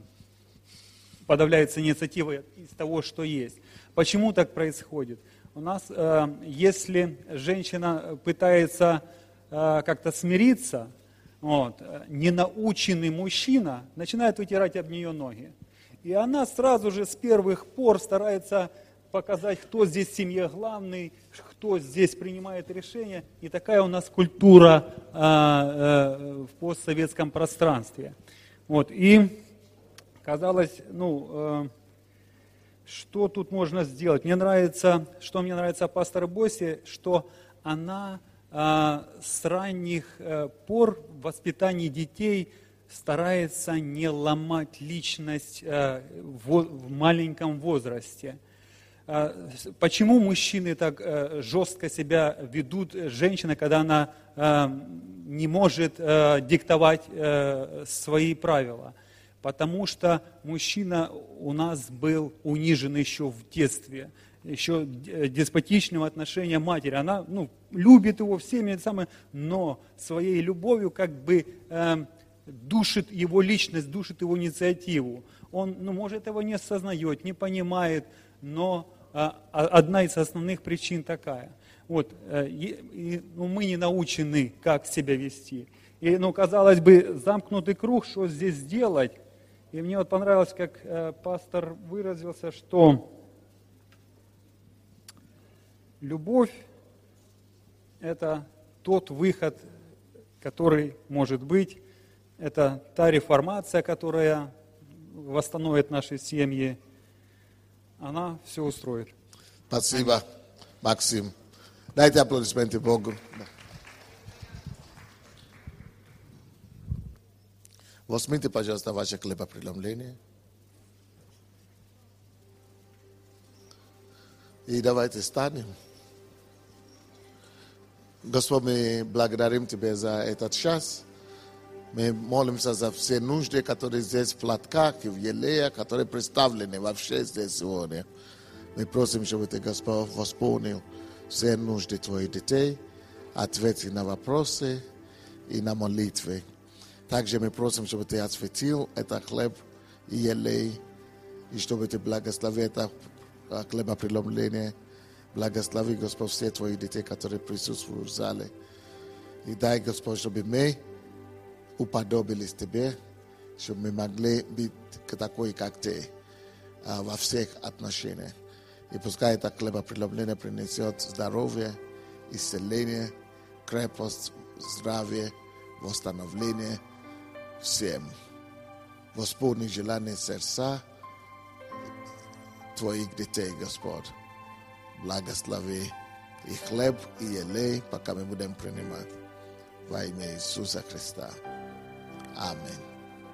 подавляется инициатива из того, что есть. Почему так происходит? У нас, если женщина пытается как-то смириться, вот, ненаученный мужчина начинает вытирать об нее ноги. И она сразу же с первых пор старается показать, кто здесь в семье главный, кто здесь принимает решения. И такая у нас культура в постсоветском пространстве. Вот, и казалось, ну, э, что тут можно сделать? Мне нравится, что мне нравится в пасторе Боссе, что она э, с ранних э, пор в воспитании детей старается не ломать личность э, в, в маленьком возрасте. Э, почему мужчины так э, жестко себя ведут, женщина, когда она э, не может э, диктовать э, свои правила? Потому что мужчина у нас был унижен еще в детстве, еще деспотичным отношением матери. Она, ну, любит его всеми, но своей любовью как бы э, душит его личность, душит его инициативу. Он, ну, может, этого не осознает, не понимает, но э, одна из основных причин такая. Вот, э, и, ну, мы не научены, как себя вести. И, ну, казалось бы, замкнутый круг, что здесь делать? И мне вот понравилось, как э, пастор выразился, что любовь – это тот выход, который может быть, это та реформация, которая восстановит наши семьи, она все устроит. Спасибо, Максим. Дайте аплодисменты Богу. Возьмите, пожалуйста, ваше хлебопреломление. И давайте станем. Господь, мы благодарим Тебя за этот час. Мы молимся за все нужды, которые здесь в платках и в елеях, которые представлены вообще здесь сегодня. Мы просим, чтобы Ты, Господь, восполнил все нужды Твоих детей, ответил на вопросы и на молитвы. Также мы просим, чтобы Ты осветил этот хлеб и елей, и чтобы Ты благословил это хлебопреломление. Благослови, Господь, все Твои детей, которые присутствуют в зале. И дай, Господь, чтобы мы уподобились Тебе, чтобы мы могли быть такой, как Ты, во всех отношениях. И пускай это хлебопреломление принесет здоровье, исцеление, крепость, здравие, восстановление всем. Восполни желание сердца Твоих детей, Господь. Благослови и хлеб, и елей, пока мы будем принимать. Во имя Иисуса Христа. Аминь.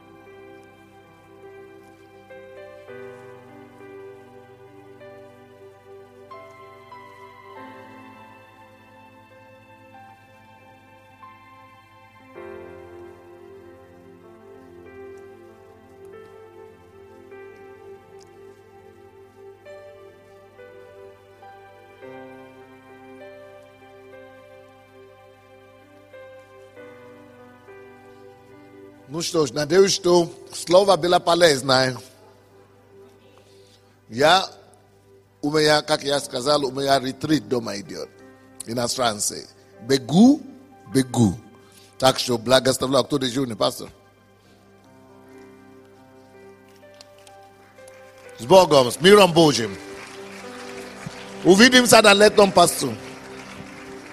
Ну что ж, надеюсь, что слово было полезное. Я, у меня, как я сказал, у меня ретрит дома идет. Иностранцы. Бегу, бегу. Так что благословляю. Кто дежурный, пастор? С Богом, с миром Божьим. Увидимся на летном посту.